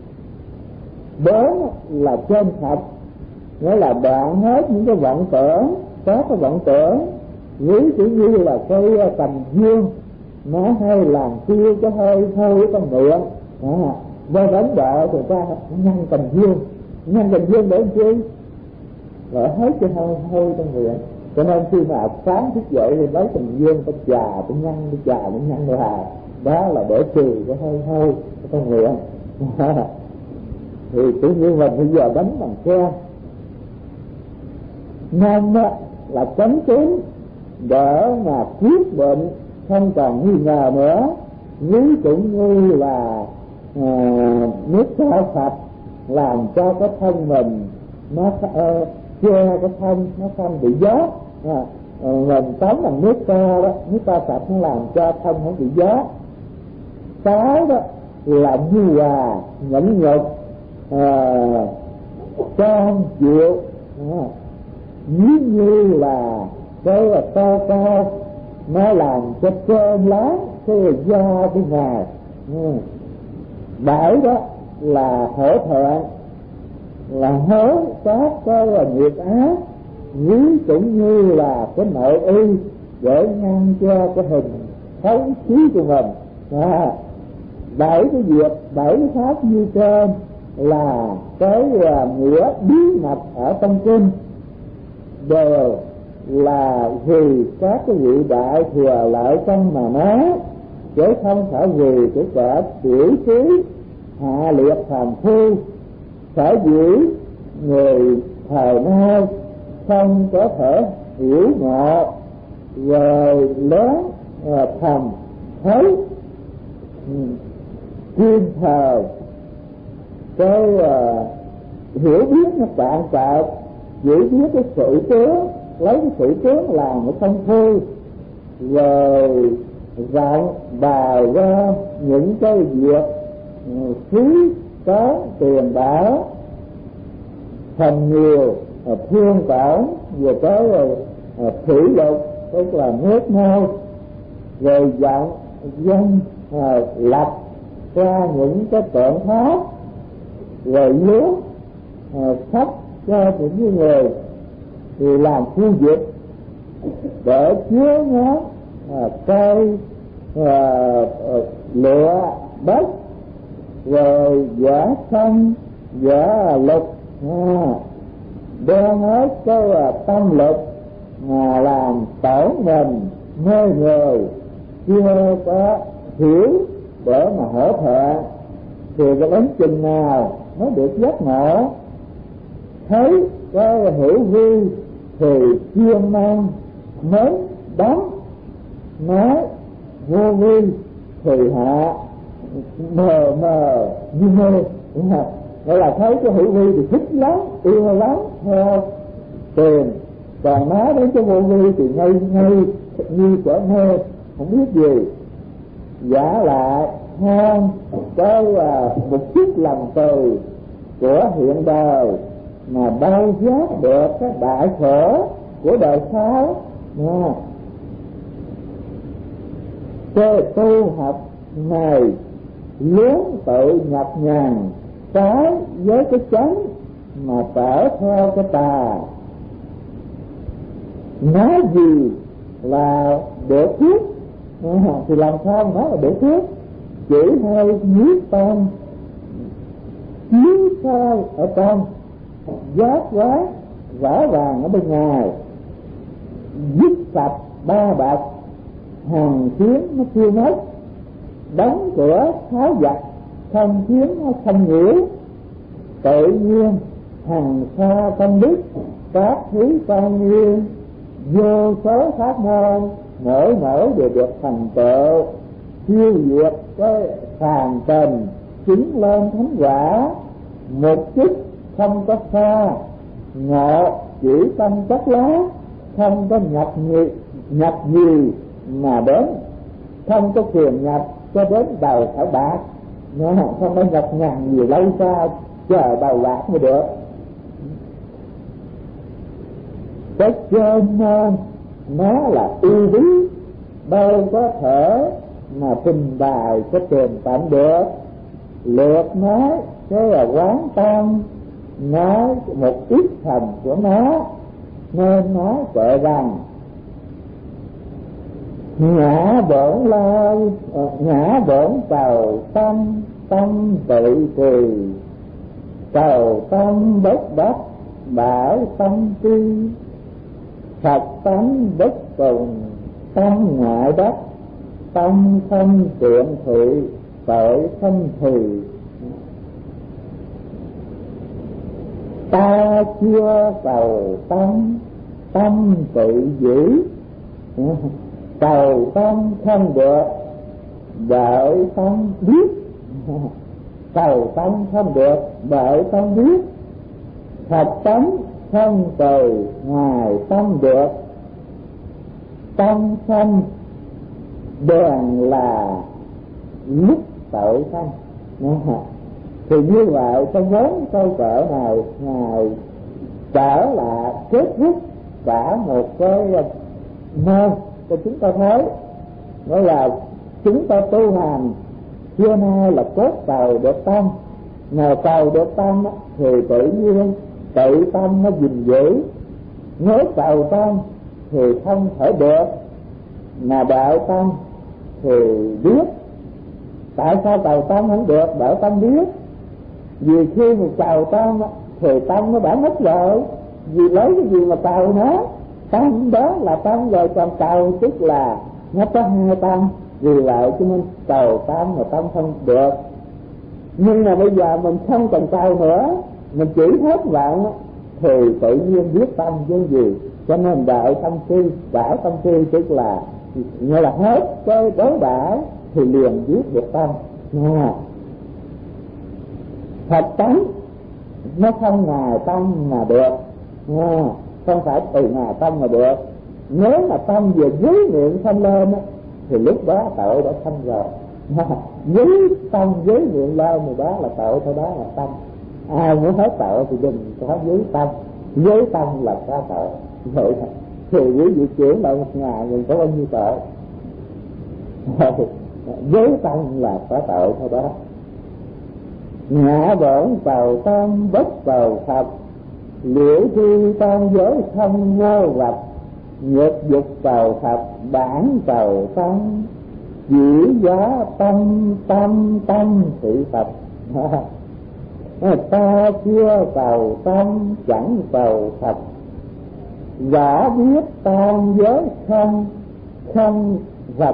Bốn là trên sạch, nghĩa là đoạn hết những cái vọng tưởng, các cái vọng tưởng, ví dụ như là cái tầm dương nó hay làm tiêu cái hơi thôi trong miệng. Do đánh đạo thì ta ngăn tầm dương để làm chi? Rồi hết cái hơi trong miệng. Cho nên khi mà sáng thức dậy thì lấy tầm dương ta trà, ta ngăn rồi đó là để trừ cái hơi trong miệng. Thì tự nhiên mình bây giờ đánh bằng ke, nên là chánh kiến để mà quyết định không còn nghi ngờ nữa. Ví dụ như là nước cao sạch làm cho cái thân mình nó che cái thân nó không bị gió, mình tắm bằng nước cao đó, nước cao sạch nó làm cho thân không bị gió. Cái đó là như hòa nhẫn nhục cam chịu, nếu như là cái cao cao nó làm cho cơm lá cái da bên ngoài. Bảy đó là hỗ trợ, là hớ các cái nghiệp ác, ví dụ như là cái nội y để ngăn cho cái hình xấu xí của mình. Bảy cái việc, bảy cái pháp như trên là cái nghĩa bí mật ở trong kinh, đều là vì các cái vị đại thừa lợi trong mà nói, chứ không phải vì cái kẻ tiểu trí hạ liệt phàm phu. Sở dĩ người thời nay không có thể hiểu ngộ rồi lớn thầm thấy chuyên thờ cái hiểu biết nó cạn cợt, chỉ biết cái sự tướng, lấy cái sự tướng làm cái công phu, rồi dặn bài ra những cái việc phí có tiền bạc phần nhiều thương cảm về cái thủy lục, tức là nước nôi, rồi dặn dân lập ra những cái tượng pháp, rồi lúa sách cho những người thì làm khu vực để chứa nó cây lụa đất, rồi vẽ sân vẽ lục, đem hết cái tâm lực mà làm tổn mình mê người chưa có hiểu để mà hỗ trợ, thì cái đến chừng nào mới được giác ngộ. Thấy cái hiểu vi thì chuyên mang mới đóng, nói vô vi thì hạ mờ mờ như mê. Gọi là thấy cái hữu vi thì thích lắm, yêu lắm, theo tiền, còn nói đến cái vô vi thì ngây như quả mê, không biết gì. Giả lại ham cái một chút lòng từ của hiện đời mà bao giác được cái đại khổ của đời sau. Cái tu học này lớn tự nhập nhằn trái với cái chánh mà trở theo cái tà. Nói gì là để thuyết thì làm sao nói là để thuyết, chỉ hay nhiếp tâm chiếu sai ở trong, giác quá rõ ràng ở bên ngoài, dứt sạch ba bậc hàng khiến nó chưa mất, đóng cửa tháo giặc không khiến nó không nhiễu. Tự nhiên hằng xa tâm đức, các thứ con nhiên vô số pháp môn, mỗi đều được thành tựu, siêu diệt cái phàm trần, chứng lên thánh quả. Một chút không có xa, ngộ chỉ tâm chất lá, không có nhập gì mà đến, không có quyền nhập cho đến đầu thảo bạc, không có nhập nhằn gì lâu xa chờ đầu bạc mới được. Cái trên nó là ưu bí, đâu có thể mà trình bày cái tiền tạm được. Lượt nói cái là quán tâm, nói một ít thành của nó, nên nói kệ rằng ngã bổn lai, ngã bổn cầu tâm, tâm tự trì, cầu tâm bất đắc, bảo tâm tri, Phật tánh bất cùng, tâm ngoại đắc, tâm không tiện thị, tội không thì. Ta chưa cầu tâm, tâm tự giữ, cầu tâm không được đợi tâm biết, cầu tâm không được đợi tâm biết, thật tánh không từ ngoài tâm được, tâm sanh bèn là lúc tội sanh. Thì như vậy trong 4 câu cỡ này Ngài trở là kết thúc cả một cái môn cho chúng ta thấy, đó là chúng ta tu hành xưa nay là cốt cầu được tâm, mà cầu được tâm thì tự nhiên tự tâm nó gìn giữ, nếu cầu tâm thì không thể được, mà đạo tâm thì biết. Tại sao cầu tâm không được, đạo tâm biết? Vì khi mà cầu tâm thì tâm nó đã mất rồi, vì lấy cái gì mà cầu nó, tâm đó là tâm rồi, còn cầu tức là nó có hai tâm, vì vậy cho nên cầu tâm mà tâm không được. Nhưng mà bây giờ mình không cần cầu nữa, mình chỉ hết vọng thì tự nhiên biết tâm với gì, cho nên đạo tâm si tức là như là hết cái đối đãi thì liền biết được tâm. Thật tánh nó không ngoài tâm mà được, không phải từ ngoài tâm mà được. Nếu mà tâm về dưới miệng sanh lên thì lúc đó tội đã sanh rồi. Dưới tâm dưới miệng lên thì đó là tội, thôi đó là tâm. Ai muốn hết tội thì đừng có dưới tâm, dưới tâm là có tội. Vậy thì quý vị chuyển lại một ngày mình có bao nhiêu tội? Dưới tâm là có tội thôi đó. Ngã bổn vào tâm bất vào Phật, liễu thi tam giới không vô vạch, nhược dục vào Phật bản vào tâm, chỉ giá tâm tâm tâm thị Phật. Ta chưa vào tâm chẳng vào Phật, giả biết tam giới không không vạch,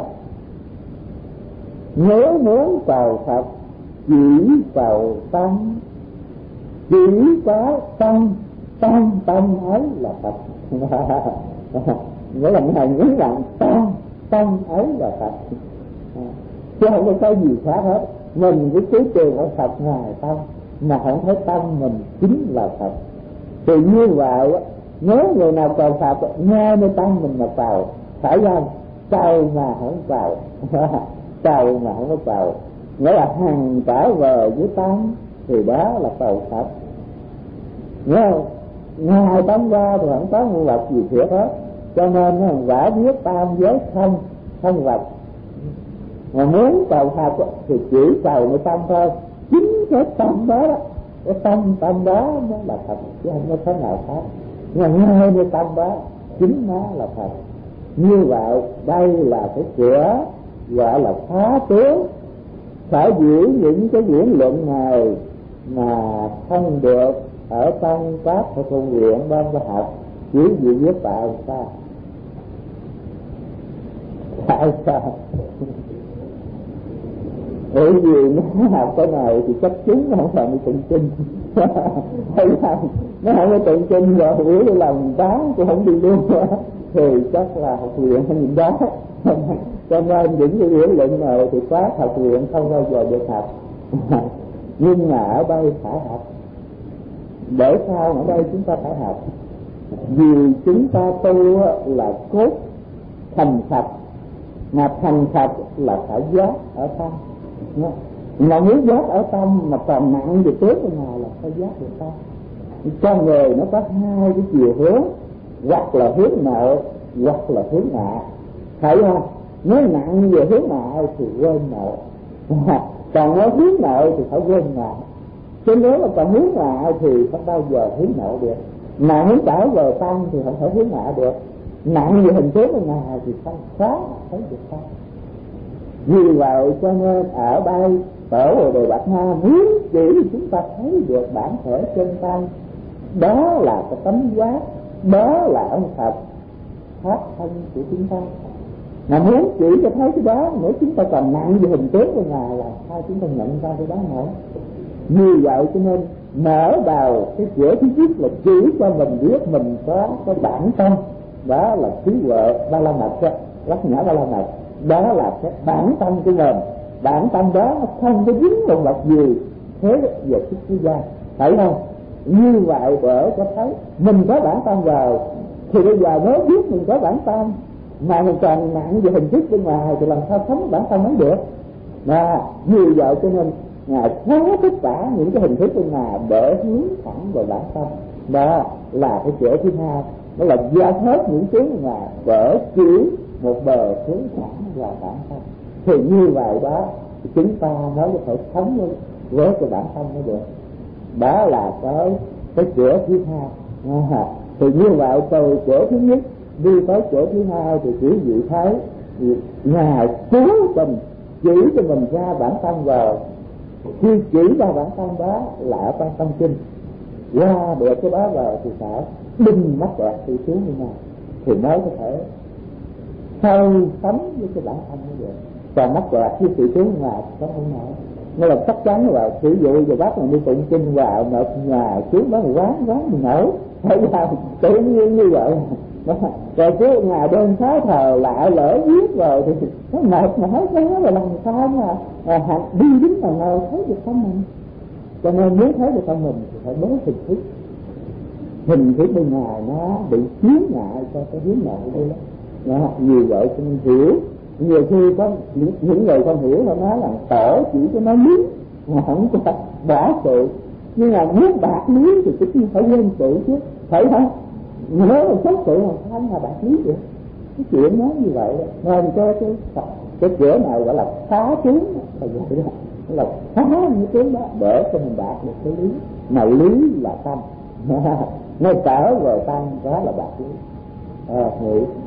nếu muốn vào Phật chỉ vào tâm, chỉ có tâm tâm ấy là Phật. Nghĩa là Ngài nhấn rằng tâm ấy là Phật, chứ không có cái gì khác hết. Mình cứ cứ trường ở Phật Ngài tâm mà không thấy tâm mình chính là Phật. Thì như vậy nếu người nào cầu Phật nghe nơi tâm mình mà vào, phải không? Cầu mà không vào cầu mà không có vào, nghĩa là hằng trở về với tâm thì đó là cầu Phật. Nghe không? Ngoài tâm ra thì không có ngu vật gì thiệt hết, cho nên nó quả biết tam giới không vật. Mà muốn cầu Phật thì chỉ cầu nơi tâm thôi, chính cái tâm đó, cái tâm đó nó là Phật, chứ không có thế nào khác. Nhưng mà ngay nơi tâm đó chính nó là Phật. Như vậy đây là cái cửa gọi là phá tướng. Phải giữ những cái diễn luận này mà không được ở trong các công viện ban khoa học, chỉ vì viết tại sao? Tại sao? Bởi vì nó học cái này thì chắc chúng nó không phải đi tụng kinh. Thấy không? Nó không có tụng kinh rồi biểu đi làm bán cũng không đi luôn thì chắc là học viện hay gì đó. Cho nên những cái biểu luận này thì quá học viện không bao giờ được học. Nhưng mà ở đây phải học. Để sao ở đây chúng ta phải học? Vì chúng ta tu là cốt thành Phật, mà thành Phật là phải giác ở tâm. Mà muốn giác ở tâm mà còn nặng về trước bên ngoài là phải giác được tâm. Cho người nó có hai cái chiều hướng, hoặc là hướng nợ hoặc là hướng nạ, phải không? Nếu nặng về hướng nợ thì quên nợ, còn nếu hướng nợ thì phải quên nợ. Chứ nếu mà còn hướng nợ thì không bao giờ hướng nợ được. Mà hướng trở về tâm thì không thể hướng nợ được. Nặng về hình tướng bên ngoài thì không khó thấy được tâm. Vì vậy cho nên ở đây Tổ Bồ Đề Bạch Ma muốn chỉ chúng ta thấy được bản thể chân tâm, đó là cái tánh giác, đó là ông Phật pháp thân của chúng ta. Mà muốn chỉ cho thấy cái đó, nếu chúng ta còn nặng về hình tướng bên ngoài là sao chúng ta nhận ra cái đó nữa. Như vậy cho nên mở đầu cái cửa thứ nhất là chỉ cho mình biết mình có cái bản tâm, đó là trí huệ ba la mật đó, lắc nhã ba la mật, đó là cái bản tâm của mình. Bản tâm đó nó không có dính một vật gì thế về thức thế gian, phải không? Như vậy để cho thấy mình có bản tâm rồi thì bây giờ mới biết mình có bản tâm, mà mình còn nặng về hình thức bên ngoài thì làm sao sống bản tâm mới được. Mà như vậy cho nên Ngài phá tất cả những cái hình thức bên ngoài để hướng thẳng vào bản tâm. Đó là cái chỗ thứ hai, đó là dẹp hết những tiếng bên ngoài để chỉ một bờ hướng thẳng vào bản tâm. Thì như vậy đó chúng ta mới có thể sống với cái bản tâm mới được. Đó là cái cửa thứ hai. Thì như vậy từ chỗ thứ nhất đi tới chỗ thứ hai thì quý vị thấy Ngài cố tình chỉ cho mình ra bản tâm vào. Khi chỉ ra bản tâm đó là ở trong tâm kinh, qua được cái đó vào thì phải đinh mắt đoạt sự xuống như nào thì mới có thể sâu sống với cái bản thân như vậy. Còn mắt đoạt với sự xuống ngoài có không nổi. Nên là chắc chắn là sử dụng giờ bác mình đi tụng kinh vào một nhà xuống đó là quán mình nổi, phải sao tự nhiên như vậy. Rồi chứ ngày đêm phá thờ lại lỡ viết rồi thì nó mệt mỏi cái đó là làm sao mà đi đứng nào nào thấy được tâm mình. Cho nên muốn thấy được tâm mình thì phải đối hình thức bên ngoài nó bị chiếu ngại cho cái hướng nội đây đó. Nhiều vậy cho nên hiểu, nhiều khi có những người không hiểu họ nói là tổ chỉ cho nó lý mà không có bỏ sự, nhưng mà muốn bạc lý thì tất nhiên phải lên sự chứ, phải không? Nếu mà xác sự mà sao mà bạc lý được cái chuyện nói như vậy đó. Nên cái cửa nào gọi là phá chúng là vậy đó, là phá những cái đó để cho mình đạt được cái lý, mà lý là tâm. Ngay trở về tâm đó là bạc lý. Nghĩ